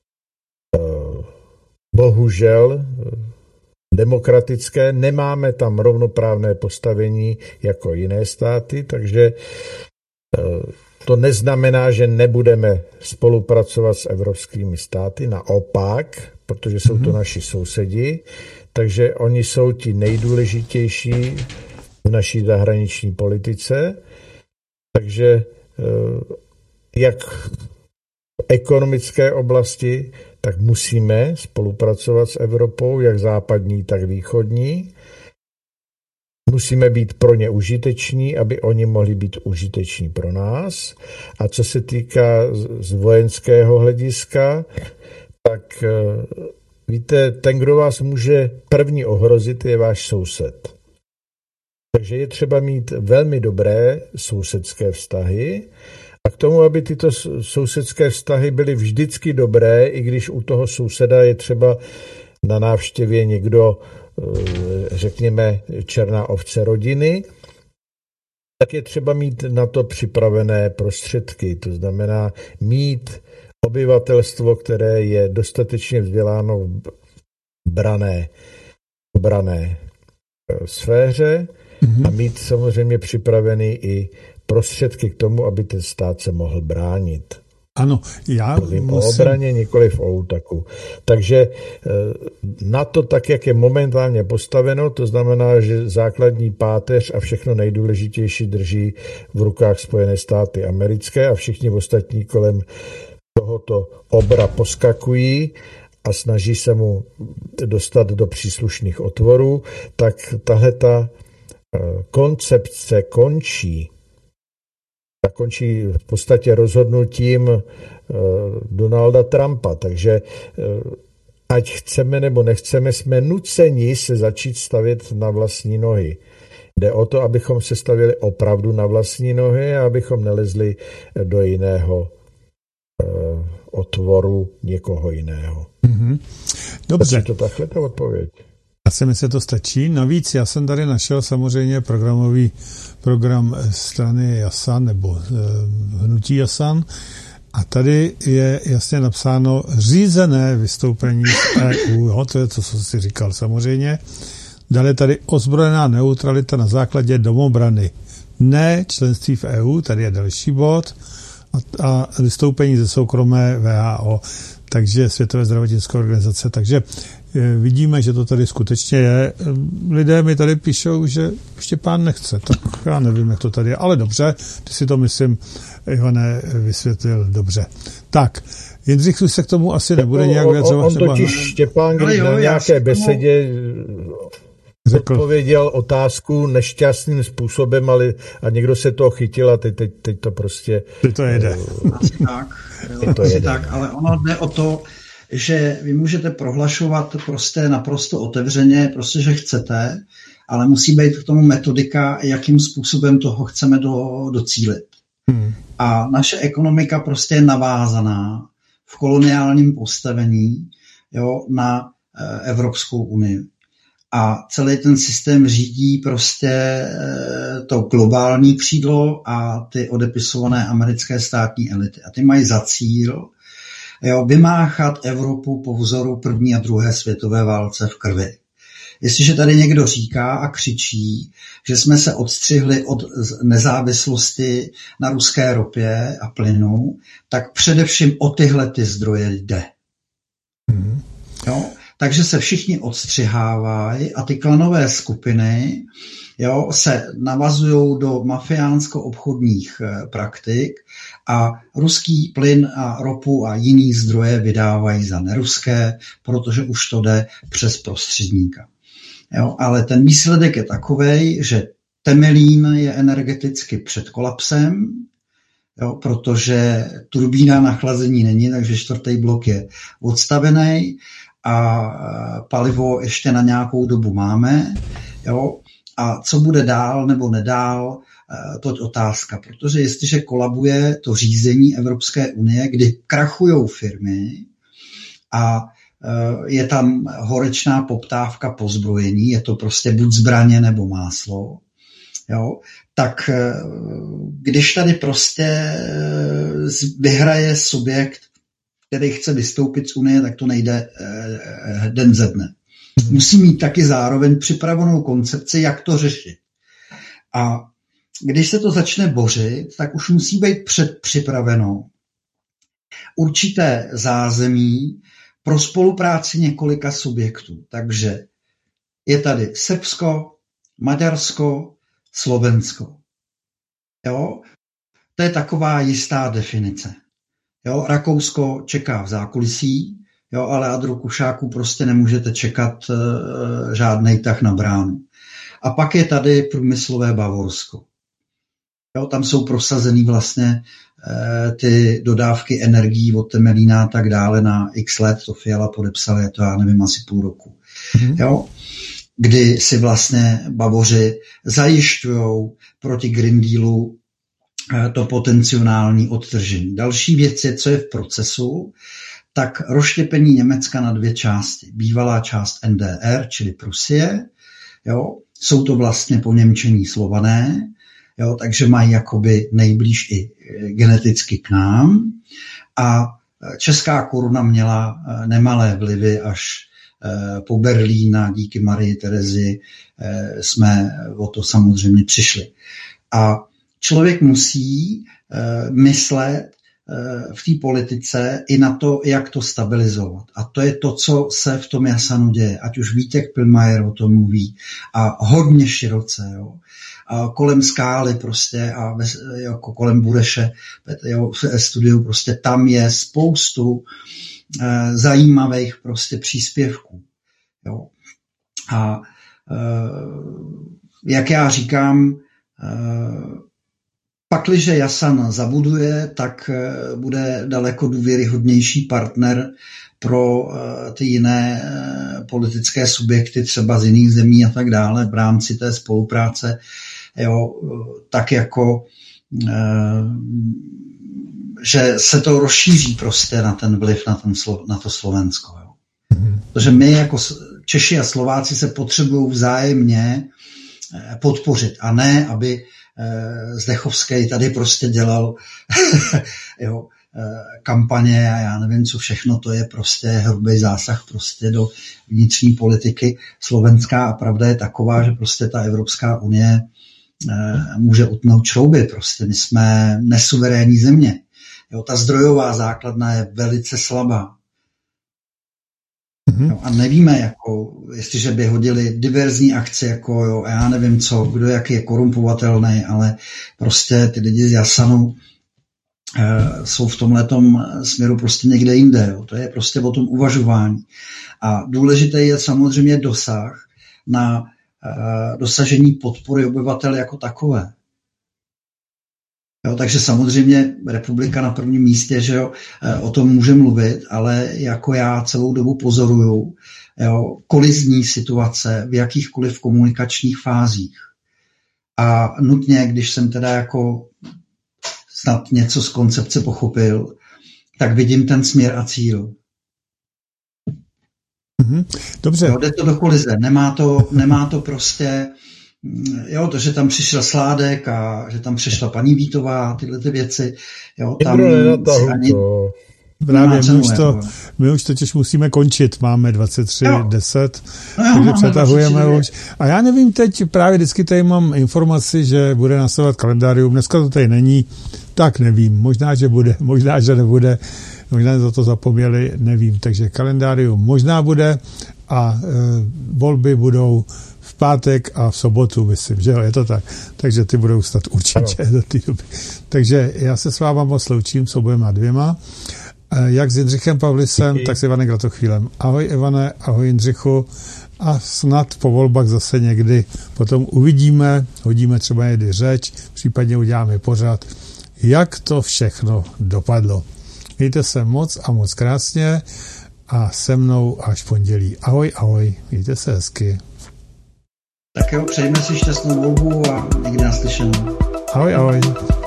bohužel demokratické, nemáme tam rovnoprávné postavení jako jiné státy, takže to neznamená, že nebudeme spolupracovat s evropskými státy, naopak, protože jsou to naši sousedi, takže oni jsou ti nejdůležitější v naší zahraniční politice. Takže jak v ekonomické oblasti, tak musíme spolupracovat s Evropou, jak západní, tak východní. Musíme být pro ně užiteční, aby oni mohli být užiteční pro nás. A co se týká z vojenského hlediska, tak víte, ten, kdo vás může první ohrozit, je váš soused. Takže je třeba mít velmi dobré sousedské vztahy a k tomu, aby tyto sousedské vztahy byly vždycky dobré, i když u toho souseda je třeba na návštěvě někdo, řekněme, černá ovce rodiny, tak je třeba mít na to připravené prostředky. To znamená mít obyvatelstvo, které je dostatečně vzděláno v brané sféře a mít samozřejmě připravený i prostředky k tomu, aby ten stát se mohl bránit. Ano, já musím... O obraně, nikoliv o útaku. Takže na to, tak jak je momentálně postaveno, to znamená, že základní páteř a všechno nejdůležitější drží v rukách Spojené státy americké a všichni ostatní kolem tohoto obra poskakují a snaží se mu dostat do příslušných otvorů, tak tahleta koncepce končí v podstatě rozhodnutím Donalda Trumpa. Takže ať chceme nebo nechceme, jsme nuceni se začít stavět na vlastní nohy. Jde o to, abychom se stavěli opravdu na vlastní nohy a abychom nelezli do jiného otvoru někoho jiného. Mm-hmm. Dobře. Takže to takhle ta odpověď. Asi mi se to stačí. Navíc já jsem tady našel samozřejmě program strany Jasan nebo hnutí Jasan a tady je jasně napsáno řízené vystoupení z EU. Jo? To je to, co jsi říkal samozřejmě. Dále tady ozbrojená neutralita na základě domobrany. Ne členství v EU, tady je další bod a vystoupení ze soukromé WHO, takže Světové zdravotnické organizace. Takže vidíme, že to tady skutečně je. Lidé mi tady píšou, že Štěpán nechce, tak já nevím, jak to tady je, ale dobře, ty si to, myslím, Ivane, vysvětlil dobře. Tak, Jindřich už se k tomu asi nebude nějak vyjadřovat. On totiž Štěpán, když na nějaké besedě odpověděl otázku nešťastným způsobem, ale a někdo se toho chytil a teď to prostě... Teď to jede. Tak, ale ono jde o to, že vy můžete prohlašovat prostě naprosto otevřeně, prostě, že chcete, ale musí být k tomu metodika, jakým způsobem toho chceme docílit. A naše ekonomika prostě je navázaná v koloniálním postavení, jo, na Evropskou unii. A celý ten systém řídí prostě to globální křídlo a ty odepisované americké státní elity. A ty mají za cíl vymáchat Evropu po vzoru první a druhé světové válce v krvi. Jestliže tady někdo říká a křičí, že jsme se odstřihli od nezávislosti na ruské ropě a plynu, tak především o tyhle ty zdroje jde. Jo? Takže se všichni odstřihávají a ty klanové skupiny se navazují do mafiánsko-obchodních praktik a ruský plyn a ropu a jiný zdroje vydávají za neruské, protože už to jde přes prostředníka. Jo, ale ten výsledek je takovej, že Temelín je energeticky před kolapsem, protože turbína na chlazení není, takže 4. blok je odstavený a palivo ještě na nějakou dobu máme. Jo, a co bude dál nebo nedál, to je otázka, protože jestliže kolabuje to řízení Evropské unie, kdy krachujou firmy a je tam horečná poptávka po zbrojení, je to prostě buď zbraně nebo máslo, tak když tady prostě vyhraje subjekt, který chce vystoupit z Unie, tak to nejde den ze dne. Musí mít taky zároveň připravenou koncepci, jak to řešit. A když se to začne bořit, tak už musí být předpřipraveno určité zázemí pro spolupráci několika subjektů. Takže je tady Srbsko, Maďarsko, Slovensko. Jo? To je taková jistá definice. Jo? Rakousko čeká v zákulisí, ale Adru Kušáku prostě nemůžete čekat žádnej tah na bránu. A pak je tady průmyslové Bavorsko. Jo? Tam jsou prosazený vlastně ty dodávky energií od Temelína a tak dále na x let, to Fiala podepsal, je to já nevím, asi půl roku. Jo? Kdy si vlastně Bavoři zajišťujou proti Green Dealu to potenciální odtržení. Další věc je, co je v procesu, tak rozštěpení Německa na 2 části. Bývalá část NDR, čili Prusie, jo? Jsou to vlastně poněmčení Slované, jo? Takže mají jakoby nejblíž i geneticky k nám. A česká koruna měla nemalé vlivy až po Berlín a díky Marii Terezi jsme o to samozřejmě přišli. A člověk musí myslet v té politice i na to, jak to stabilizovat. A to je to, co se v tom Jasanu děje. Ať už Vítěk Pilmajer o tom mluví a hodně široce. Jo. A kolem Skály prostě a jako kolem Bureše v studiu prostě tam je spoustu zajímavých prostě příspěvků. Jo. A jak já říkám, pakliže Jasan zabuduje, tak bude daleko důvěryhodnější partner pro ty jiné politické subjekty, třeba z jiných zemí a tak dále, v rámci té spolupráce, jo, tak jako že se to rozšíří prostě na ten vliv na to Slovensko. Jo. Protože my jako Češi a Slováci se potřebují vzájemně podpořit a ne, aby Zdechovský tady prostě dělal jo, kampaně a já nevím, co všechno, to je prostě hrubý zásah prostě do vnitřní politiky slovenská a pravda je taková, že prostě ta Evropská unie může utnout šrouby, prostě my jsme nesuverénní země. Jo, ta zdrojová základna je velice slabá. Jo, a nevíme, jako, jestliže by hodili diverzní akce, jako jo, já nevím co, kdo jaký je korumpovatelný, ale prostě ty lidi z Jasanu jsou v tomhletom směru prostě někde jinde. Jo. To je prostě o tom uvažování. A důležité je samozřejmě dosah na dosažení podpory obyvatel jako takové. Jo, takže samozřejmě republika na prvním místě, že jo, o tom může mluvit, ale jako já celou dobu pozoruju, jo, kolizní situace v jakýchkoliv komunikačních fázích. A nutně, když jsem teda jako snad něco z koncepce pochopil, tak vidím ten směr a cíl. Dobře. Jo, jde to do kolize, nemá to prostě, jo, to, že tam přišel Sládek a že tam přišla paní Vítová, tyhle ty věci, jo, tam Právě, my už totiž musíme končit, máme 23:10, takže přetahujeme už. A já nevím teď, právě vždycky tady mám informaci, že bude následovat kalendárium, dneska to tady není, tak nevím, možná, že bude, možná, že nebude, možná za to zapomněli, nevím, takže kalendárium možná bude a volby budou v pátek a v sobotu, myslím, že jo, je to tak. Takže ty budou stát určitě do té doby. Takže já se s váma moc loučím s oběma dvěma. Jak s Jindřichem Pavlisem, tak s Ivanem Kratochvílem. Ahoj Ivane, ahoj Jindřichu a snad po volbách zase někdy potom uvidíme, hodíme třeba někdy řeč, případně uděláme pořád, jak to všechno dopadlo. Mějte se moc a moc krásně a se mnou až pondělí. Ahoj, ahoj, mějte se hezky. Tak jo, přejme si šťastnou volbu a někdy naslyšenou. Ahoj, ahoj.